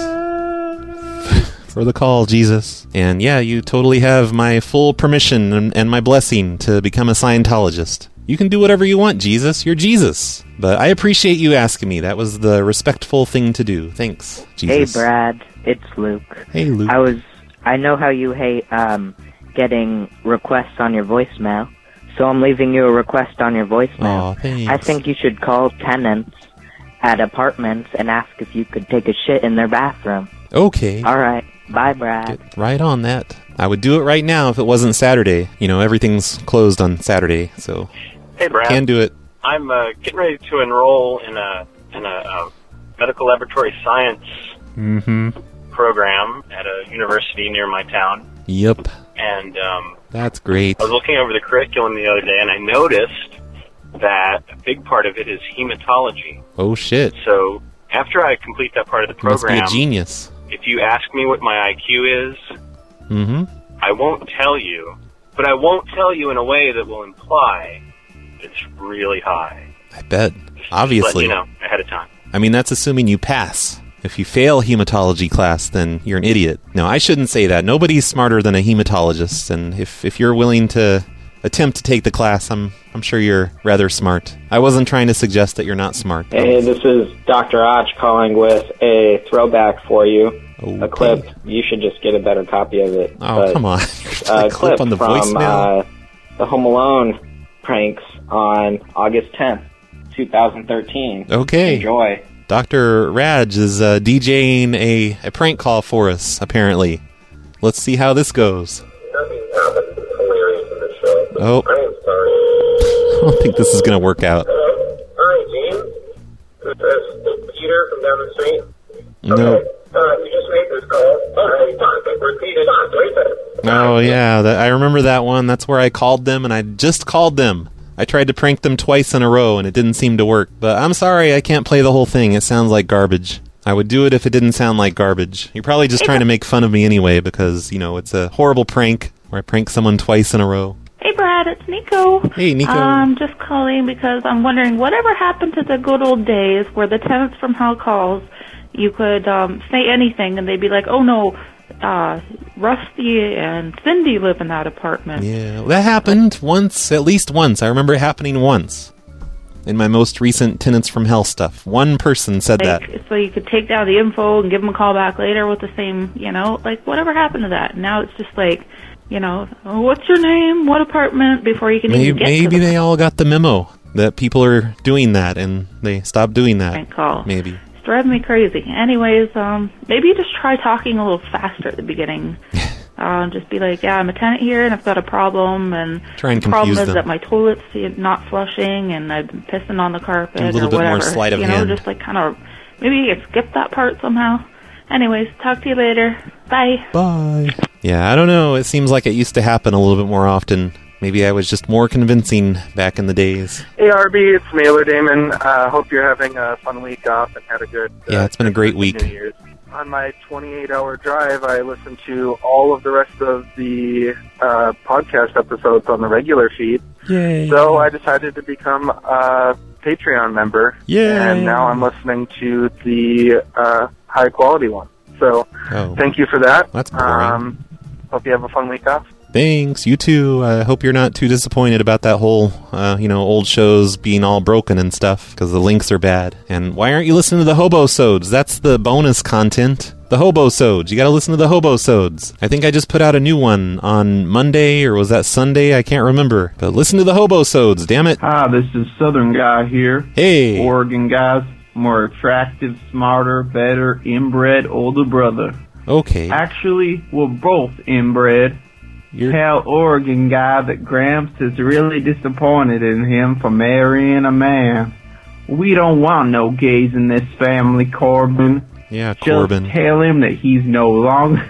Speaker 8: for the call, Jesus. And yeah, you totally have my full permission and, and my blessing to become a Scientologist. You can do whatever you want, Jesus. You're Jesus. But I appreciate you asking me. That was the respectful thing to do. Thanks, Jesus.
Speaker 9: Hey, Brad. It's Luke.
Speaker 8: Hey, Luke.
Speaker 9: I was. I know how you hate um, getting requests on your voicemail, so I'm leaving you a request on your voicemail.
Speaker 8: Aw, thanks.
Speaker 9: I think you should call tenants at apartments and ask if you could take a shit in their bathroom.
Speaker 8: Okay.
Speaker 9: All right. Bye, Brad.
Speaker 8: Get right on that. I would do it right now if it wasn't Saturday. You know, everything's closed on Saturday, so
Speaker 11: Hey, Brad.
Speaker 8: can do it.
Speaker 11: I'm uh, getting ready to enroll in a in a uh, medical laboratory science
Speaker 8: Mm-hmm.
Speaker 11: program at a university near my town,
Speaker 8: Yep.
Speaker 11: and um,
Speaker 8: That's great.
Speaker 11: I was looking over the curriculum the other day, and I noticed that a big part of it is hematology.
Speaker 8: Oh, shit.
Speaker 11: So after I complete that part of the
Speaker 8: You must be
Speaker 11: program,
Speaker 8: a genius.
Speaker 11: if you ask me what my I Q is,
Speaker 8: Mm-hmm.
Speaker 11: I won't tell you, but I won't tell you in a way that will imply it's really high.
Speaker 8: I bet.
Speaker 11: Just
Speaker 8: Obviously.
Speaker 11: let you know ahead of time.
Speaker 8: I mean, that's assuming you pass. If you fail hematology class, then you're an idiot. No, I shouldn't say that. Nobody's smarter than a hematologist, and if, if you're willing to attempt to take the class, I'm I'm sure you're rather smart. I wasn't trying to suggest that you're not smart.
Speaker 15: Hey, this is Doctor Och calling with a throwback for you.
Speaker 8: Okay.
Speaker 15: A clip. You should just get a better copy of it.
Speaker 8: Oh,
Speaker 15: But,
Speaker 8: come on.
Speaker 15: uh,
Speaker 8: A clip on the
Speaker 15: from,
Speaker 8: voicemail?
Speaker 15: Uh, the Home Alone pranks on August tenth, twenty thirteen.
Speaker 8: Okay.
Speaker 15: Enjoy.
Speaker 8: Doctor Raj is uh, DJing a, a prank call for us, apparently. Let's see how this goes. Oh. I don't think this is going to work out.
Speaker 21: Hi, Gene. This is Peter from down the street.
Speaker 8: No.
Speaker 21: Uh, you just made this call. Uh, repeat it.
Speaker 8: Oh, yeah. That, I remember that one. That's where I called them, and I just called them. I tried to prank them twice in a row, and it didn't seem to work. But I'm sorry, I can't play the whole thing. It sounds like garbage. I would do it if it didn't sound like garbage. You're probably just trying to make fun of me anyway, because, you know, it's a horrible prank where I prank someone twice in a row.
Speaker 23: Hey, Brad, it's Nico.
Speaker 8: Hey, Nico.
Speaker 23: I'm just calling because I'm wondering whatever happened to the good old days where the tenants from Hell Calls, you could um, say anything and they'd be like, oh, no, uh, Rusty and Cindy live in that apartment.
Speaker 8: Yeah, that happened once, at least once. I remember it happening once in my most recent Tenants from Hell stuff. One person said
Speaker 23: Like,
Speaker 8: that.
Speaker 23: so you could take down the info and give them a call back later with the same, you know, like whatever happened to that. Now it's just like, you know, oh, what's your name? What apartment? Before you can
Speaker 8: Maybe,
Speaker 23: even get
Speaker 8: maybe
Speaker 23: to the
Speaker 8: they all got the memo that people are doing that and they stopped doing that.
Speaker 23: prank call.
Speaker 8: Maybe.
Speaker 23: It's driving me crazy. Anyways, um, maybe you just try talking a little faster at the beginning. uh, just be like, yeah, I'm a tenant here and I've got a problem, and
Speaker 8: Try and
Speaker 23: the problem
Speaker 8: confuse
Speaker 23: is
Speaker 8: them.
Speaker 23: that my toilet's not flushing and I've been pissing on the carpet
Speaker 8: Do a little
Speaker 23: or
Speaker 8: bit more
Speaker 23: whatever.
Speaker 8: sleight of
Speaker 23: you know,
Speaker 8: hand.
Speaker 23: just like kind of maybe you could skip that part somehow. Anyways, talk to you later. Bye.
Speaker 8: Bye. Yeah, I don't know. It seems like it used to happen a little bit more often. Maybe I was just more convincing back in the days.
Speaker 27: Hey, R B, it's Mailer Damon. Uh, hope you're having a fun week off and had a good uh,
Speaker 8: Yeah, it's been a great week.
Speaker 27: New Year's. On my twenty-eight hour drive, I listened to all of the rest of the uh, podcast episodes on the regular feed.
Speaker 8: Yay.
Speaker 27: So I decided to become a Patreon member.
Speaker 8: Yay.
Speaker 27: And now I'm listening to the uh, high quality one. So
Speaker 8: Oh.
Speaker 27: thank you for that.
Speaker 8: That's boring.
Speaker 27: Um, hope you have a fun week off.
Speaker 8: Thanks. You too. I hope you're not too disappointed about that whole, uh, you know, old shows being all broken and stuff, because the links are bad. And why aren't you listening to the Hobo-sodes? That's the bonus content. The Hobo-sodes. You got to listen to the Hobo-sodes. I think I just put out a new one on Monday, or was that Sunday? I can't remember. But listen to the Hobo-sodes, damn it.
Speaker 6: Hi, this is Southern Guy here.
Speaker 8: Hey.
Speaker 6: Oregon guys, more attractive, smarter, better, inbred older brother.
Speaker 8: Okay.
Speaker 6: Actually, we're both inbred.
Speaker 8: You're...
Speaker 6: Tell Oregon guy that Gramps is really disappointed in him for marrying a man. We don't want no gays in this family, Corbin.
Speaker 8: Yeah,
Speaker 6: Just
Speaker 8: Corbin.
Speaker 6: tell him that he's no longer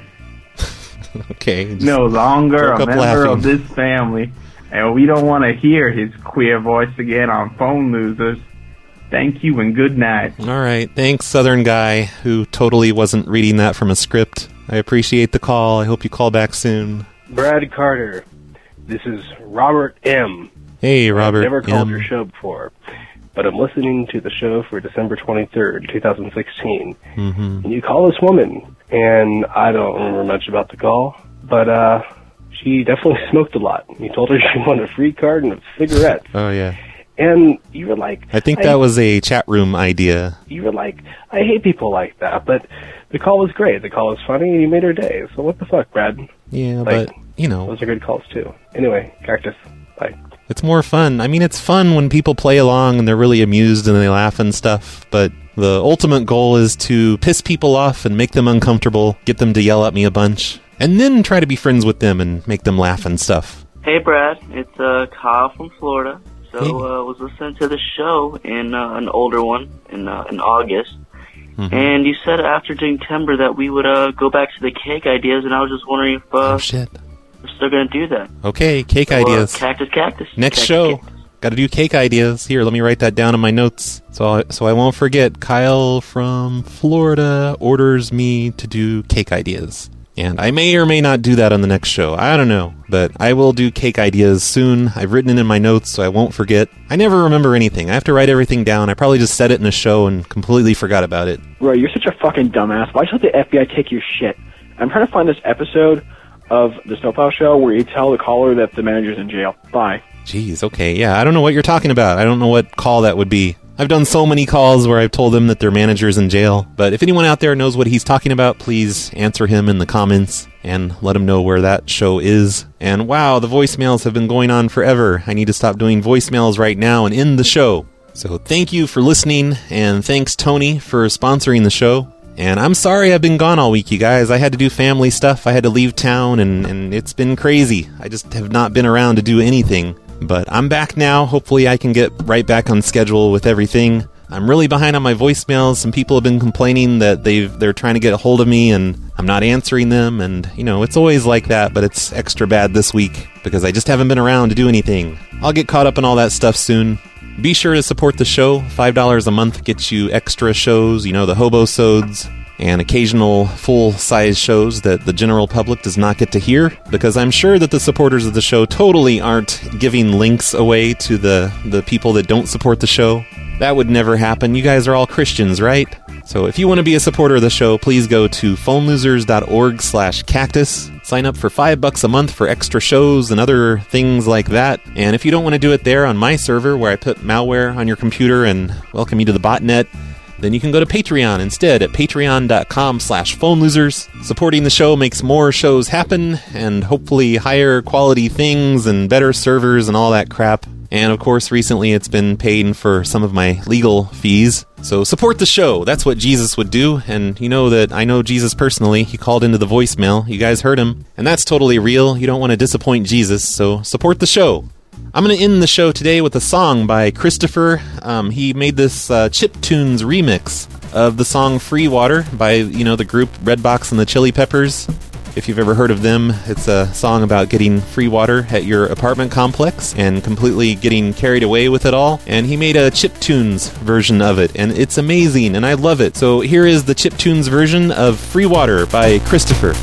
Speaker 8: okay,
Speaker 6: no longer a member
Speaker 8: laughing.
Speaker 6: of this family, and we don't want to hear his queer voice again on Phone Losers. Thank you and good night.
Speaker 8: All right, thanks, Southern Guy, who totally wasn't reading that from a script. I appreciate the call. I hope you call back soon.
Speaker 10: Brad Carter, this is Robert M.
Speaker 8: Hey, Robert
Speaker 10: I've never called
Speaker 8: M.
Speaker 10: your show before, but I'm listening to the show for December twenty-third, twenty sixteen.
Speaker 8: Mm-hmm.
Speaker 10: And you call this woman, and I don't remember much about the call, but uh, she definitely smoked a lot. You told her she wanted a free carton of cigarettes.
Speaker 8: Oh, yeah.
Speaker 10: And you were like...
Speaker 8: I think that I, was a chat room idea.
Speaker 10: You were like, I hate people like that, but the call was great. The call was funny, and you made her day. So what the fuck, Brad?
Speaker 8: Yeah,
Speaker 10: like,
Speaker 8: but, you know...
Speaker 10: Those are good calls, too. Anyway, Cactus, bye.
Speaker 8: It's more fun. I mean, it's fun when people play along and they're really amused and they laugh and stuff, but the ultimate goal is to piss people off and make them uncomfortable, get them to yell at me a bunch, and then try to be friends with them and make them laugh and stuff.
Speaker 12: Hey, Brad. It's uh, Kyle from Florida. So I
Speaker 8: hey.
Speaker 12: uh, was listening to the show, in uh, an older one, in uh, in August, mm-hmm. and you said after doing Timber that we would uh, go back to the cake ideas, and I was just wondering if... Uh,
Speaker 8: oh, shit.
Speaker 12: We're still going to do that.
Speaker 8: Okay, cake
Speaker 12: so,
Speaker 8: ideas.
Speaker 12: Uh, cactus, cactus.
Speaker 8: Next
Speaker 12: cactus,
Speaker 8: show.
Speaker 12: Cactus.
Speaker 8: Got to do cake ideas. Here, let me write that down in my notes so I, so I won't forget. Kyle from Florida orders me to do cake ideas. And I may or may not do that on the next show. I don't know. But I will do cake ideas soon. I've written it in my notes so I won't forget. I never remember anything. I have to write everything down. I probably just said it in a show and completely forgot about it.
Speaker 13: Roy, you're such a fucking dumbass. Why just let the F B I take your shit? I'm trying to find this episode of the Snowplow Show where you tell the caller that the manager's in jail. Bye.
Speaker 8: Jeez, okay, yeah, I don't know what you're talking about. I don't know what call that would be. I've done so many calls where I've told them that their manager's in jail. But if anyone out there knows what he's talking about, please answer him in the comments and let him know where that show is. And wow, the voicemails have been going on forever. I need to stop doing voicemails right now and end the show. So thank you for listening, and thanks, Tony, for sponsoring the show. And I'm sorry I've been gone all week, you guys. I had to do family stuff. I had to leave town, and, and it's been crazy. I just have not been around to do anything. But I'm back now. Hopefully I can get right back on schedule with everything. I'm really behind on my voicemails. Some people have been complaining that they've, they're trying to get a hold of me, and I'm not answering them. And, you know, it's always like that, but it's extra bad this week because I just haven't been around to do anything. I'll get caught up in all that stuff soon. Be sure to support the show. five dollars a month gets you extra shows, you know, the Hobo-sodes, and occasional full-size shows that the general public does not get to hear, because I'm sure that the supporters of the show totally aren't giving links away to the, the people that don't support the show. That would never happen. You guys are all Christians, right? So if you want to be a supporter of the show, please go to phonelosers.org slash cactus. Sign up for five bucks a month for extra shows and other things like that. And if you don't want to do it there on my server, where I put malware on your computer and welcome you to the botnet, then you can go to Patreon instead at patreon.com slash phonelosers. Supporting the show makes more shows happen, and hopefully higher quality things and better servers and all that crap. And of course, recently it's been paying for some of my legal fees. So support the show. That's what Jesus would do. And you know that I know Jesus personally. He called into the voicemail. You guys heard him. And that's totally real. You don't want to disappoint Jesus, so support the show. I'm going to end the show today with a song by Christopher. Um, he made this uh, chiptunes remix of the song Free Water by, you know, the group Redbox and the Chili Peppers. If you've ever heard of them, it's a song about getting free water at your apartment complex and completely getting carried away with it all. And he made a chiptunes version of it, and it's amazing, and I love it. So here is the chiptunes version of Free Water by Christopher.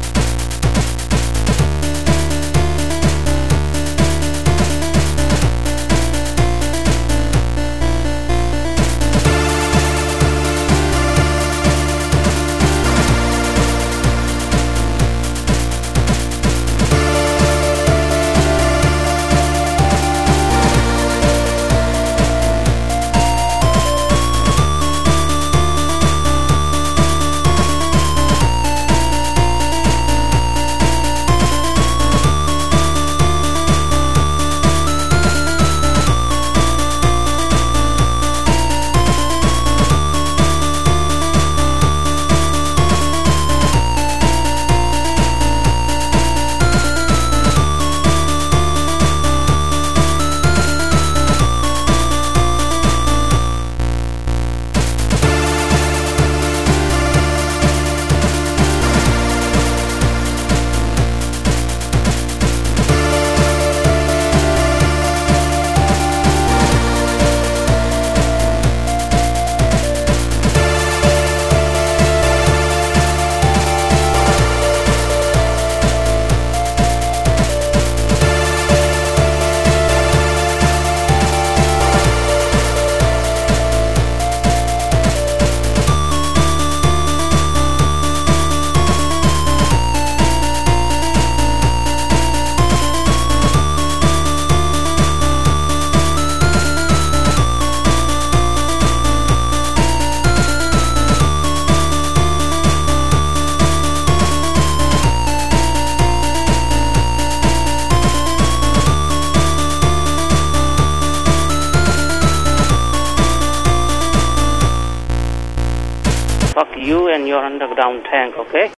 Speaker 14: fuck you and your underground tank, okay?